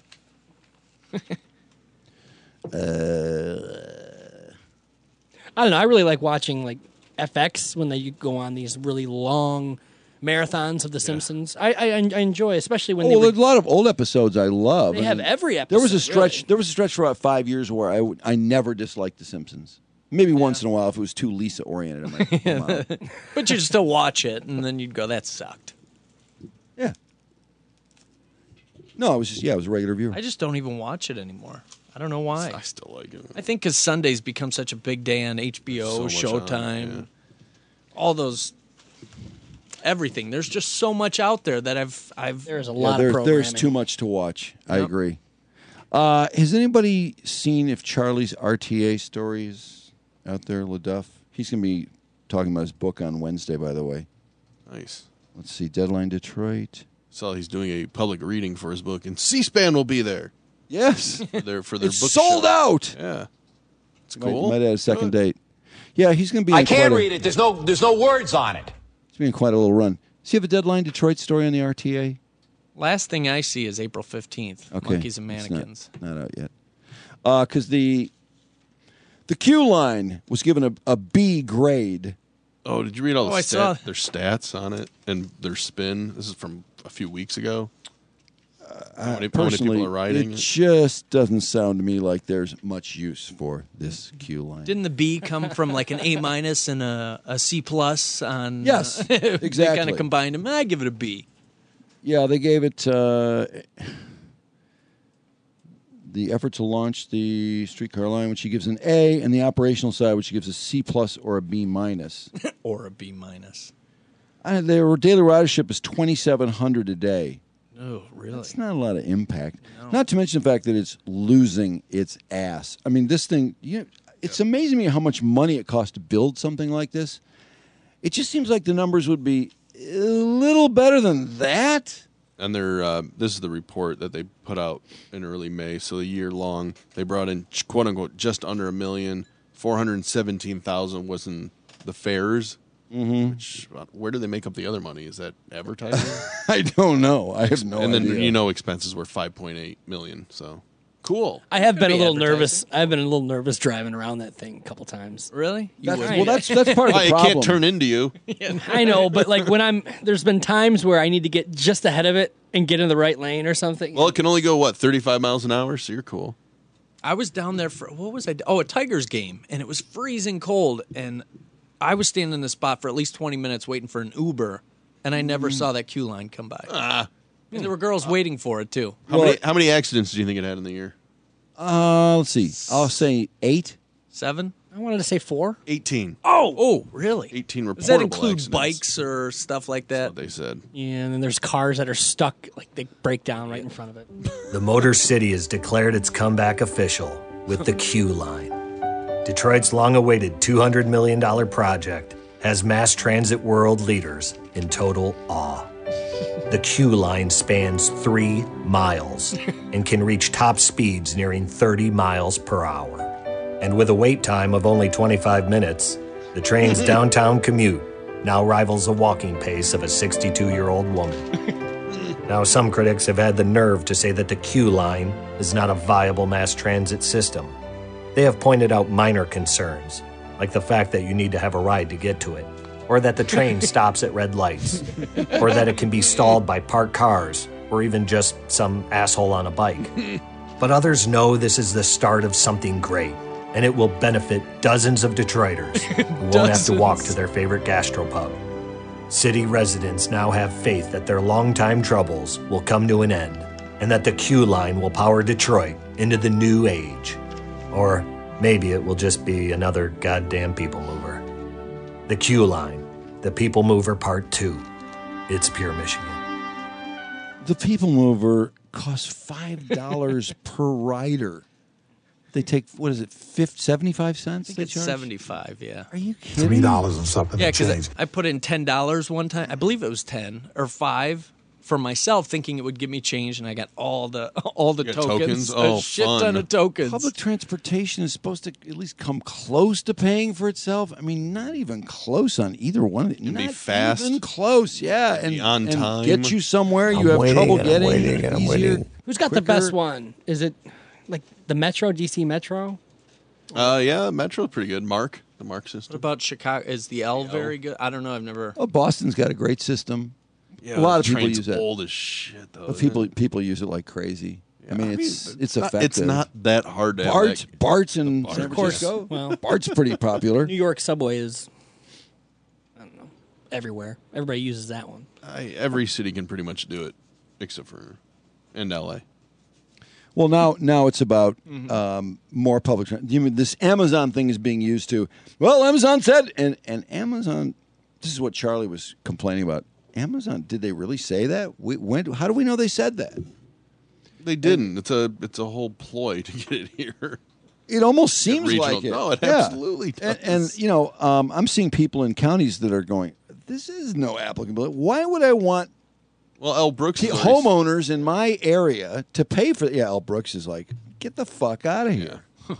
uh, I don't know. I really like watching like F X when they go on these really long marathons of The Simpsons. I, I I enjoy, especially when oh, they well, would- there's a lot of old episodes I love. They I have mean, every There was a episode, stretch. really. There was a stretch for about five years where I would, I never disliked The Simpsons. Maybe once in a while if it was too Lisa oriented. I'm like, come on. But you'd still watch it, and then you'd go, "That sucked." Yeah. No, I was just yeah, I was a regular viewer. I just don't even watch it anymore. I don't know why. I still like it. I think because Sundays become such a big day on H B O, So much on, Showtime, yeah. all those, everything. There's just so much out there that I've I've. There's a Yeah, lot there- of programming. there's too much to watch. I Yep. agree. Uh, has anybody seen if Charlie's R T A stories out there, LaDuff? He's going to be talking about his book on Wednesday, by the way. Nice. Let's see, Deadline Detroit. So he's doing a public reading for his book, and C-SPAN will be there. Yes. For their, for their It's book sold show. out. Yeah. It's Might- cool. Might, add a second Good. date. Yeah, he's going to be. In I can't quite read a, it. There's no there's no words on it. He's being quite a little run. Does he have a Deadline Detroit story on the R T A? Last thing I see is April fifteenth. Okay, Monkeys and it's not- Mannequins. Not, out yet. Because the the Q line was given a, a B grade. Oh, did you read all the Oh, I stat, saw- their stats on it and their spin? This is from a few weeks ago. How many, how many Personally, people are riding it it? just doesn't sound to me like there's much use for this Q line. Didn't the B come from like an A minus and a, a C plus on? Yes, uh, They exactly. kind of combined them. I give it a B. Yeah, they gave it uh, the effort to launch the streetcar line, which he gives an A, and the operational side, which he gives a C plus or a B minus. Or a B minus. Uh, their daily ridership is twenty-seven hundred a day. Oh, really? It's not a lot of impact. Not to mention the fact that it's losing its ass. I mean, this thing, you know, it's amazing to me how much money it costs to build something like this. It just seems like the numbers would be a little better than that. And they're, uh, this is the report that they put out in early May. So a year long, they brought in, quote unquote, just under a million. four hundred seventeen thousand was in the fairs. Mm-hmm. Which, where do they make up the other money? Is that advertising? I don't know. I have no and idea. then, you know, expenses were five point eight million. So cool. I have been a be little nervous. I've been a little nervous driving around that thing a couple times. Really? You That's, would. well, that's that's part of Why, the it problem. can't turn into you. I know, but like when I'm, there's been times where I need to get just ahead of it and get in the right lane or something. Well, it can only go, what, thirty-five miles an hour? So you're cool. I was down there for, what was I? Oh, a Tigers game, and it was freezing cold, and I was standing in the spot for at least twenty minutes waiting for an Uber, and I never saw that queue line come by. Ah. And there were girls waiting for it, too. How, many, how many accidents do you think it had in the year? Uh, let's see. I'll say eight. Seven? I wanted to say four. eighteen. Oh, oh, really? eighteen reportable Does that include accidents. bikes or stuff like that? That's what they said. Yeah, and then there's cars that are stuck, like they break down right in front of it. The Motor City has declared its comeback official with the Q Line. Detroit's long-awaited two hundred million dollars project has mass transit world leaders in total awe. The Q Line spans three miles and can reach top speeds nearing thirty miles per hour. And with a wait time of only twenty-five minutes, the train's downtown commute now rivals the walking pace of a sixty-two-year-old woman. Now, some critics have had the nerve to say that the Q Line is not a viable mass transit system. They have pointed out minor concerns, like the fact that you need to have a ride to get to it, or that the train stops at red lights, or that it can be stalled by parked cars, or even just some asshole on a bike. But others know this is the start of something great, and it will benefit dozens of Detroiters who won't have to walk to their favorite gastropub. City residents now have faith that their longtime troubles will come to an end, and that the Q Line will power Detroit into the new age. Or maybe it will just be another goddamn people mover. The Q Line, the People Mover Part two. It's pure Michigan. The People Mover costs five dollars per rider. They take, what is it, fifty, seventy-five cents? I think they it's charge? seventy-five, yeah. Are you kidding? Three dollars and something. Yeah, to change. because I, I put in ten dollars one time. I believe it was ten or five for myself, thinking it would give me change, and I got all the all the You got tokens. tokens? Oh, a shit fun. ton of tokens. Public transportation is supposed to at least come close to paying for itself. I mean, not even close on either one of it. Can be Not fast. even close, yeah. And, Be on and time. get you somewhere I'm you have waiting trouble and I'm getting. waiting and I'm easier, waiting. Who's got the quicker. best one? Is it like the Metro, D C Metro? Uh, yeah, Metro's pretty good. Mark, the Mark What system. about Chicago? Is the L very good? I don't know. I've never. Oh, Boston's got a great system. Yeah, a lot the of people train's use it. old as shit, though. But isn't people it? people use it like crazy. I mean, I mean, it's it's it's not- effective. it's not that hard to have Bart's that- Bart's in Bart. San Of course. Francisco. Well, Bart's pretty popular. New York subway is, I don't know, everywhere. Everybody uses that one. I, every city can pretty much do it, except for in L A. Well, now now it's about Mm-hmm. um, more public. Tra- you mean this Amazon thing is being used to? Well, Amazon said, and and Amazon. This is what Charlie was complaining about. Amazon, did they really say that? We, when? How do we know they said that? They didn't. It's a it's a whole ploy to get it here. It almost seems regional- like it. No, it Yeah. absolutely does. And, and you know, um, I'm seeing people in counties that are going, "This is no applicability. Why would I want Well, L. Brooks pe- is already- homeowners in my area to pay for?" Yeah, L. Brooks is like, "Get the fuck out of here."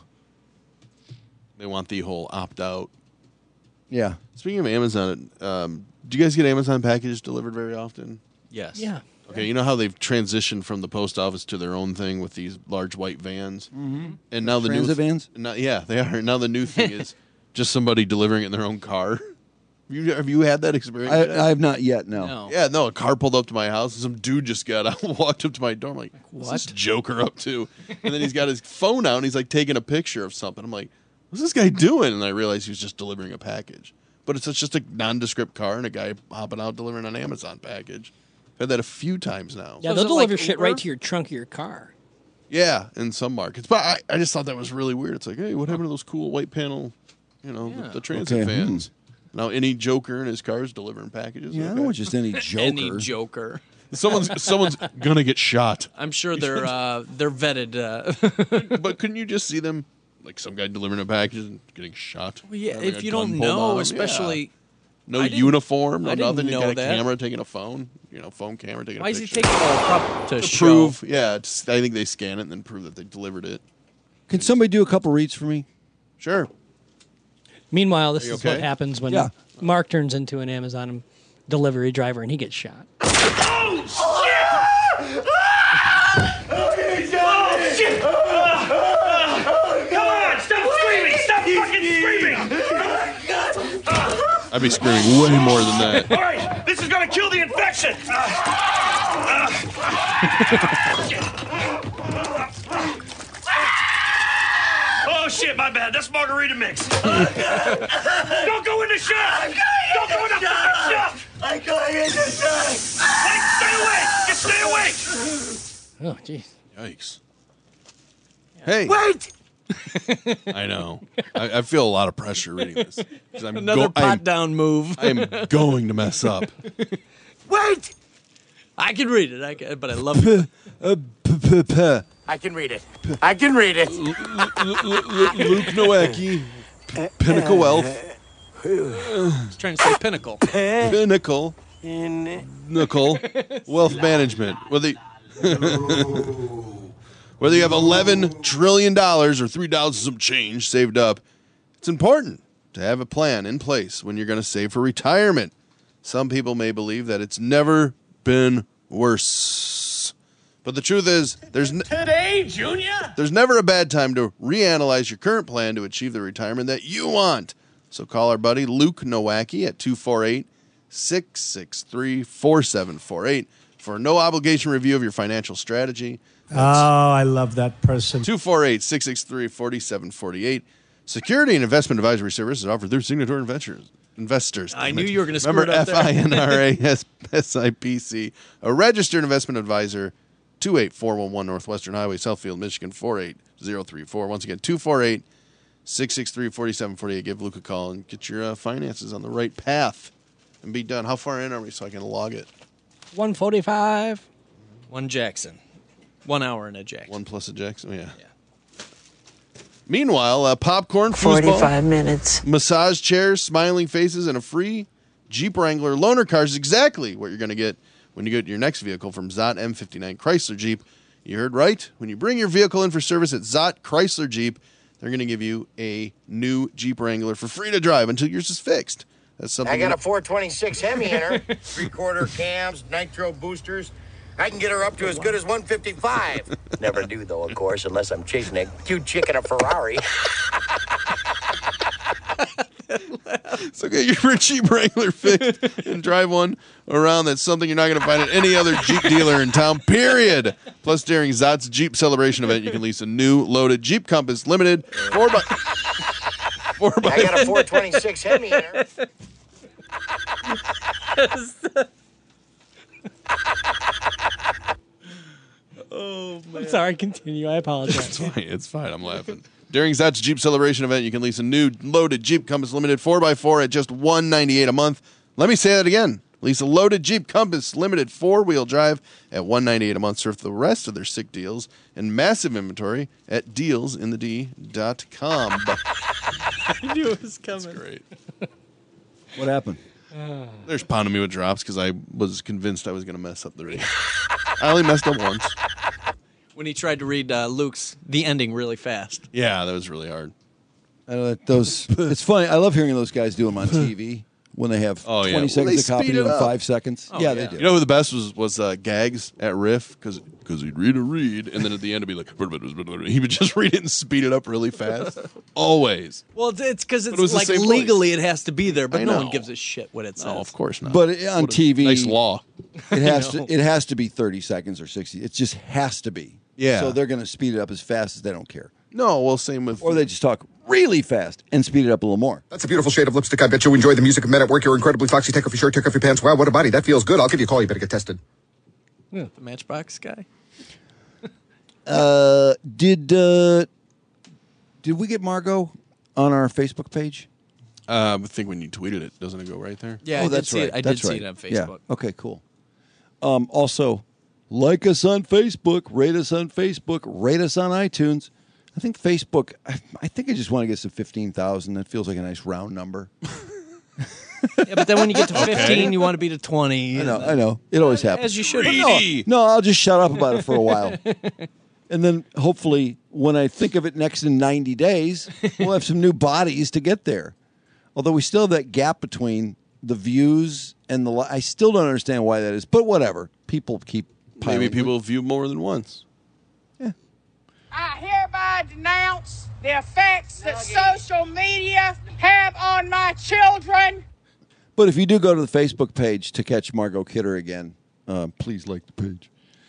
They want the whole opt out. Yeah. Speaking of Amazon, um, do you guys get Amazon packages delivered very often? Yes. Yeah. Okay, you know how they've transitioned from the post office to their own thing with these large white vans, Mhm. and now the new Transit vans? Now, yeah, they are. Now the new thing is just somebody delivering it in their own car. Have you, have you had that experience? I, yet? I have not yet. No. No. Yeah, no. A car pulled up to my house, and some dude just got out, and walked up to my door. I'm like, "What's this Joker up to?" And then he's got his phone out, and he's like taking a picture of something. I'm like, "What's this guy doing?" And I realized he was just delivering a package. But it's just a nondescript car and a guy hopping out delivering an Amazon package. I've had that a few times now. Yeah, So is they'll it deliver like shit Uber? right to your trunk of your car. Yeah, in some markets. But I, I just thought that was really weird. It's like, hey, what happened to those cool white panel, you know, the, the transit Okay, hmm. vans? Now any joker in his car is delivering packages. Yeah, I Okay. don't want just any joker. Any joker. Someone's someone's gonna get shot. I'm sure they're uh, they're vetted. Uh, But couldn't you just see them, like some guy delivering a package and getting shot? Well, yeah, Having if a you gun don't pulled on know, him? especially No I didn't- uniform, no I didn't nothing. You know got a that. camera taking a phone, you know, phone camera taking Why a is he picture. taking oh, prob- to, to show? prove? Yeah, it's, I think they scan it and then prove that they delivered it. Can somebody do a couple reads for me? Sure. Meanwhile, this Are you is okay? what happens when Yeah. Mark turns into an Amazon delivery driver and he gets shot. Oh, shit! Okay, oh, shit! Come on, stop screaming! Stop fucking screaming! I'd be screaming way more than that. All right, this is gonna kill the infection. Uh, uh. Oh shit, my bad. That's margarita mix. Don't go in the shop. Don't go in the fucking shop. I'm going in the shop. Hey, stay away. Just stay away. Oh, jeez. Yikes. Hey. Wait. I know. I, I feel a lot of pressure reading this. 'Cause I'm Another go- pot I'm- down move. I am going to mess up. Wait. I can read it, I can, but I love it. I can read it. I can read it. Luke Nowacki, Pinnacle Wealth. He's trying to say pinnacle. Pinnacle. Pinnacle. Wealth Management. Whether Whether you have eleven trillion dollars or three dollars and some change saved up, it's important to have a plan in place when you're going to save for retirement. Some people may believe that it's never been worse. But the truth is, there's n- Today, Junior. there's never a bad time to reanalyze your current plan to achieve the retirement that you want. So call our buddy Luke Nowacki at two four eight, six six three, four seven four eight for a no-obligation review of your financial strategy. Oh, I love that person. two four eight, six six three, four seven four eight. Security and investment advisory services offered through Signatory Investors. Investors. I knew you were going to screw Remember it up there. F I N R A S I P C, a registered investment advisor, two eight four one one Northwestern Highway, Southfield, Michigan, four eight zero three four. Once again, two four eight, six six three, four seven four eight. Give Luke a call and get your uh, finances on the right path and be done. How far in are we so I can log it? one forty-five. One Jackson. One hour in a Jackson. One plus a Jackson, yeah. yeah. Meanwhile, uh, popcorn, forty-five foosball, minutes. massage chairs, smiling faces, and a free Jeep Wrangler loaner car is exactly what you're going to get when you get your next vehicle from Zott M fifty-nine Chrysler Jeep. You heard right. When you bring your vehicle in for service at Zott Chrysler Jeep, they're going to give you a new Jeep Wrangler for free to drive until yours is fixed. That's something. I got a four twenty-six Hemi in her. Three-quarter cams, nitro boosters. I can get her up to as good as one fifty-five. Never do, though, of course, unless I'm chasing a cute chick in a Ferrari. So get your Jeep Wrangler fixed and drive one around. That's something you're not going to find at any other Jeep dealer in town, period. Plus, during Zott's Jeep Celebration event, you can lease a new loaded Jeep Compass Limited four by four by. I got a four twenty-six Hemi in her. Oh, man. I'm sorry, continue. I apologize. It's fine. It's fine. I'm laughing. During Zott's Jeep Celebration event, you can lease a new loaded Jeep Compass Limited four by four at just one hundred ninety-eight dollars a month. Let me say that again. Lease a loaded Jeep Compass Limited four-wheel drive at one hundred ninety-eight dollars a month. Surf the rest of their sick deals and massive inventory at deals in the d dot com. I knew it was coming. That's great. What happened? They're just pounding me with drops because I was convinced I was going to mess up the reading. I only messed up once. When he tried to read uh, Luke's the ending really fast. Yeah, that was really hard. I know that those. It's funny. I love hearing those guys do them on T V when they have Oh, yeah. twenty Well, seconds they to copy speed to it in up. five seconds. Oh, yeah, yeah. they do. You know who the best was was uh, Gags at Riff because he'd read a read and then at the end it'd be like he would just read it and speed it up really fast. Always. Well, it's because But it's it was the like same place. legally it has to be there, but I no know. one gives a shit what it says. No, of course not. But on What a T V, nice law. It has I to. know. It has to be thirty seconds or sixty. It just has to be. Yeah. So they're going to speed it up as fast as they don't care, No, well, same with. or they just talk really fast and speed it up a little more. That's a beautiful shade of lipstick. I bet you enjoy the music of Men at Work. You're incredibly foxy. Take off your shirt, take off your pants. Wow, what a body. That feels good. I'll give you a call. You better get tested. The Matchbox guy. Uh, did uh, did we get Margot on our Facebook page? Uh, I think when you tweeted it, doesn't it go right there? Yeah, oh, I that's did see right. it. I that's did right. see it on Yeah. Facebook. Okay, cool. Um, also, like us on Facebook, rate us on Facebook, rate us on iTunes. I think Facebook. I, I think I just want to get some fifteen thousand. That feels like a nice round number. Yeah, but then when you get to Okay. fifteen, you want to be to twenty. I know, I know. It always happens. As you should. But No, no, I'll just shut up about it for a while. And then hopefully when I think of it next in ninety days, we'll have some new bodies to get there. Although we still have that gap between the views and the... Li- I still don't understand why that is, but whatever. People keep piling. Maybe people view more than once. I hereby denounce the effects that social media have on my children. But if you do go to the Facebook page to catch Margot Kidder again, uh, please like the page.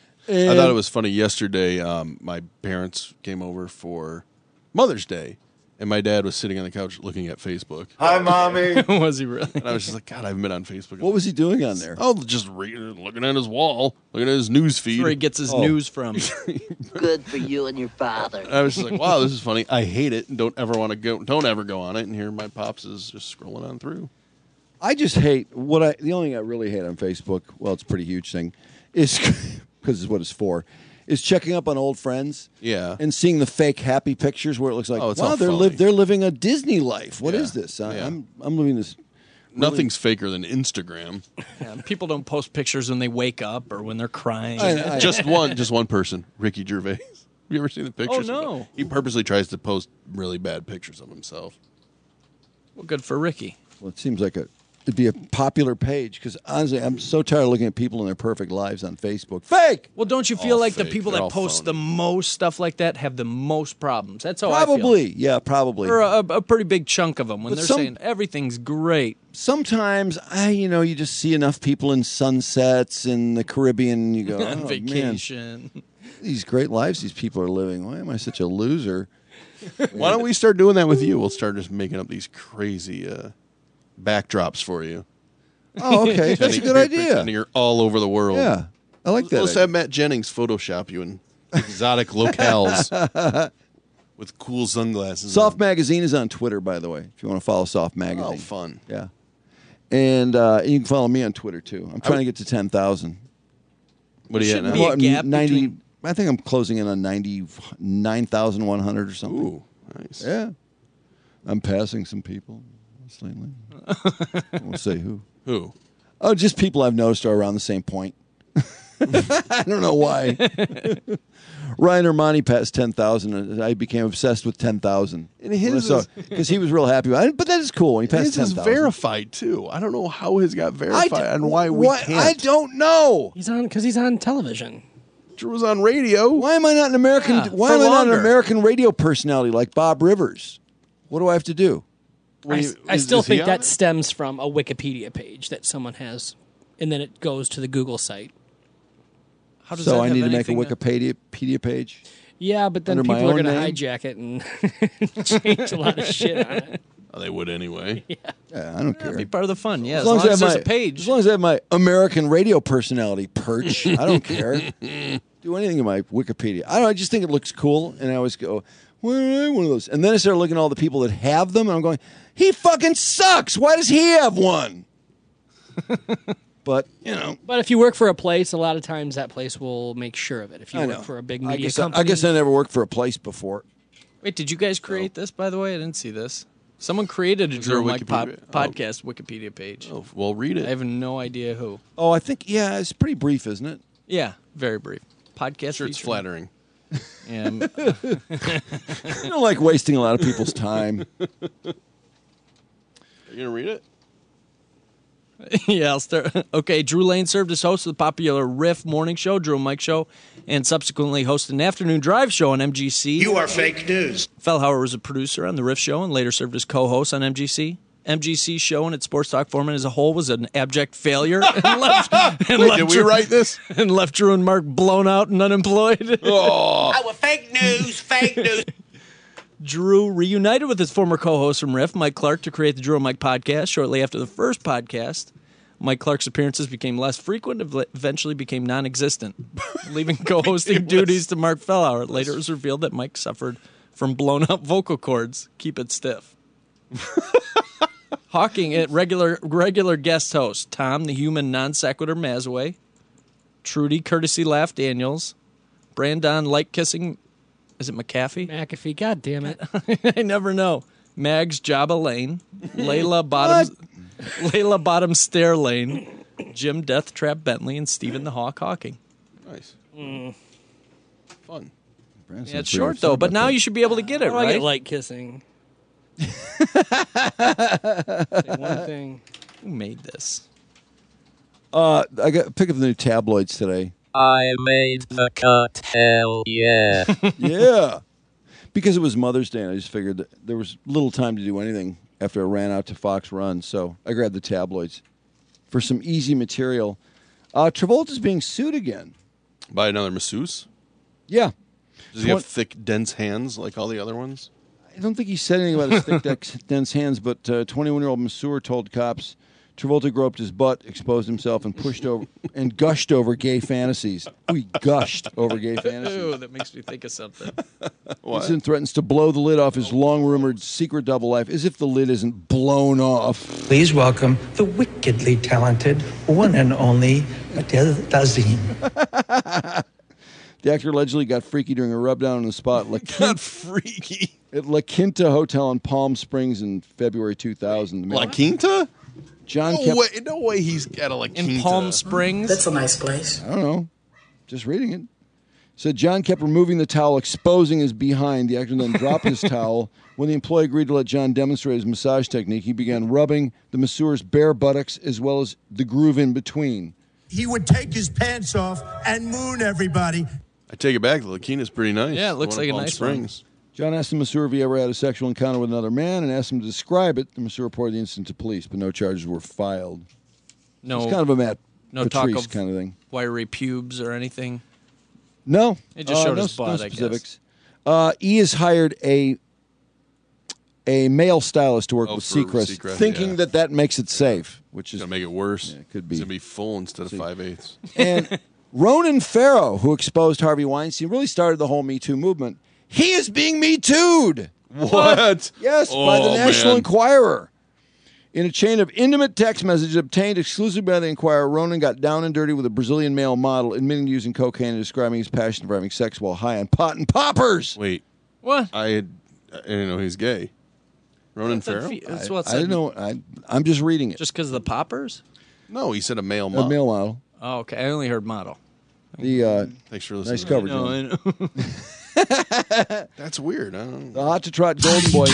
I thought it was funny yesterday. Um, my parents came over for Mother's Day, and my dad was sitting on the couch looking at Facebook. Hi, Mommy. Was he really? And I was just like, God, I haven't been on Facebook. What was he doing on there? Oh, just re- looking at his wall, looking at his news feed. That's where he gets his Oh. news from. Good for you and your father. I was just like, wow, this is funny. I hate it and don't ever want to go. Don't ever go on it. And here my pops is just scrolling on through. I just hate what I. The only thing I really hate on Facebook, well, it's a pretty huge thing, is because it's what it's for, is checking up on old friends. Yeah. And seeing the fake happy pictures where it looks like, Oh, it's wow, all they're phony. live they're living a Disney life. What Yeah. is this? I, Yeah. I'm I'm living this. Nothing's faker than Instagram. Yeah, people don't post pictures when they wake up or when they're crying. I- I- just one, just one person, Ricky Gervais. Have you ever seen the pictures? Oh, of no. him? He purposely tries to post really bad pictures of himself. Well, good for Ricky. Well, it seems like a it'd be a popular page because honestly, I'm so tired of looking at people in their perfect lives on Facebook. Fake. Well, don't you feel All like the fake. people They're that all post phony. the most stuff like that have the most problems? That's how I feel. Probably, yeah, probably. Or a, a pretty big chunk of them when But they're some- saying everything's great. Sometimes, I, you know, you just see enough people in sunsets in the Caribbean, and you go, On oh, vacation. Man, these great lives these people are living. Why am I such a loser? Why don't we start doing that with you? We'll start just making up these crazy uh, backdrops for you. Oh, okay. That's a good idea. Pretending you're all over the world. Yeah, I like that Let's idea. have Matt Jennings Photoshop you in exotic locales with cool sunglasses. Soft Magazine is on Twitter, by the way, if you want to follow Soft Magazine. Oh, fun. Yeah. And uh, you can follow me on Twitter, too. I'm trying to get to ten thousand. What do you at now? Shouldn't be a gap ninety, between- I think I'm closing in on ninety-nine thousand one hundred or something. Ooh, nice. Yeah. I'm passing some people slightly. I won't say who. Who? Oh, just people I've noticed are around the same point. I don't know why. Ryan Armani passed ten thousand, and I became obsessed with ten thousand. And his is- Because he was real happy about it. But that is cool when he passed His ten is thousand. verified, too. I don't know how his got verified I d- and why we what- can't. I don't know. He's on because he's on television. Drew was on radio. Why am I not an American? Yeah, why for am I not an longer. American radio personality like Bob Rivers? What do I have to do? I, you- I is- still is he think on that it? stems from a Wikipedia page that someone has, and then it goes to the Google site. How does So that I have need to make a anything to- Wikipedia Wikipedia page. Yeah, but then Under my people are own going to name? hijack it and change a lot of shit on it. Oh, they would anyway. Yeah, I don't care. That'd be part of the fun. Yeah, As as, long long as I as, have there's my- a page. As long as I have my American radio personality perch, I don't care. Do anything in my Wikipedia. I don't. I just think it looks cool, and I always go, "Why do I have one of those?" And then I start looking at all the people that have them, and I'm going, "He fucking sucks. Why does he have one?" But you know, But if you work for a place, a lot of times that place will make sure of it. If you I work know. for a big I media guess I, company, I guess I never worked for a place before. Wait, did you guys create this, by the way? I didn't see this. Someone created a Is there Drew a Mike pod- Wikipedia? Oh. podcast Wikipedia page. Oh, well, read I it. have no idea who. Oh, I think yeah, it's pretty brief, isn't it? Yeah, very brief. Podcast Sure, it's featuring- flattering. Yeah, um, I don't like wasting a lot of people's time. Are you going to read it? yeah, I'll start. Okay, Drew Lane served as host of the popular Riff morning show, Drew and Mike Show, and subsequently hosted an afternoon drive show on M G C. You are fake news. Fellhauer was a producer on the Riff Show and later served as co-host on M G C. M G C's show and its sports talk format as a whole was an abject failure. And left, and Wait, left did we Drew- write this? And left Drew and Mark blown out and unemployed. Oh, Oh, well, fake news, fake news. Drew reunited with his former co-host from Riff, Mike Clark, to create the Drew and Mike podcast. Shortly after the first podcast, Mike Clark's appearances became less frequent and ev- eventually became non-existent, leaving co-hosting duties to Mark Fellhauer. Later, it was revealed that Mike suffered from blown-out vocal cords. Keep it stiff. Hawking at regular regular guest host Tom the Human Non Sequitur Mazaway, Trudy Courtesy Laugh Daniels, Brandon Light Kissing, is it McAfee? McAfee, God damn it. I never know. Mags Jabba Lane, Layla Bottoms, Layla Bottom Stair Lane, Jim Death Trap Bentley, and Stephen the Hawk Hawking. Nice. Mm. Fun. Yeah, it's short, though, but now you should be able to get it, Oh, I right? get light kissing. Say one thing. Who made this? Uh, I got pick up the new tabloids today. I made the cut. Hell yeah. Yeah. Because it was Mother's Day, and I just figured that there was little time to do anything after I ran out to Fox Run, so I grabbed the tabloids for some easy material. Uh, Travolta's being sued again. By another masseuse? Yeah. Does he have thick, dense hands like all the other ones? I don't think he said anything about his thick, dex- dense hands, but uh, twenty-one-year-old masseur told cops Travolta groped his butt, exposed himself, and pushed over and gushed over gay fantasies. Ooh, he gushed over gay fantasies. Ooh, that makes me think of something. Incident threatens to blow the lid off his long-rumored secret double life, as if the lid isn't blown off. Please welcome the wickedly talented one and only Adele Dazeem. The actor allegedly got freaky during a rubdown on the spot. La Got freaky at La Quinta Hotel in Palm Springs in February two thousand. La Quinta? John No kept, way, no way he's got a La Quinta. In Palm Springs? That's a nice place. I don't know. Just reading it. Said John kept removing the towel, exposing his behind. The actor then dropped his towel. When the employee agreed to let John demonstrate his massage technique, he began rubbing the masseur's bare buttocks as well as the groove in between. He would take his pants off and moon everybody. I take it back. The La Quinta's pretty nice. Yeah, it looks The one like in a Palm nice Springs. John asked the masseur if he ever had a sexual encounter with another man and asked him to describe it. The masseur reported the incident to police, but no charges were filed. No, It's kind of a Matt no talk Patrice of kind of thing. wiry pubes or anything. No. It just Uh, showed no, his butt, no I guess. specifics. Uh, E has hired a a male stylist to work Oh, with for Seacrest, Seacrest, thinking yeah. that that makes it safe, which is Gonna make it worse. Yeah, it could be. It's gonna be full instead of five eighths. And Ronan Farrow, who exposed Harvey Weinstein, really started the whole Me Too movement. He is being Me Too'd. What? Yes, by the Oh, National man. Enquirer. In a chain of intimate text messages obtained exclusively by the Enquirer, Ronan got down and dirty with a Brazilian male model, admitting to using cocaine and describing his passion for having sex while high on pot and poppers. Wait, What? I had, I didn't know he's gay. Ronan That's what Farrow? fe- That's I, what's I didn't know. I, I'm just reading it. Just because of the poppers? No, he said a male A model. male model. Oh, okay. I only heard model. The uh, Thanks for listening. nice coverage. No, on it. I know. That's weird. I don't The know. hot to trot golden boy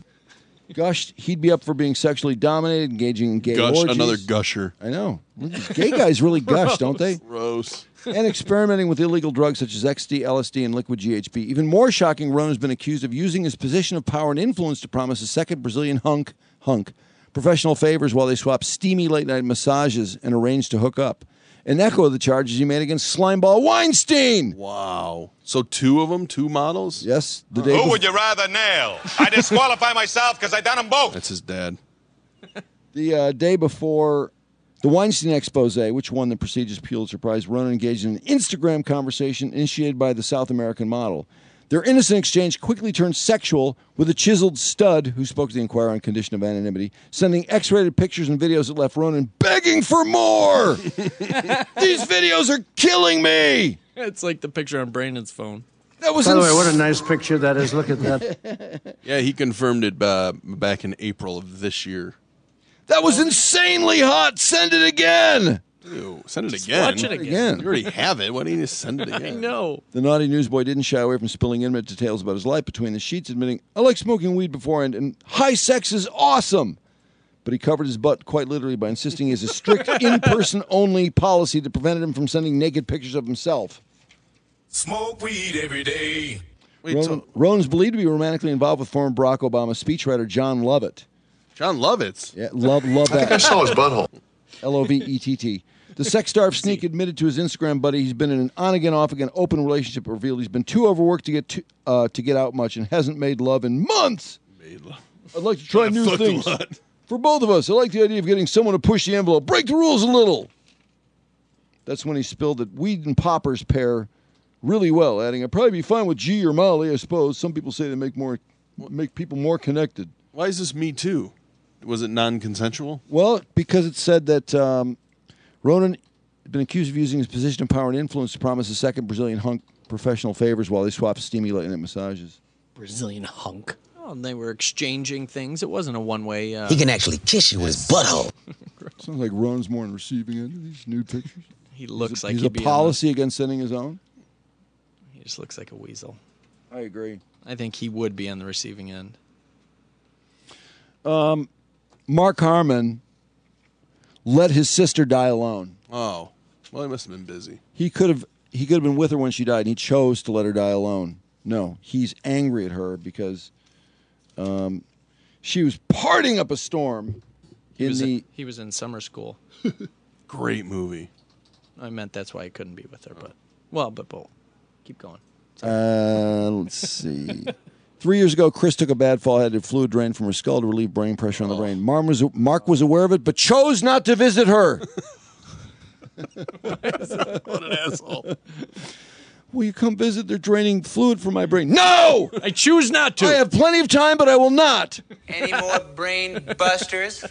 gushed he'd be up for being sexually dominated, engaging in gay Gush, orgies. another gusher. I know. These gay guys really gush, don't they? Gross. And experimenting with illegal drugs such as X D, L S D, and liquid G H B. Even more shocking, Ronan has been accused of using his position of power and influence to promise a second Brazilian hunk, hunk, professional favors while they swap steamy late-night massages and arrange to hook up. An echo of the charges he made against Slimeball Weinstein. Wow. So two of them, two models? Yes. The day Who bef- would you rather nail? I disqualify myself because I done them both. That's his dad. The uh, day before the Weinstein expose, which won the prestigious Pulitzer Prize, Ronan engaged in an Instagram conversation initiated by the South American model. Their innocent exchange quickly turned sexual with a chiseled stud who spoke to the Enquirer on condition of anonymity, sending X-rated pictures and videos that left Ronan begging for more. These videos are killing me. It's like the picture on Brandon's phone. That was By the way, ins- what a nice picture that is. Look at that. Yeah, he confirmed it uh, back in April of this year. That was insanely hot. Send it again. Ew, send it Just again. watch it again. You already have it. Why don't you just send it again? I know. The naughty newsboy didn't shy away from spilling intimate details about his life between the sheets, admitting, I like smoking weed beforehand, and high sex is awesome. But he covered his butt quite literally by insisting he has a strict in-person only policy that prevented him from sending naked pictures of himself. Smoke weed every day. Wait, Ronan, so Ronan's believed to be romantically involved with former Barack Obama speechwriter John Lovett. John Lovitz. Yeah, love, love that. I think I saw his butthole. L O V E T T. The sex star of Sneak admitted to his Instagram buddy he's been in an on-again, off-again open relationship, but revealed he's been too overworked to get to, uh, to get out much and hasn't made love in months. Made love. I'd like to try I've new fucked a things. lot. For both of us, I like the idea of getting someone to push the envelope, break the rules a little. That's when he spilled that weed and poppers pair really well, adding, I'd probably be fine with G or Molly, I suppose. Some people say they make more make people more connected. Why is this Me Too? Was it non-consensual? Well, because it said that um, Ronan had been accused of using his position of power and influence to promise a second Brazilian hunk professional favors while they swapped steamy late-night massages. Brazilian hunk. Well, they were exchanging things. It wasn't a one-way. Uh, He can actually kiss you with his butthole. Sounds like Ron's more on receiving end of these nude pictures. He looks he's a, like he's he'd a be on policy against sending his own. the- He just looks like a weasel. I agree. I think he would be on the receiving end. Um, Mark Harmon let his sister die alone. Oh, well, he must have been busy. He could have he could have been with her when she died, and he chose to let her die alone. No, he's angry at her because um, she was partying up a storm He in was the. in, he was in summer school. Great movie. I meant that's why he couldn't be with her, but well, but well, keep going. Uh, let's see. Three years ago, Chris took a bad fall, had a fluid drain from her skull to relieve brain pressure on the brain. Mark was, Mark was aware of it, but chose not to visit her. What an asshole. Will you come visit? They're draining fluid from my brain. No! I choose not to. I have plenty of time, but I will not. Any more brain busters?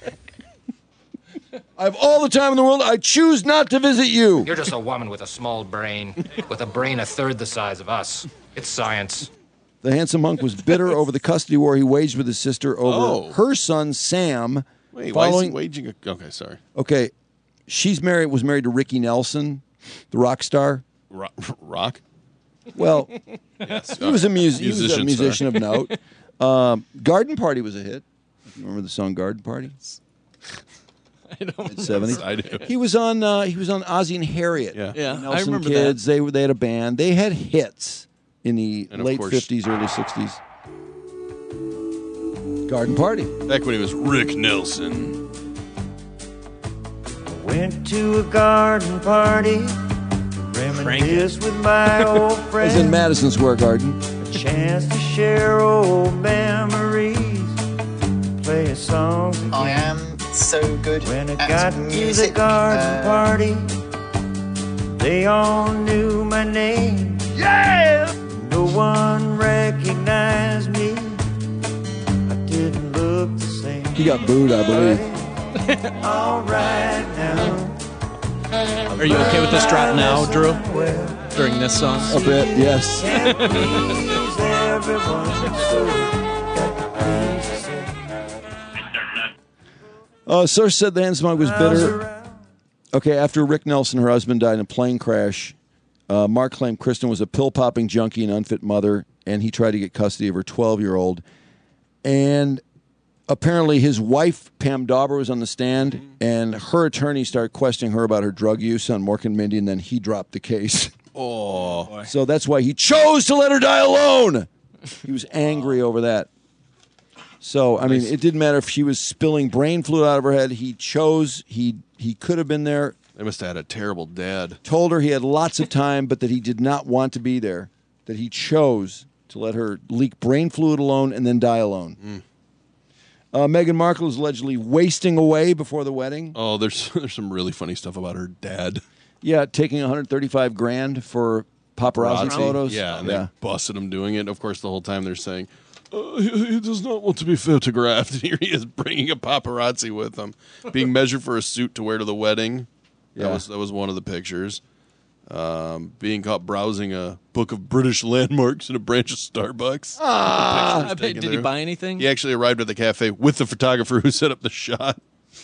I have all the time in the world. I choose not to visit you. You're just a woman with a small brain, with a brain a third the size of us. It's science. The handsome monk was bitter over the custody war he waged with his sister over Oh. her son, Sam. Wait, why is he following, waging a... Okay, sorry. Okay, she's married, was married to Ricky Nelson, the rock star. Ro- rock? Well, Yes. he was a, mus- he was a Musician, musician of sorry. note. Um, Garden Party was a hit. You remember the song Garden Party? I don't seventies. I do. He was on. Uh, he was on Ozzie and Harriet. Yeah. Yeah, Nelson I remember Kids. They were. They had a band. They had hits in the And of late course- fifties, early sixties. Garden Party. Back when he was Rick Nelson. Went to a garden party, reminisce with my old It was in friends. Madison Square Garden. A chance to share old memories, play a song again. I am so good When I at got music. to the garden uh, party, they all knew my name. Yeah! No one recognized me. I didn't look the same. He got booed, I believe. All right now. Are you okay with this drop now, Drew? During this song? A bit, yes. Can't please everyone, so got to please yourself. Uh, Source said the handsome monk was bitter. Okay, after Rick Nelson, her husband, died in a plane crash, uh, Mark claimed Kristen was a pill-popping junkie and unfit mother, and he tried to get custody of her twelve-year-old. And apparently his wife, Pam Dauber, was on the stand, and her attorney started questioning her about her drug use on Mork and Mindy, and then he dropped the case. Oh. So that's why he chose to let her die alone. He was angry over that. So, I mean, it didn't matter if she was spilling brain fluid out of her head. He chose, he he could have been there. They must have had a terrible dad. Told her he had lots of time, but that he did not want to be there. That he chose to let her leak brain fluid alone and then die alone. Mm. Uh, Meghan Markle is allegedly wasting away before the wedding. Oh, there's there's some really funny stuff about her dad. Yeah, taking one hundred thirty-five grand for paparazzi Paparazzi. photos. Yeah, and yeah. they busted him doing it. Of course, the whole time they're saying, uh, he, he does not want to be photographed. And here he is bringing a paparazzi with him, being measured for a suit to wear to the wedding. That Yeah. was that was one of the pictures. Um, being caught browsing a book of British landmarks in a branch of Starbucks. Ah, The pictures I bet- taken did he there. buy anything? He actually arrived at the cafe with the photographer who set up the shot.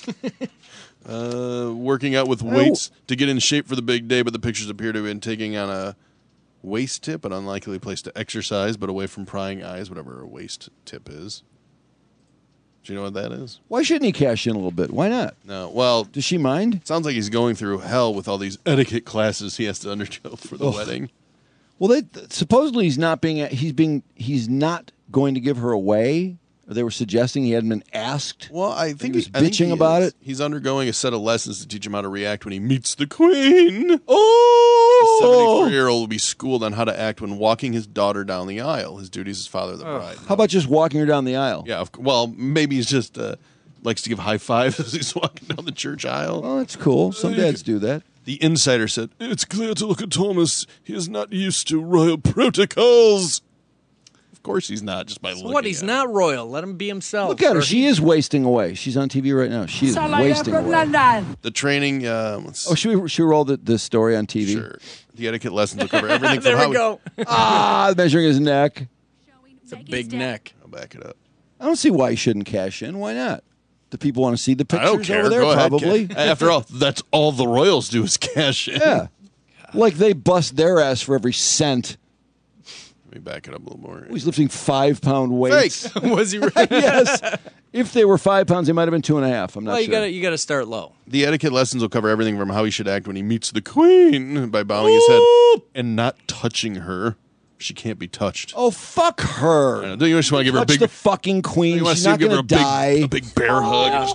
Uh, working out with weights to get in shape for the big day, but the pictures appear to have been taking on a waist tip, an unlikely place to exercise, but away from prying eyes, whatever a waist tip is. Do you know what that is? Why shouldn't he cash in a little bit? Why not? No. Well, does she mind? Sounds like he's going through hell with all these etiquette classes he has to undergo for the Ugh. wedding. Well, they, supposedly he's not being he's being he's not going to give her away. Or they were suggesting he hadn't been asked. Well, I think he was I think bitching he about is. it. He's undergoing a set of lessons to teach him how to react when he meets the queen. Oh! The seventy-four-year-old will be schooled on how to act when walking his daughter down the aisle. His duties as father of the bride. How about just walking her down the aisle? Yeah, of, well, maybe he's just uh, likes to give high fives as he's walking down the church aisle. Oh, that's cool. Some dads do that. The insider said, "It's clear to look at Thomas. He is not used to royal protocols." Of course he's not, just by So looking what? He's at not royal. Let him be himself. Look at her. Or She he- is wasting away. She's on T V right now. She is wasting away. The training, uh, let's Oh, should we, should we roll the, the story on T V? Sure. The etiquette lessons will cover everything from There how we go. ah, measuring his neck. It's a big neck. I'll back it up. I don't see why you shouldn't cash in. Why not? Do people want to see the I don't pictures care. over there? Go ahead, Probably. Ca- After all, that's all the Royals do is cash in. Yeah. Like they bust their ass for every cent. Let me back it up a little more. He's lifting five pound weights. Fake. Was he right? Yes. If they were five pounds, they might have been two and a half. I'm not Well, you sure. gotta you gotta start low. The etiquette lessons will cover everything from how he should act when he meets the Queen by bowing his head and not touching her. She can't be touched. Oh, fuck her. Uh, don't you just want to give her a Touch big... the fucking Queen. You want She's to not give her going a to die. big, a big bear hug.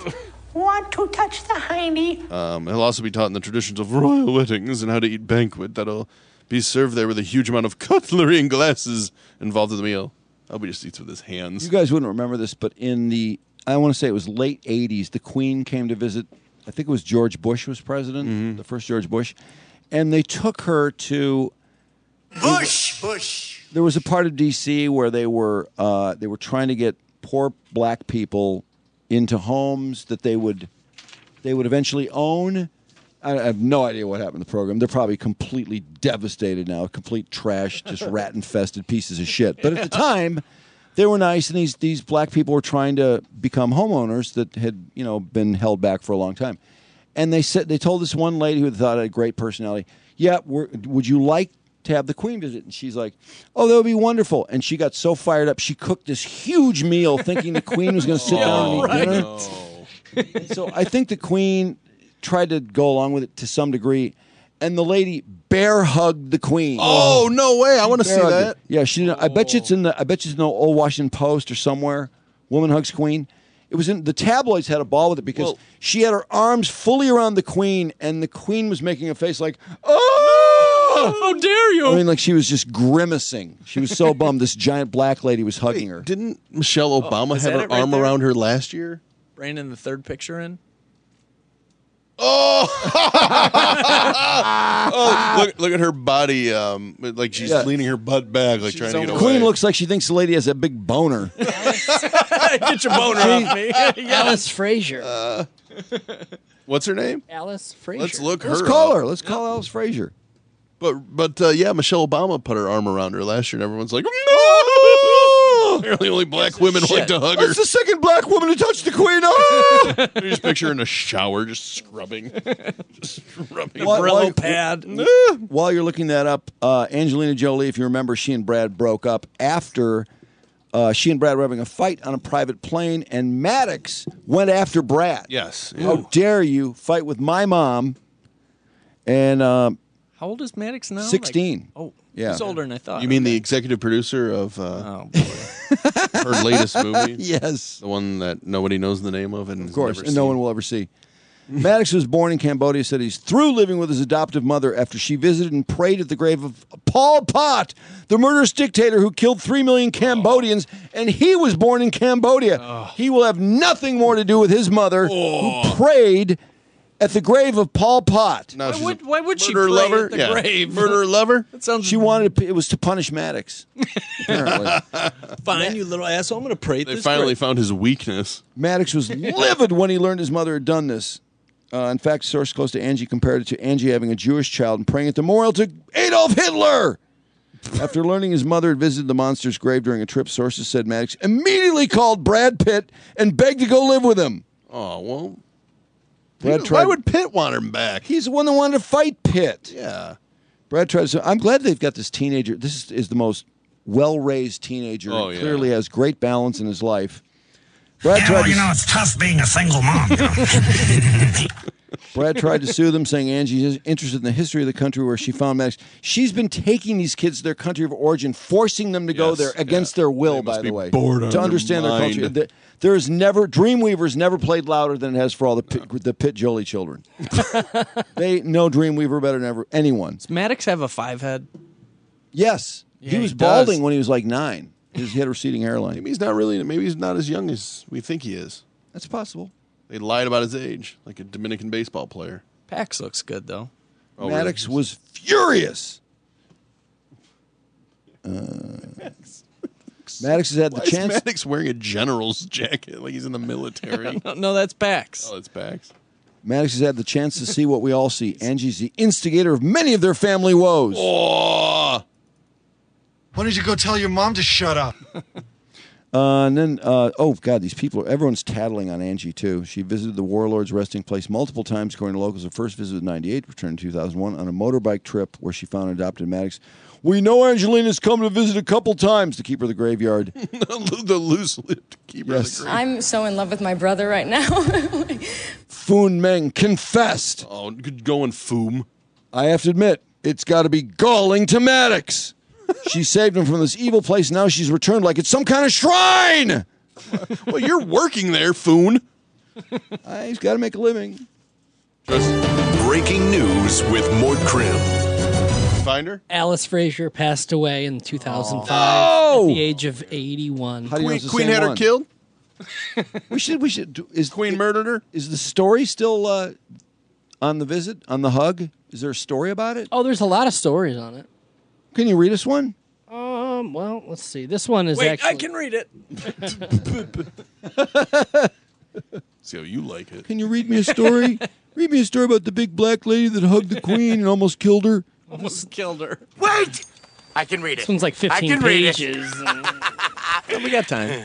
Want to touch the hiney? Um, he'll also be taught in the traditions of royal weddings and how to eat banquet that'll be served there with a huge amount of cutlery and glasses involved in the meal. I hope he just eats with his hands. You guys wouldn't remember this, but in the, I want to say it was late eighties, the Queen came to visit, I think it was George Bush was president, Mm-hmm. the first George Bush, and they took her to... Bush, Bush. There was a part of D C where they were uh, they were trying to get poor black people into homes that they would they would eventually own. I I have no idea what happened to the program. They're probably completely devastated now, complete trash, just rat infested pieces of shit. But at the time, they were nice, and these these black people were trying to become homeowners that had you know been held back for a long time. And they said they told this one lady who thought had a great personality, "Yeah, we're, would you like to have the Queen visit?" And she's like, "Oh, that would be wonderful." And she got so fired up, she cooked this huge meal thinking the Queen was going to sit Yeah, down and eat right. dinner. And so I think the Queen tried to go along with it to some degree, and the lady bear hugged the Queen. Oh, no way. I want to see Bear hugged that. her. Yeah, she didn't, I bet you it's in the I bet you it's in the old Washington Post or somewhere. Woman hugs Queen. It was in the tabloids had a ball with it because Well- she had her arms fully around the Queen, and the Queen was making a face like, "Oh, how dare you!" I mean, like she was just grimacing. She was so bummed. This giant black lady was hugging her. Didn't Michelle Obama is have that her it right arm there? around her last year? Brandon, the third picture in. Oh! oh look, look at her body. Um, like she's Yeah. leaning her butt back, like trying to get away. Queen looks like she thinks the lady has a big boner. Get your boner off me. Alice Frazier. Uh, what's her name? Alice Frazier. Let's look her Let's call up. her. Let's call Alice Frazier. But but uh, yeah, Michelle Obama put her arm around her last year, and everyone's like, apparently only black women like to hug her. That's the second black woman to touch the Queen. Oh! You just picture her in a shower, just scrubbing, just scrubbing. While- Brillo while- pad. While you're looking that up, uh, Angelina Jolie, if you remember, she and Brad broke up after uh, she and Brad were having a fight on a private plane, and Maddox went after Brad. Yes. How dare you fight with my mom? And um, How old is Maddox now? sixteen. Like, oh, Yeah. he's older than I thought. You mean the executive producer of uh, Oh, boy. her latest movie? Yes. The one that nobody knows the name of, and Of course, and no one will ever see. Maddox was born in Cambodia, said he's through living with his adoptive mother after she visited and prayed at the grave of Pol Pot, the murderous dictator who killed three million Cambodians, and he was born in Cambodia. He will have nothing more to do with his mother, who prayed at the grave of Pol Pot. No, Why she's would, a why would she murderer pray lover. at the Yeah. grave? Murderer lover. That sounds. She wanted to, it was to punish Maddox. Apparently, Fine, you little asshole. I'm going to pray at They this finally grave. found his weakness. Maddox was livid when he learned his mother had done this. Uh, in fact, a source close to Angie compared it to Angie having a Jewish child and praying at the memorial to Adolf Hitler. After learning his mother had visited the monster's grave during a trip, sources said Maddox immediately called Brad Pitt and begged to go live with him. Oh well. Brad Why tried- would Pitt want him back? He's the one that wanted to fight Pitt. Yeah. Brad tried to say, I'm glad they've got this teenager. This is, is the most well-raised teenager. Oh, He yeah. clearly has great balance in his life. Brad Yeah, tried well, to you know, it's tough being a single mom. You know? Brad tried to sue them, saying Angie is interested in the history of the country where she found Maddox. She's been taking these kids to their country of origin, forcing them to go Yes, there against yeah. their will, They by must the be way, bored out to of understand their their culture. mind. There- There is never, Dreamweaver's never played louder than it has for all the Pitt, the Pitt Jolie children. They know Dreamweaver better than ever anyone. Does Maddox have a five head? Yes. Yeah, he he was does. balding when he was like nine. He had a receding hairline. Maybe he's not really. Maybe he's not as young as we think he is. That's possible. They lied about his age, like a Dominican baseball player. Pax looks good, though. Oh, Maddox really? was furious. Uh, Maddox has had the Why is chance. Maddox wearing a general's jacket like he's in the military? no, no, that's Pax. Oh, it's Pax. Maddox has had the chance to see what we all see. Angie's the instigator of many of their family woes. Oh, Why don't you go tell your mom to shut up? Uh, and then, uh, oh, God, these people, everyone's tattling on Angie, too. She visited the Warlord's resting place multiple times, according to locals. Her first visit was in ninety-eight, returned in two thousand one, on a motorbike trip where she found adopted Maddox. We know Angelina's come to visit a couple times to keep her the graveyard. The loose-lipped keeper Yes. of the graveyard. I'm so in love with my brother right now. Foon Meng confessed. Oh, good going, Foom. I have to admit, it's got to be galling to Maddox. She saved him from this evil place. Now she's returned like it's some kind of shrine. Well, you're working there, Foon. Uh, he's got to make a living. Breaking news with Mort Krim. Find her? Alice Frazier passed away in two thousand five Oh. at the age of eighty-one. How do you know it's Queen, the Queen same had her one? killed? We should. We should. do- Is Queen murdered her? Is the story still uh, on the visit on the hug? Is there a story about it? Oh, there's a lot of stories on it. Can you read us one? Um, well, let's see. This one is Wait, actually. I can read it. See how you like it. Can you read me a story? Read me a story about the big black lady that hugged the queen and almost killed her. Almost killed her. Wait! I can read it. This one's like I fifteen can read it. pages. We got time.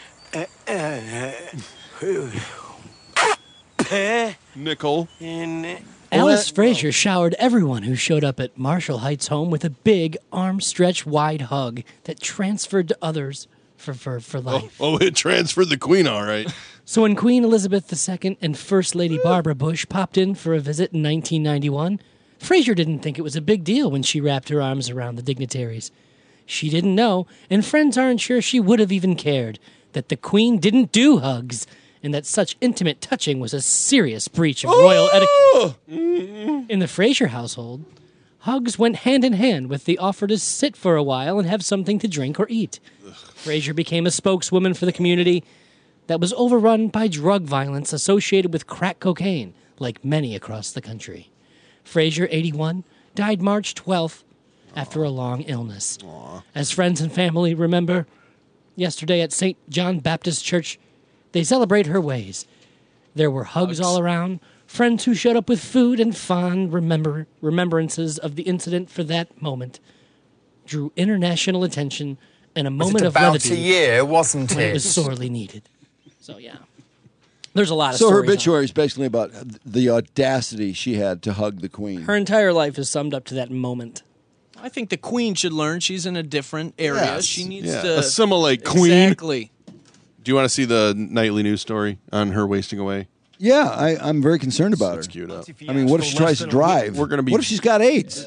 Nicole. Alice Frazier showered everyone who showed up at Marshall Heights home with a big, arm-stretch wide hug that transferred to others for, for, for life. Oh, it transferred the Queen, all right. So when Queen Elizabeth the Second and First Lady Barbara Bush popped in for a visit in nineteen ninety-one, Frazier didn't think it was a big deal when she wrapped her arms around the dignitaries. She didn't know, and friends aren't sure she would have even cared, that the Queen didn't do hugs, and that such intimate touching was a serious breach of royal etiquette. In the Frazier household, hugs went hand in hand with the offer to sit for a while and have something to drink or eat. Frazier became a spokeswoman for the community that was overrun by drug violence associated with crack cocaine, like many across the country. Frazier, eighty-one, died March twelfth after a long illness. As friends and family remember, yesterday at Saint John Baptist Church, they celebrate her ways. There were hugs, hugs all around, friends who showed up with food and fond remember remembrances of the incident for that moment. Drew international attention and a Was moment it of about levity a year, wasn't when it it? was sorely needed. So, yeah. There's a lot of So her stories on obituary is basically about the audacity she had to hug the queen. Her entire life is summed up to that moment. I think the Queen should learn. She's in a different area. Yes. She needs Yeah. to Assimilate, Queen. Exactly. Do you want to see the nightly news story on her wasting away? Yeah, I, I'm very concerned about Let's her. cue it up. I mean, what if she tries to drive? We're gonna be- What if she's got AIDS?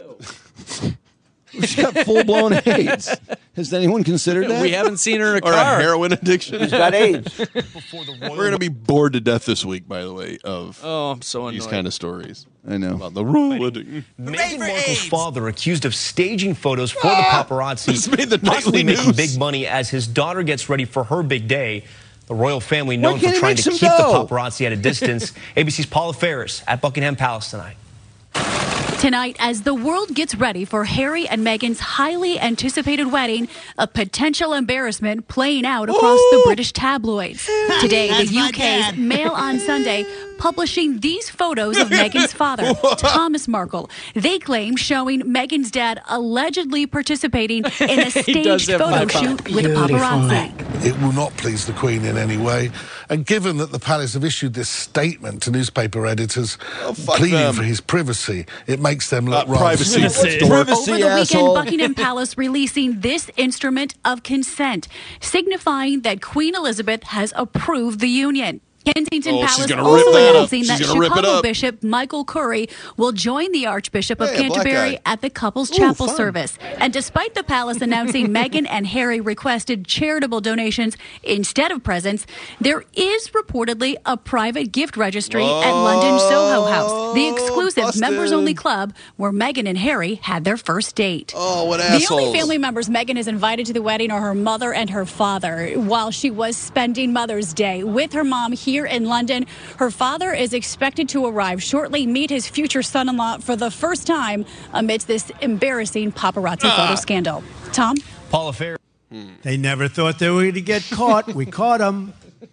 What if she's got full-blown AIDS? Has anyone considered that? We haven't seen her in a Or car. a heroin addiction. She's got AIDS. We're going to be bored to death this week, by the way, of Oh, I'm so annoyed. these kind of stories. I know. About the royal addiction. Meghan Markle's father accused of staging photos for the This paparazzi, made the possibly nightly making news. big money as his daughter gets ready for her big day. The royal family Why known can't for he trying make to some keep dough? the paparazzi at a distance. A B C's Paula Ferris at Buckingham Palace tonight. Tonight, as the world gets ready for Harry and Meghan's highly anticipated wedding, a potential embarrassment playing out across the British tabloids. Today, the That's my U K's dad. Mail on Sunday publishing these photos of Meghan's father, Thomas Markle. They claim showing Meghan's dad allegedly participating in a He does staged have photo my shoot father. with a Beautiful paparazzi. neck. It will not please the Queen in any way. And given that the palace have issued this statement to newspaper editors fuck pleading them. for his privacy, it makes them look Uh, rather privacy. stupid. Privacy, Over the asshole. weekend, Buckingham Palace releasing this instrument of consent, signifying that Queen Elizabeth has approved the union. Kensington Oh, she's Palace gonna also rip that up. announcing She's that gonna rip it Chicago up. Bishop Michael Curry will join the Archbishop of Hey, a black Canterbury guy. at the couple's Ooh, chapel fun. service. And despite the palace announcing Meghan and Harry requested charitable donations instead of presents, there is reportedly a private gift registry at London Soho House, the exclusive busted. members-only club where Meghan and Harry had their first date. Oh, what The assholes. only family members Meghan has invited to the wedding are her mother and her father. While she was spending Mother's Day with her mom here in London, her father is expected to arrive shortly, meet his future son-in-law for the first time amidst this embarrassing paparazzi Ah. photo scandal. Tom? Paula Ferris. They never thought they were going to get caught. We caught them.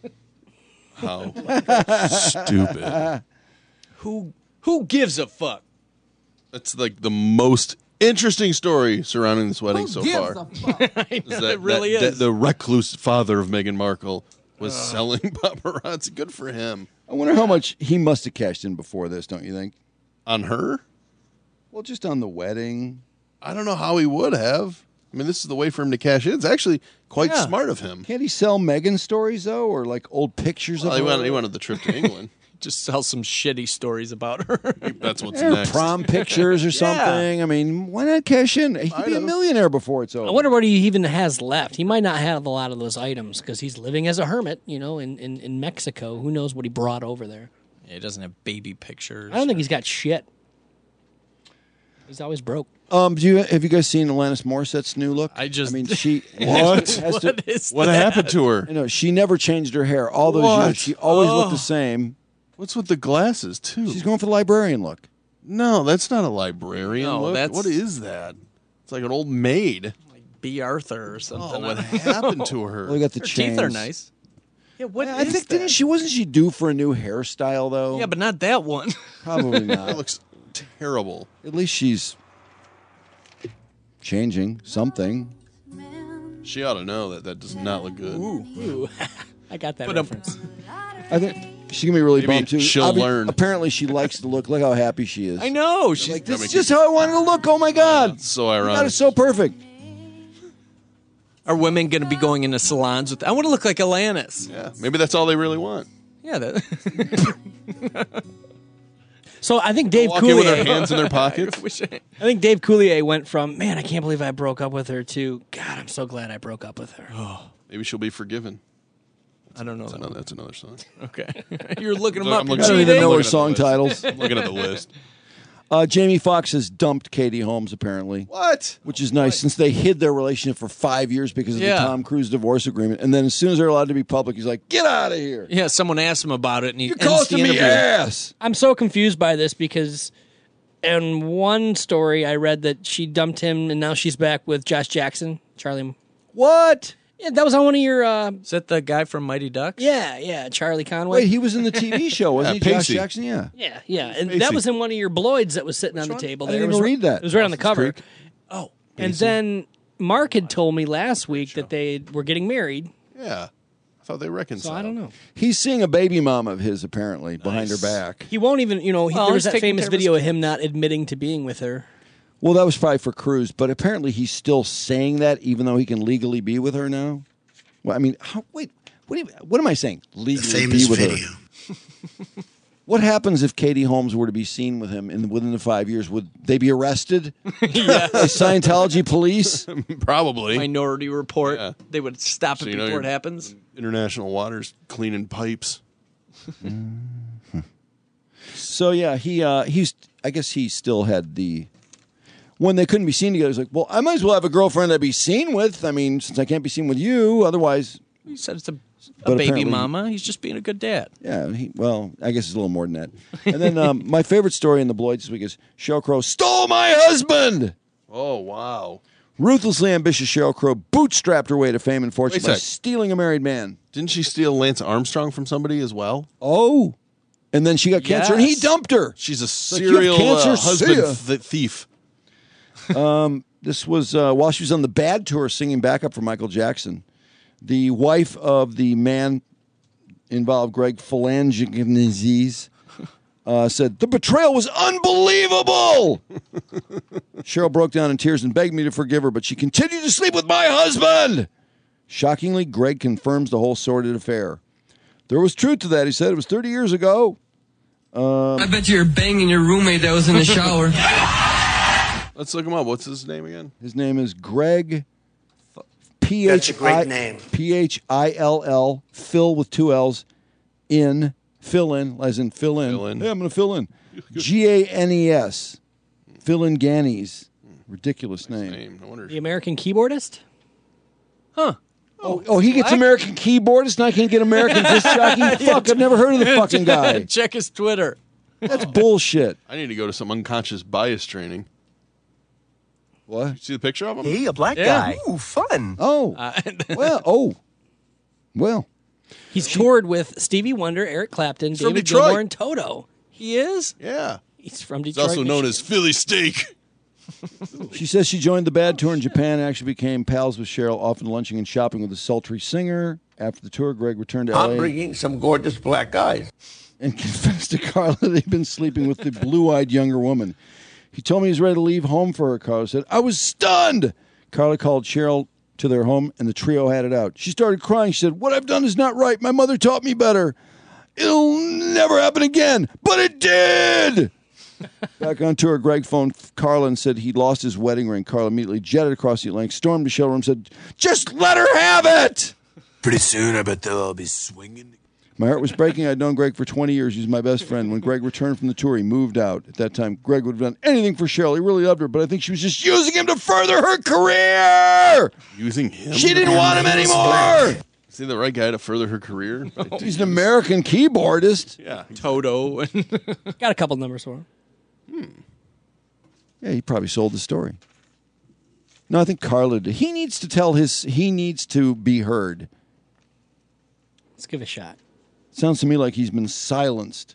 How stupid. Who who gives a fuck? That's like the most Interesting story surrounding this wedding Who so gives far. a fuck? I know, Is that, it really that- is. that the recluse father of Meghan Markle was selling paparazzi. Good for him. I wonder how much he must have cashed in before this, don't you think? On her? Well, just on the wedding. I don't know how he would have. I mean, this is the way for him to cash in. It's actually quite Yeah. smart of him. Can't he sell Meghan stories, though, or like old pictures Well, of he her? wanted, he wanted the trip to England. Just sell some shitty stories about her. That's what's Or next. prom pictures or something. I mean, why not cash in? He could be a millionaire before it's over. I wonder what he even has left. He might not have a lot of those items because he's living as a hermit, you know, in, in, in Mexico. Who knows what he brought over there? Yeah, he doesn't have baby pictures. I don't think he's got shit. He's always broke. Um, do you have you guys seen Alanis Morissette's new look? I just I mean, she What? has to- What is What that? happened to her? I know she never changed her hair. All those What? years, she always looked Oh. the same. What's with the glasses, too? She's going for the librarian look. No, that's not a librarian No, look. that's- What is that? It's like an old maid. B. Arthur or Oh, something. what I don't happened know. to her? Well, they got the Her chains. teeth are nice. Yeah, what I is think that? didn't she wasn't she due for a new hairstyle though? Yeah, but not that one. Probably That not. looks terrible. At least she's changing something. She ought to know that that does not look good. Ooh. I got that Put up- reference. I think she's gonna be really Maybe bummed too. she'll Obvi- learn. Apparently, she likes the look. Look how happy she is. I know. She's Like this That is makes just how I wanted to look. Oh my god! So God, ironic. it's so perfect. Are women going to be going into salons with? I want to look like Alanis. Yeah, maybe that's all they really want. Yeah. That, So I think Dave Walk in with their Coulier. hands in their pockets. I wish I- I think Dave Coulier went from, man, I can't believe I broke up with her to, God, I'm so glad I broke up with her. Maybe she'll be forgiven. I don't know. That's That another, one. that's another song. Okay. You're looking them Look, up. I'm You're looking I don't at- even cheating. know I'm her looking at the song list. titles. I'm looking at the list. Uh, Jamie Foxx has dumped Katie Holmes apparently, What? which is nice since they hid their relationship for five years because of Yeah. the Tom Cruise divorce agreement. And then as soon as they're allowed to be public, he's like, "Get out of here! Yeah, someone asked him about it, and he You're ends costing the me interview. ass." I'm so confused by this because in one story I read that she dumped him and now she's back with Josh Jackson, Charlie. What? Yeah, that was on one of your, uh, Is that the guy from Mighty Ducks? yeah, yeah, Charlie Conway. Wait, he was in the T V show, wasn't Yeah, he? Josh Pacey. Jackson, yeah. Yeah, yeah, and Spacey. that was in one of your Bloids that was sitting on the table. I There didn't It was even right- read that. It was right on the Dawson's cover. Creek. Oh, and then Mark had told me last week that they were getting married. Yeah. I thought they reconciled. So I don't know. He's seeing a baby mom of his apparently behind her back. He won't even, you know, he, Well, there was he's that taking famous care of his video of him not admitting to being with her. Well, that was probably for Cruise, but apparently he's still saying that even though he can legally be with her now. Well, I mean, how, wait, what, do you, what am I saying? Legally famous be with video. her. What happens if Katie Holmes were to be seen with him in within the five years? Would they be arrested? Yeah. The Scientology police? Probably. Minority Report. Yeah. They would stop So it you know before it you're- happens. International waters cleaning pipes. So yeah, he uh, he's. I guess he still had the. When they couldn't be seen together, he's like, well, I might as well have a girlfriend I'd be seen with. I mean, since I can't be seen with you, otherwise. He said it's a, a But baby apparently- mama. He's just being a good dad. Yeah, he, well, I guess it's a little more than that. And then um, my favorite story in the Bloids this week is Sheryl Crow stole my husband. Oh, wow. Ruthlessly ambitious Sheryl Crow bootstrapped her way to fame and fortune Wait a by sec. stealing a married man. Didn't she steal Lance Armstrong from somebody as well? Oh, and then she got cancer, and he Yes. dumped her. She's a Like, you have serial cancer? uh, See husband ya. th- thief. Um, this was uh, while she was on the Bad tour singing backup for Michael Jackson. The wife of the man involved, Greg Phalangenizes, uh, said, the betrayal was unbelievable. Cheryl broke down in tears and begged me to forgive her, but she continued to sleep with my husband. Shockingly, Greg confirms the whole sordid affair. There was truth to that, he said. It was thirty years ago. Um, I bet you're banging your roommate that was in the shower. Let's look him up. What's his name again? His name is Greg P H That's a great I name. P H I L L Phil with two L's in fill in as in fill in. Fill in. Hey, I'm going to fill in. G A N E S. Phil in Ganes. Ridiculous name. Name. I wonder. The American keyboardist? Huh. Oh, oh, he gets American keyboardist and I can't get American disc jockey? Fuck, I've never heard of the fucking guy. Check his Twitter. That's bullshit. I need to go to some unconscious bias training. What? You see the picture of him? Hey, a black Yeah. guy. Ooh, fun. Oh. Uh, Well, oh. Well. He's toured with Stevie Wonder, Eric Clapton, from David Detroit. Gilmour, and Toto. He is? Yeah. He's from He's Detroit. also known Michigan. as Philly Steak. She says she joined the Bad tour in Japan and actually became pals with Cheryl, often lunching and shopping with the sultry singer. After the tour, Greg returned to L A. I'm bringing some gorgeous black guys. And confessed to Carla that he'd been sleeping with the blue-eyed younger woman. He told me he was ready to leave home for her. Carla said, I was stunned. Carla called Cheryl to their home, and the trio had it out. She started crying. She said, what I've done is not right. My mother taught me better. It'll never happen again. But it did! Back on tour, Greg phoned Carla and said he'd lost his wedding ring. Carla immediately jetted across the Atlantic, stormed the show room, and said, just let her have it! Pretty soon, I bet they'll all be swinging. My heart was breaking. I'd known Greg for twenty years. He was my best friend. When Greg returned from the tour, he moved out. At that time, Greg would have done anything for Cheryl. He really loved her, but I think she was just using him to further her career. Using him? She didn't want him anymore. Is he the right guy to further her career? No. He's an American keyboardist. Yeah. Toto. Got a couple numbers for him. Hmm. Yeah, he probably sold the story. No, I think Carla did. He needs to tell his, he needs to be heard. Let's give it a shot. Sounds to me like he's been silenced.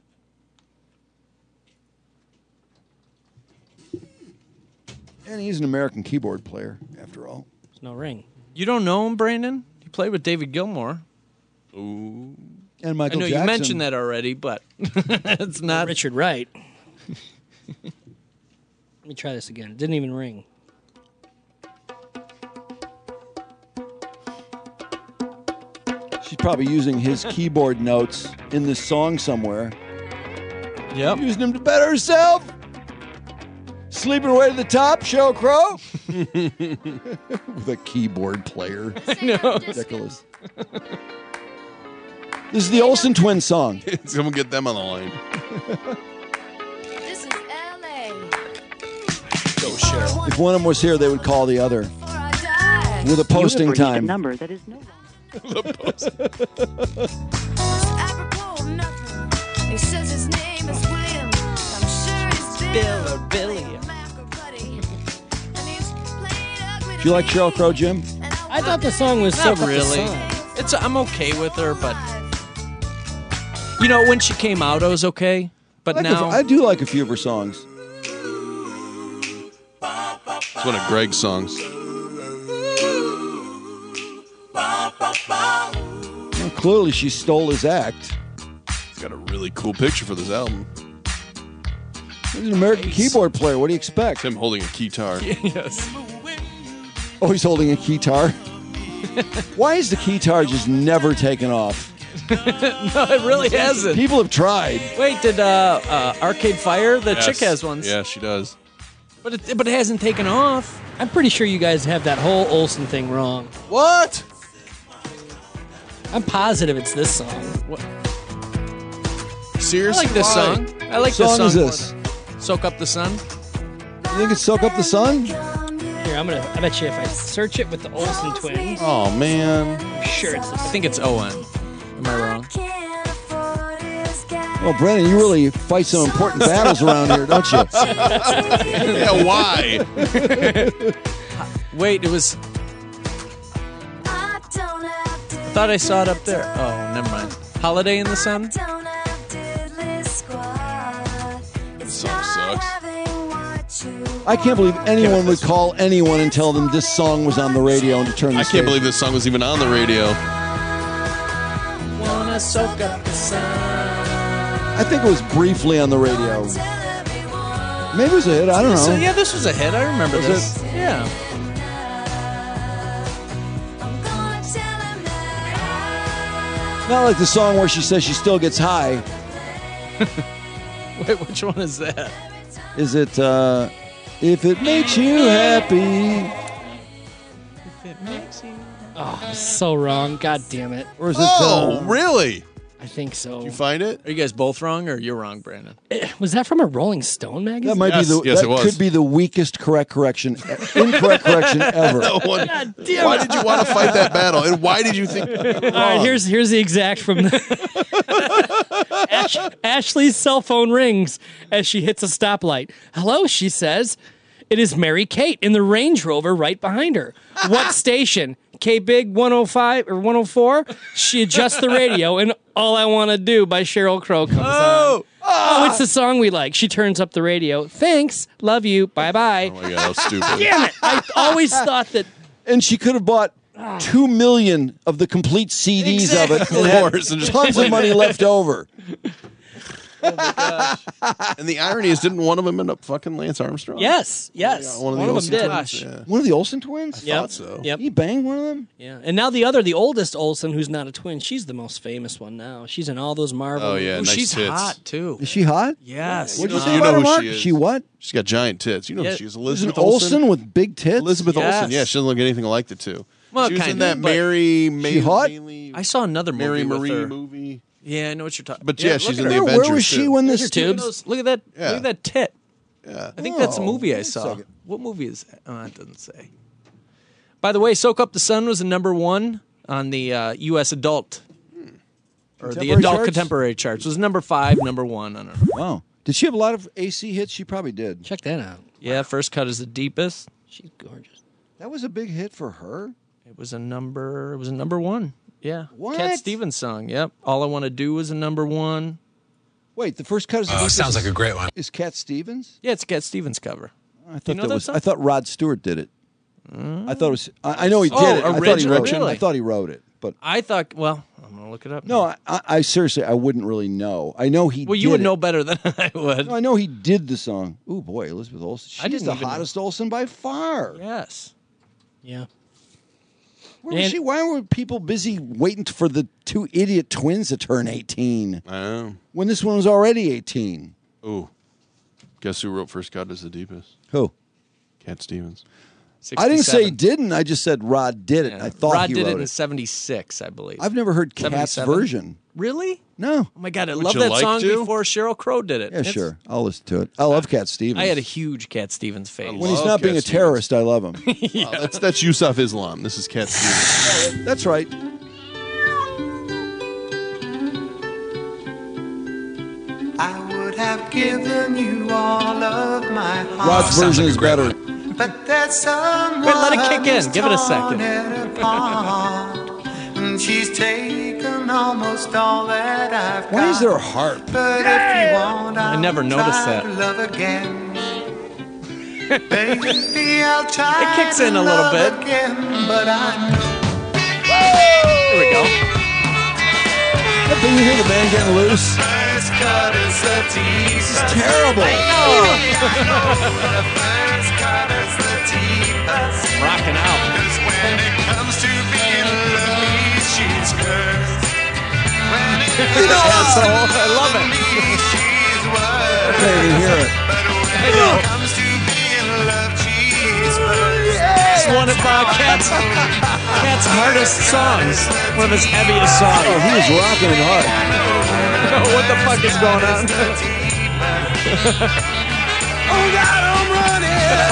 And he's an American keyboard player, after all. There's no ring. You don't know him, Brandon? He played with David Gilmour. Ooh. And Michael I know Jackson. you mentioned that already, but it's not. Richard Wright. Let me try this again. It didn't even ring. She's probably using his keyboard notes in this song somewhere. Yep. Using them to better herself. Sleeping away to the top, Sheryl Crow. With a keyboard player. I know. Ridiculous. This is the Olsen Twins song. Someone get them on the line. This is L A. Go, Cheryl. If one of them was here, they would call the other. With a posting time. number that is no The post. He says his name is William. I'm sure it's Bill or Billy. Do you like Sheryl Crow, Jim? I thought the song was so Not really. It's I'm okay with her, but you know when she came out, I was okay. But I like now a, I do like a few of her songs. It's one of Greg's songs. Well, clearly, she stole his act. He's got a really cool picture for this album. He's an American keyboard player. What do you expect? Him holding a guitar. Yes. Oh, he's holding a guitar. Why is the guitar just never taken off? No, it really hasn't. People have tried. Wait, did uh, uh, Arcade Fire? The Yes. chick has ones. Yeah, she does. But it, but it hasn't taken off. I'm pretty sure you guys have that whole Olsen thing wrong. What? I'm positive it's this song. What? Seriously? I like this Why? song. I like What this song song. is more. this? Soak Up the Sun. You think it's Soak Up the Sun? Here, I'm gonna. I bet you if I search it with the Olsen twins, Oh, man. I'm sure it's this. I think it's O N. Am I wrong? Well, Brandon, you really fight some important battles around here, don't you? Yeah, why? Wait, it was. I thought I saw it up there. Oh, never mind. Holiday in the Sun? This song sucks. I can't believe anyone would call anyone and tell them this song was on the radio and to turn the I can't station. believe this song was even on the radio. Wanna soak up the sun. I think it was briefly on the radio. Maybe it was a hit. I don't know. So, yeah, this was a hit. I remember Was this. it? Yeah. Not like the song where she says she still gets high. Wait, which one is that? Is it, uh, if it makes you happy? If it makes you. Oh, I'm so wrong. God damn it. Or is it, Oh, uh, really? I think so. Did you find it? Are you guys both wrong, or you're wrong, Brandon? Eh, Was that from a Rolling Stone magazine? that might Yes, be the, yes, that it was. could be the weakest correct correction, incorrect correction ever. No one- God damn why it. did you want to fight that battle? And why did you think? All right, here's here's the exact from the Ash, Ashley's cell phone rings as she hits a stoplight. Hello, she says. It is Mary Kate in the Range Rover right behind her. What station? K Big one oh five or one oh four? She adjusts the radio, and All I Want to Do by Sheryl Crow comes Oh, on. Oh, it's the song we like. She turns up the radio. Thanks. Love you. Bye bye. Oh my god, how stupid. Damn it. I always thought that. And she could have bought two million of the complete C Ds Exactly. of it and had Of course, and just tons of played money it. left over. And the irony is, didn't one of them end up fucking Lance Armstrong? Yes. Yes. Yeah, one of the them Olsen did. twins, yeah. One of the Olsen twins? Yep. Thought so. Yep. He banged one of them? Yeah. And now the other, the oldest Olsen, who's not a twin, she's the most famous one now. She's in all those Marvel. Oh yeah, Ooh, nice she's tits. hot too. Is she hot? Yes. What'd you know- say you about know her, who Mark? she is. She what? She's got giant tits. You know Yeah. who she is. Is Elizabeth an Olsen, Olsen. with big tits? Elizabeth Yes. Olsen. Yeah, she doesn't look anything like the two. Well, she was in kinda, that but- Mary. May, She hot? Maylee- I saw another movie Mary with Marie her. movie. Yeah, I know what you're talking. But yeah, look she's at in her. the Where, Avengers where was she too. when There's this? her Look at, tubes. those, look at that. Yeah. Look at that tit. Yeah. I think that's a Oh, movie I wait a saw. second. What movie is that? Oh, it doesn't say. By the way, "Soak Up the Sun" was the number one on the uh, U S adult or the Contemporary adult charts? contemporary charts. It was number five, number one. I don't know. Wow. Did she have a lot of A C hits? She probably did. Check that out. Yeah, "First Cut Is the Deepest." She's gorgeous. That was a big hit for her. It was a number. It was a number one. Yeah, What? Cat Stevens song. Yep. "All I Want to Do" was a number one. Wait, the first cut is Oh, sounds like a great one. Is Cat Stevens? Yeah, it's a Cat Stevens cover. I thought you know that that was. song? I thought Rod Stewart did it. I thought it was. I, I know he did Oh, it. I thought he original? wrote it. Really? I thought he wrote it, but I thought. Well, I'm gonna look it up. no. now. I, I seriously, I wouldn't really know. I know he. Well, you did would it. know better than I would. No, I know he did the song. Oh boy, Elizabeth Olsen. She's I didn't the even know. hottest Olsen by far. Yes. Yeah. Where was And- she? Why were people busy waiting for the two idiot twins to turn eighteen I know. when this one was already eighteen? Ooh. Guess who wrote "First Cut Is the Deepest"? Who? Cat Stevens. I didn't say he sixty-seven. didn't. I just said Rod did it. Yeah. I thought Rod he did wrote it in it. seventy-six, I believe. I've never heard Cat's seventy-seven? version. Really? No. Oh my god, I Would love you that like song to? before Sheryl Crow did it. Yeah, It's- sure. I'll listen to it. I love Cat Stevens. I had a huge Cat Stevens phase. when he's love not being Cat a terrorist, I love him. Wow, that's that's Yusuf Islam. This is Cat Stevens. That's right. I would have given you all of my heart. Rod's version is better. But there's someone Wait, let it kick in. who's Give it a second. torn it apart. And she's taken almost all that I've Why is got. there a harp? But if you want, I'll I never noticed try that. to love again. Baby, I'll try It kicks in to a little love bit. again, but I know Here we go. But you hear the band getting loose? first cut is the deepest. It's terrible. First cut is the deepest. Rocking out. Cause when it comes to being lonely, she's cursed. When it comes Asshole. I love to it. me, she's worse. I can't even hear it. But when it comes to being loved, she's first. It's one of uh, Cat's, Cat's hardest songs. One of his heaviest songs. Oh, he was rocking it hard. What the fuck is going on? Oh God, I'm running.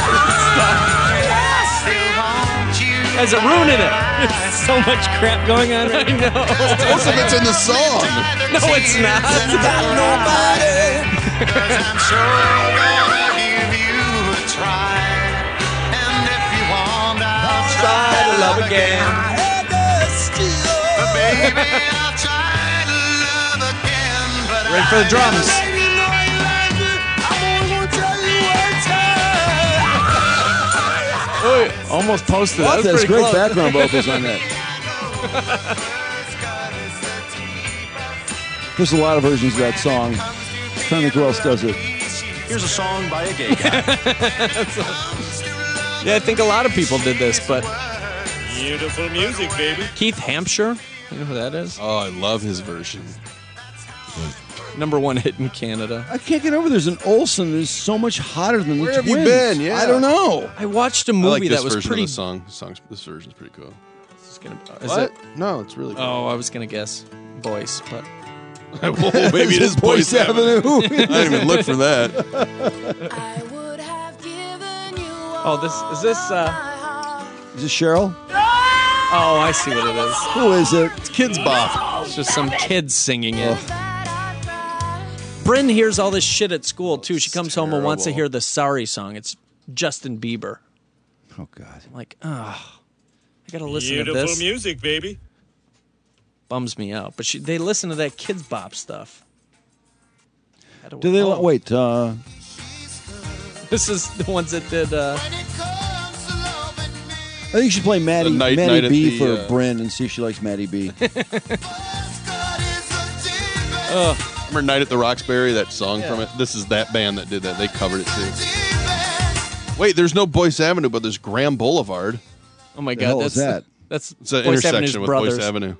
I still want you. Has it ruining it? So much crap going on right I know. Most of it's in the song. No, it's not. Got nobody. Cause I'm sure gonna give you a try. And if you want, I'll try to love again. But baby, I'll try to love again. But Ready for the drums. Ooh, almost posted. That was There's pretty great close. background vocals on that. There's a lot of versions of that song. I'm trying to think who else does it. Here's a song by a gay guy. Yeah, I think a lot of people did this, but Beautiful music, baby. Keith Hampshire, you know who that is? Oh, I love his version. Number one hit in Canada. I can't get over there's an Olsen who's so much hotter than the Where have twins. you been? Yeah. I don't know. I watched a I movie like this that was version pretty. of the song. Songs, this version's pretty cool. Is, gonna, is What? it? No, it's really cool. Oh, I was gonna guess Boyce, but Whoa, maybe it is Boyce Avenue. I didn't even look for that. oh, this is this. uh Is it Cheryl? Oh, I see what it is. Who is it? It's Kids Bop. It's just some kids singing it. Bryn hears all this shit at school too. She comes home and wants to terrible. hear the "Sorry" song. It's Justin Bieber. Oh God. I'm like, oh, I gotta listen Beautiful to this. music, baby. Bums me out. But she, they listen to that Kids Bop stuff. Do they Oh. wait? Uh, This is the ones that did. Uh, I think you should play Maddie, The night- Maddie night at B the, for uh, Bryn and see if she likes Maddie B. Uh, remember Night at the Roxbury, that song Yeah. from it? This is that band that did that. They covered it too. Wait, there's no Boyce Avenue, but there's Graham Boulevard. oh my The God, hell that's is that? That's It's an Boyce Avenue's intersection with brothers. Boyce Avenue.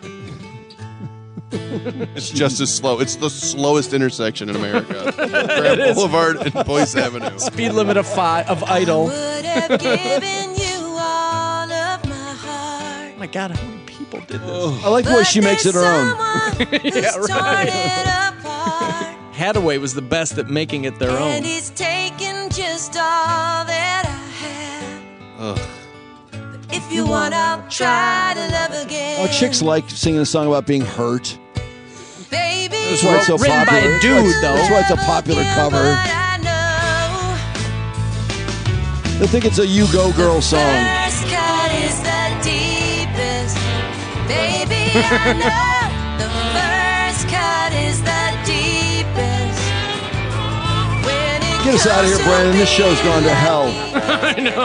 It's just as slow. It's the slowest intersection in America. Graham is. Boulevard and Boyce Avenue. Speed limit of five of Idle. Would have given you all of my heart. Oh my God, how many people did this? I like the way she makes it her own. Yeah, Torn right. it apart. Hadaway was the best at making it their And own. he's taken just all that I had. Ugh. If you want, I'll try to love again. Oh, chicks like singing a song about being hurt. Baby, That's why it's so Written by popular. a dude, That's why it's- though. That's why it's a popular cover. I know. They think it's a You Go Girl song. First cut is the deepest. Baby, I know. The first cut is the deepest. When it Get us out of here, comes to Brandon. This show's gone to hell. I know.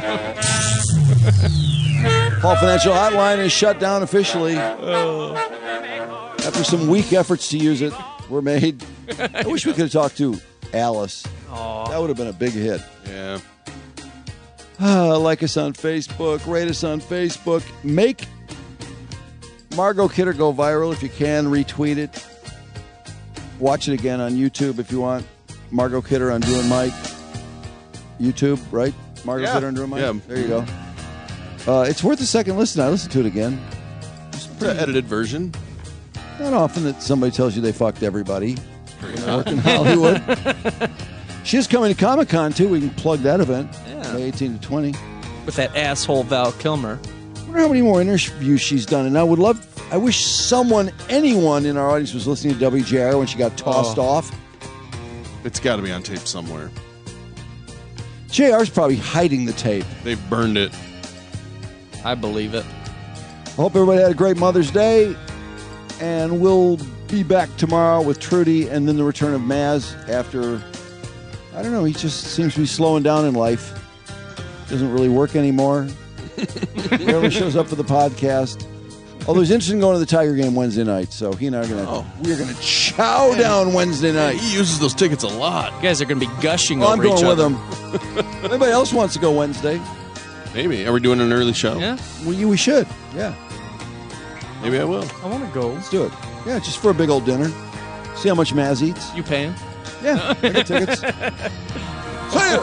Paul Financial Hotline is shut down officially. After some weak efforts to use it were made. I wish we could have talked to Alice. That would have been a big hit. Yeah. Uh, like us on Facebook. Rate us on Facebook. Make Margot Kidder go viral if you can. Retweet it. Watch it again on YouTube if you want. Margot Kidder on Drew and Mike. YouTube, right? Margot Yeah. Kidder on Drew and Mike? Yeah. There you go. Uh, it's worth a second listen. I listened to it again. It's an edited version. Not often that somebody tells you they fucked everybody. Work in Hollywood. She's coming to Comic Con too. We can plug that event. Yeah. May eighteenth to twentieth. With that asshole Val Kilmer. I wonder how many more interviews she's done. And I would love, I wish someone, anyone in our audience was listening to W J R when she got tossed Oh. off. It's got to be on tape somewhere. J R's probably hiding the tape. They've burned it. I believe it. I hope everybody had a great Mother's Day. And we'll be back tomorrow with Trudy and then the return of Maz after, I don't know, he just seems to be slowing down in life. Doesn't really work anymore. Rarely shows up for the podcast. Although he's interested in going to the Tiger game Wednesday night, so he and I are gonna Oh. we're gonna chow down Wednesday night. He uses those tickets a lot. You guys are going to be gushing Well, I'm over going each with other. him. Anybody else wants to go Wednesday? Maybe. Are we doing an early show? Yeah, We, we should. Yeah, Maybe I will. I want to go. let's do it. Yeah, just for a big old dinner. See how much Maz eats. You paying? Yeah, I get tickets. See ya.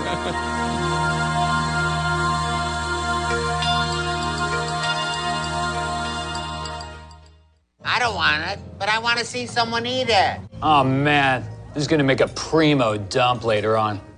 I don't want it, but I want to see someone eat it. Oh, man. This is going to make a primo dump later on.